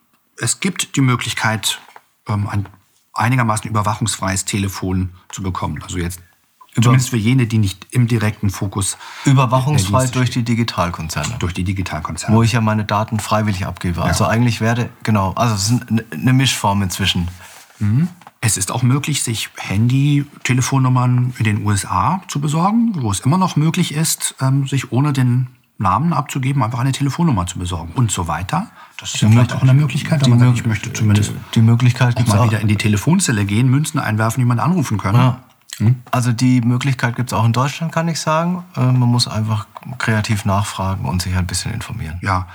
es gibt die Möglichkeit, ähm, ein einigermaßen überwachungsfreies Telefon zu bekommen. Also jetzt zumindest für jene, die nicht im direkten Fokus... Überwachungsfrei durch die Digitalkonzerne. Durch die Digitalkonzerne. Wo ich ja meine Daten freiwillig abgebe. Ja. Also eigentlich werde, genau, also es ist eine Mischform inzwischen. Mhm. Es ist auch möglich, sich Handy-Telefonnummern in den U S A zu besorgen, wo es immer noch möglich ist, sich ohne den Namen abzugeben, einfach eine Telefonnummer zu besorgen und so weiter. Das ist ja vielleicht auch eine Möglichkeit, aber sagt, ich möchte zumindest die Möglichkeit auch mal auch wieder in die Telefonzelle gehen, Münzen einwerfen, die man anrufen können. Ja. Also die Möglichkeit gibt es auch in Deutschland, kann ich sagen. Man muss einfach kreativ nachfragen und sich ein bisschen informieren. Ja.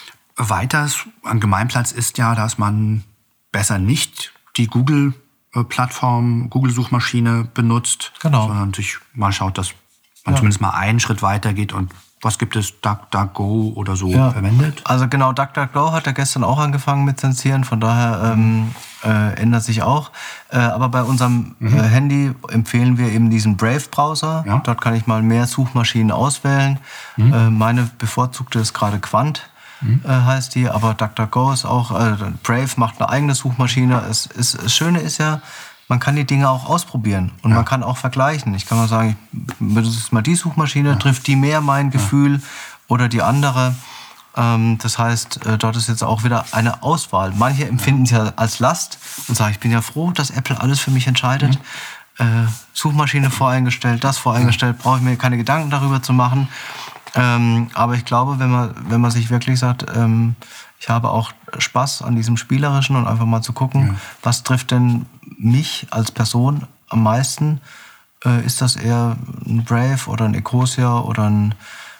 Weiters ein Gemeinplatz ist ja, dass man besser nicht die Google-Plattform, Google-Suchmaschine benutzt, genau. sondern sich mal schaut, dass man ja. zumindest mal einen Schritt weiter geht und was gibt es, DuckDuckGo oder so ja. verwendet? Also genau, DuckDuckGo hat ja gestern auch angefangen mit Zensieren, von daher ähm, äh, ändert sich auch. Äh, aber bei unserem mhm. äh, Handy empfehlen wir eben diesen Brave-Browser. Ja. Dort kann ich mal mehr Suchmaschinen auswählen. Mhm. Äh, meine bevorzugte ist gerade Quant, mhm. äh, heißt die, aber DuckDuckGo ist auch, äh, Brave macht eine eigene Suchmaschine. Es, es, das Schöne ist ja, man kann die Dinge auch ausprobieren und ja. man kann auch vergleichen. Ich kann mal sagen, ich benutze mal die Suchmaschine, ja. trifft die mehr mein Gefühl ja. oder die andere. Ähm, das heißt, äh, dort ist jetzt auch wieder eine Auswahl. Manche empfinden es ja als Last und sagen, ich bin ja froh, dass Apple alles für mich entscheidet. Mhm. Äh, Suchmaschine voreingestellt, das voreingestellt, mhm. brauche ich mir keine Gedanken darüber zu machen. Ähm, aber ich glaube, wenn man, wenn man sich wirklich sagt, ähm, ich habe auch Spaß an diesem Spielerischen und einfach mal zu gucken, ja. was trifft denn mich als Person am meisten? Äh, ist das eher ein Brave oder ein Ecosia oder ein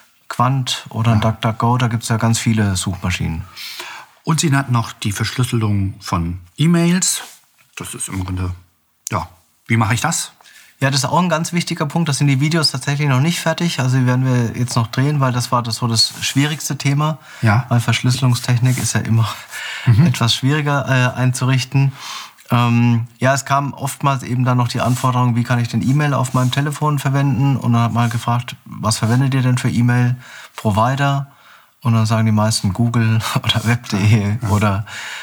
Quant oder ein ja. DuckDuckGo? Da gibt es ja ganz viele Suchmaschinen. Und sie hat noch die Verschlüsselung von E-Mails. Das ist im Grunde, ja, wie mache ich das? Ja, das ist auch ein ganz wichtiger Punkt. Das sind die Videos tatsächlich noch nicht fertig. Also die werden wir jetzt noch drehen, weil das war das so das schwierigste Thema. Ja. Weil Verschlüsselungstechnik ist ja immer mhm. etwas schwieriger äh, einzurichten. Ähm, ja, es kam oftmals eben dann noch die Anforderung, wie kann ich denn E-Mail auf meinem Telefon verwenden? Und dann hat man gefragt, was verwendet ihr denn für E-Mail-Provider? Und dann sagen die meisten Google oder web punkt de ja. oder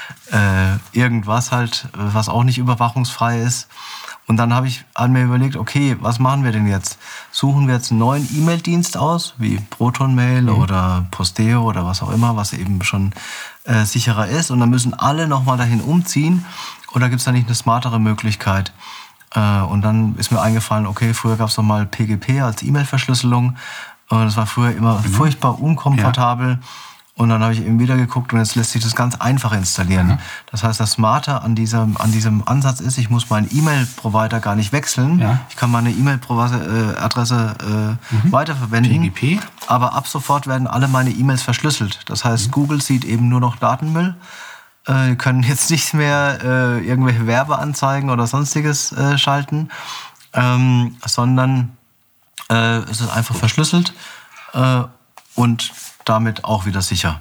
äh, irgendwas halt, was auch nicht überwachungsfrei ist. Und dann habe ich an mir überlegt, okay, was machen wir denn jetzt? Suchen wir jetzt einen neuen E-Mail-Dienst aus, wie ProtonMail mhm. oder Posteo oder was auch immer, was eben schon äh, sicherer ist. Und dann müssen alle nochmal dahin umziehen. Oder gibt es da nicht eine smartere Möglichkeit? Äh, und dann ist mir eingefallen, okay, früher gab es noch mal P G P als E-Mail-Verschlüsselung. Und das war früher immer mhm. furchtbar unkomfortabel. Ja. Und dann habe ich eben wieder geguckt und jetzt lässt sich das ganz einfach installieren. Mhm. Das heißt, das Smarte an diesem, an diesem Ansatz ist, ich muss meinen E-Mail-Provider gar nicht wechseln. Ja. Ich kann meine E-Mail-Adresse äh, mhm. weiterverwenden. P G P. Aber ab sofort werden alle meine E-Mails verschlüsselt. Das heißt, mhm. Google sieht eben nur noch Datenmüll. Äh, können jetzt nicht mehr äh, irgendwelche Werbeanzeigen oder sonstiges äh, schalten, ähm, sondern äh, es ist einfach verschlüsselt äh, und damit auch wieder sicher.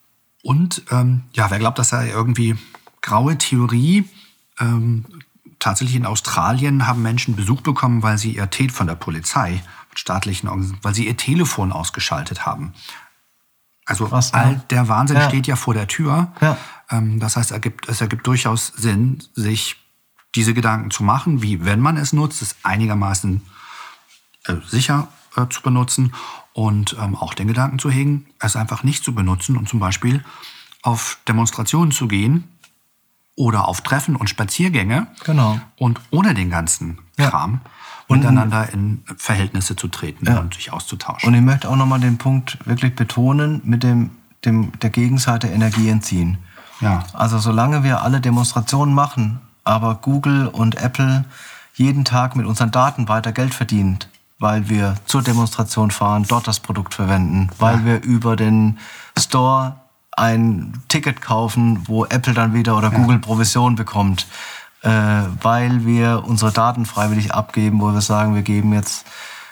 Und ähm, ja, wer glaubt, das sei irgendwie graue Theorie? Ähm, tatsächlich in Australien haben Menschen Besuch bekommen, weil sie ihr T von der Polizei, staatlichen Organisationen, weil sie ihr Telefon ausgeschaltet haben. Also Was, all ja. der Wahnsinn ja. steht ja vor der Tür. Ja. Ähm, das heißt, es ergibt, es ergibt durchaus Sinn, sich diese Gedanken zu machen, wie wenn man es nutzt, es einigermaßen äh, sicher äh, zu benutzen. Und ähm, auch den Gedanken zu hegen, es einfach nicht zu benutzen und zum Beispiel auf Demonstrationen zu gehen oder auf Treffen und Spaziergänge genau. und ohne den ganzen Kram ja. und miteinander in Verhältnisse zu treten ja. und sich auszutauschen. Und ich möchte auch nochmal den Punkt wirklich betonen, mit dem, dem der Gegenseite Energie entziehen. Ja. Also solange wir alle Demonstrationen machen, aber Google und Apple jeden Tag mit unseren Daten weiter Geld verdienen, weil wir zur Demonstration fahren, dort das Produkt verwenden, weil ja. wir über den Store ein Ticket kaufen, wo Apple dann wieder oder ja. Google Provision bekommt, äh, weil wir unsere Daten freiwillig abgeben, wo wir sagen, wir geben jetzt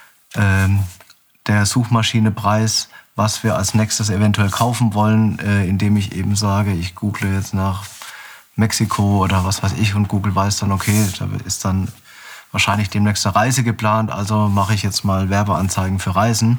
ähm, der Suchmaschine Preis, was wir als nächstes eventuell kaufen wollen, äh, indem ich eben sage, ich google jetzt nach Mexiko oder was weiß ich und Google weiß dann, okay, da ist dann wahrscheinlich demnächst eine Reise geplant, also mache ich jetzt mal Werbeanzeigen für Reisen.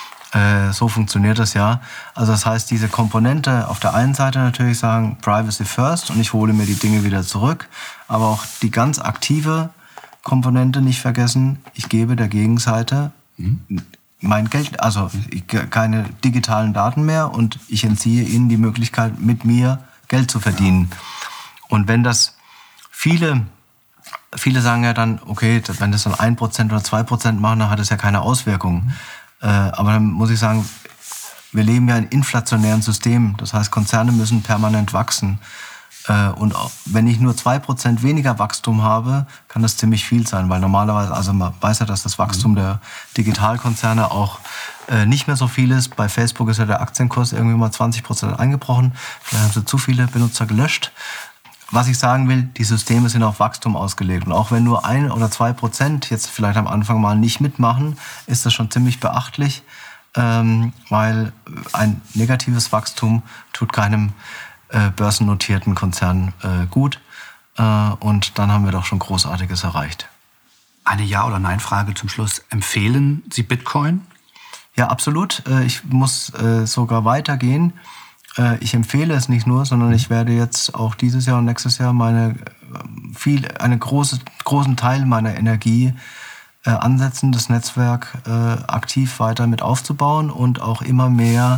Äh, so funktioniert das ja. Also das heißt, diese Komponente auf der einen Seite natürlich sagen, Privacy first und ich hole mir die Dinge wieder zurück, aber auch die ganz aktive Komponente nicht vergessen, ich gebe der Gegenseite mhm. mein Geld, also keine digitalen Daten mehr und ich entziehe ihnen die Möglichkeit, mit mir Geld zu verdienen. Ja. Und wenn das viele, viele sagen ja dann, okay, wenn das dann ein Prozent oder zwei Prozent machen, dann hat das ja keine Auswirkungen. Mhm. Äh, aber dann muss ich sagen, wir leben ja in inflationären Systemen. Das heißt, Konzerne müssen permanent wachsen. Äh, und auch, wenn ich nur zwei Prozent weniger Wachstum habe, kann das ziemlich viel sein. Weil normalerweise, also man weiß ja, dass das Wachstum mhm. der Digitalkonzerne auch äh, nicht mehr so viel ist. Bei Facebook ist ja der Aktienkurs irgendwie mal zwanzig Prozent eingebrochen. Vielleicht haben sie zu viele Benutzer gelöscht. Was ich sagen will, die Systeme sind auf Wachstum ausgelegt. Und auch wenn nur ein oder zwei Prozent jetzt vielleicht am Anfang mal nicht mitmachen, ist das schon ziemlich beachtlich, ähm, weil ein negatives Wachstum tut keinem äh, börsennotierten Konzern äh, gut. Äh, und dann haben wir doch schon Großartiges erreicht. Eine Ja- oder Nein-Frage zum Schluss. Empfehlen Sie Bitcoin? Ja, absolut. Äh, ich muss äh, sogar weitergehen. Ich empfehle es nicht nur, sondern ich werde jetzt auch dieses Jahr und nächstes Jahr meine viel, einen große, großen Teil meiner Energie äh, ansetzen, das Netzwerk äh, aktiv weiter mit aufzubauen und auch immer mehr,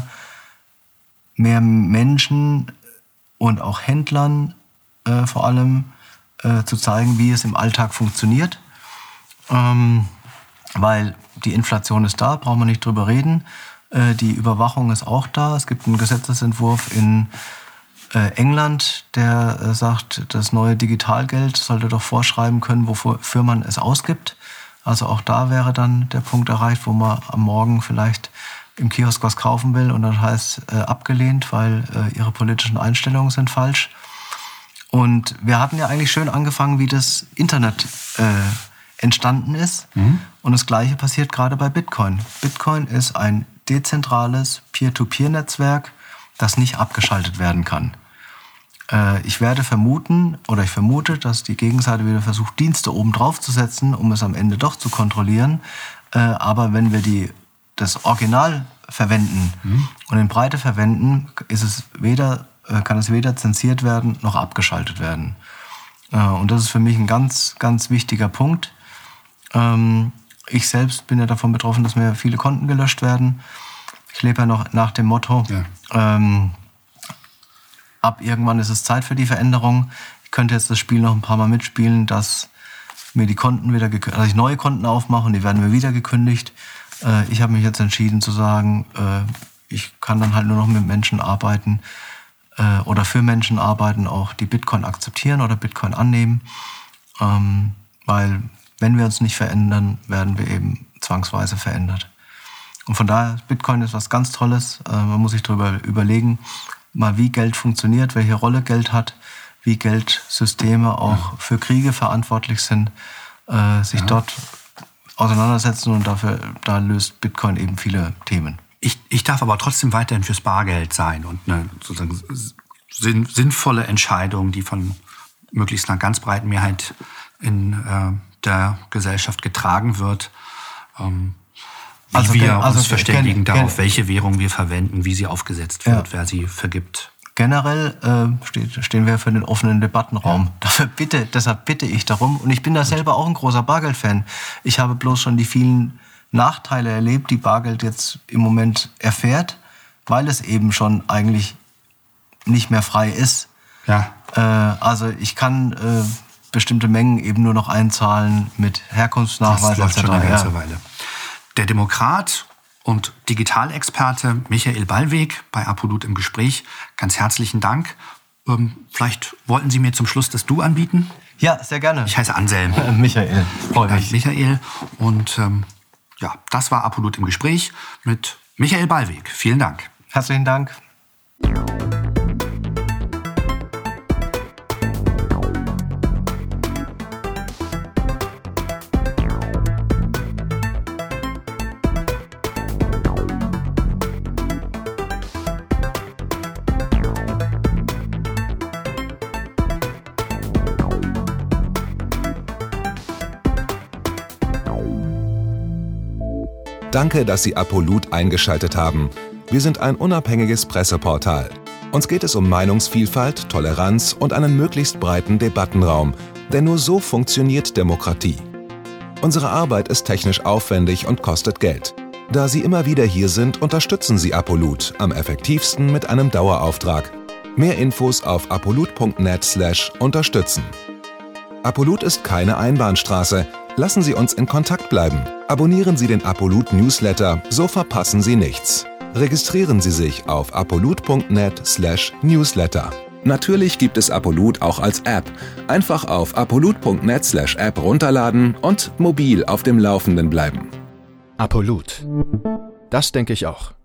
mehr Menschen und auch Händlern äh, vor allem äh, zu zeigen, wie es im Alltag funktioniert. Ähm, weil die Inflation ist da, brauchen wir nicht drüber reden. Die Überwachung ist auch da. Es gibt einen Gesetzesentwurf in äh, England, der äh, sagt, das neue Digitalgeld sollte doch vorschreiben können, wofür man es ausgibt. Also auch da wäre dann der Punkt erreicht, wo man am Morgen vielleicht im Kiosk was kaufen will und dann heißt äh, abgelehnt, weil äh, ihre politischen Einstellungen sind falsch. Und wir hatten ja eigentlich schön angefangen, wie das Internet äh, entstanden ist. Mhm. Und das Gleiche passiert gerade bei Bitcoin. Bitcoin ist ein dezentrales Peer-to-Peer-Netzwerk, das nicht abgeschaltet werden kann. Äh, ich werde vermuten, oder ich vermute, dass die Gegenseite wieder versucht, Dienste oben drauf zu setzen, um es am Ende doch zu kontrollieren. Äh, aber wenn wir die, das Original verwenden mhm. und in Breite verwenden, ist es weder, äh, kann es weder zensiert werden, noch abgeschaltet werden. Äh, und das ist für mich ein ganz, ganz wichtiger Punkt. Ähm, Ich selbst bin ja davon betroffen, dass mir viele Konten gelöscht werden. Ich lebe ja noch nach dem Motto, ja. ähm, ab irgendwann ist es Zeit für die Veränderung. Ich könnte jetzt das Spiel noch ein paar Mal mitspielen, dass mir die Konten wieder, dass ich neue Konten aufmache und die werden mir wieder gekündigt. Äh, ich habe mich jetzt entschieden zu sagen, äh, ich kann dann halt nur noch mit Menschen arbeiten äh, oder für Menschen arbeiten, auch die Bitcoin akzeptieren oder Bitcoin annehmen, ähm, weil wenn wir uns nicht verändern, werden wir eben zwangsweise verändert. Und von daher, Bitcoin ist was ganz Tolles. Man muss sich darüber überlegen, mal wie Geld funktioniert, welche Rolle Geld hat, wie Geldsysteme auch ja. für Kriege verantwortlich sind, äh, sich ja. dort auseinandersetzen und dafür, da löst Bitcoin eben viele Themen. Ich, ich darf aber trotzdem weiterhin fürs Bargeld sein und eine sozusagen sinn, sinnvolle Entscheidung, die von möglichst einer ganz breiten Mehrheit in äh, der Gesellschaft getragen wird, ähm, wie also, wir also, uns verständigen gen, darauf, gen, welche Währung wir verwenden, wie sie aufgesetzt wird, ja. wer sie vergibt. Generell äh, steht, stehen wir für den offenen Debattenraum. Ja. Dafür bitte, deshalb bitte ich darum. Und ich bin da selber auch ein großer Bargeld-Fan. Ich habe bloß schon die vielen Nachteile erlebt, die Bargeld jetzt im Moment erfährt, weil es eben schon eigentlich nicht mehr frei ist. Ja. Äh, also ich kann äh, bestimmte Mengen eben nur noch einzahlen mit Herkunftsnachweis. Das läuft schon eine ganze Weile. Der Demokrat und Digitalexperte Michael Ballweg bei Apollut im Gespräch. Ganz herzlichen Dank. Ähm, vielleicht wollten Sie mir zum Schluss das Du anbieten? Ja, sehr gerne. Ich heiße Anselm. Äh, Michael, freue mich. Äh, Michael. Und ähm, ja, das war Apolut im Gespräch mit Michael Ballweg. Vielen Dank. Herzlichen Dank. Danke, dass Sie Apolut eingeschaltet haben. Wir sind ein unabhängiges Presseportal. Uns geht es um Meinungsvielfalt, Toleranz und einen möglichst breiten Debattenraum, denn nur so funktioniert Demokratie. Unsere Arbeit ist technisch aufwendig und kostet Geld. Da Sie immer wieder hier sind, unterstützen Sie Apolut am effektivsten mit einem Dauerauftrag. Mehr Infos auf apolut punkt net slash unterstützen. Apolut ist keine Einbahnstraße. Lassen Sie uns in Kontakt bleiben. Abonnieren Sie den Apolut Newsletter, so verpassen Sie nichts. Registrieren Sie sich auf apolut punkt net slash newsletter. Natürlich gibt es Apolut auch als App. Einfach auf apolut punkt net slash app runterladen und mobil auf dem Laufenden bleiben. Apolut. Das denke ich auch.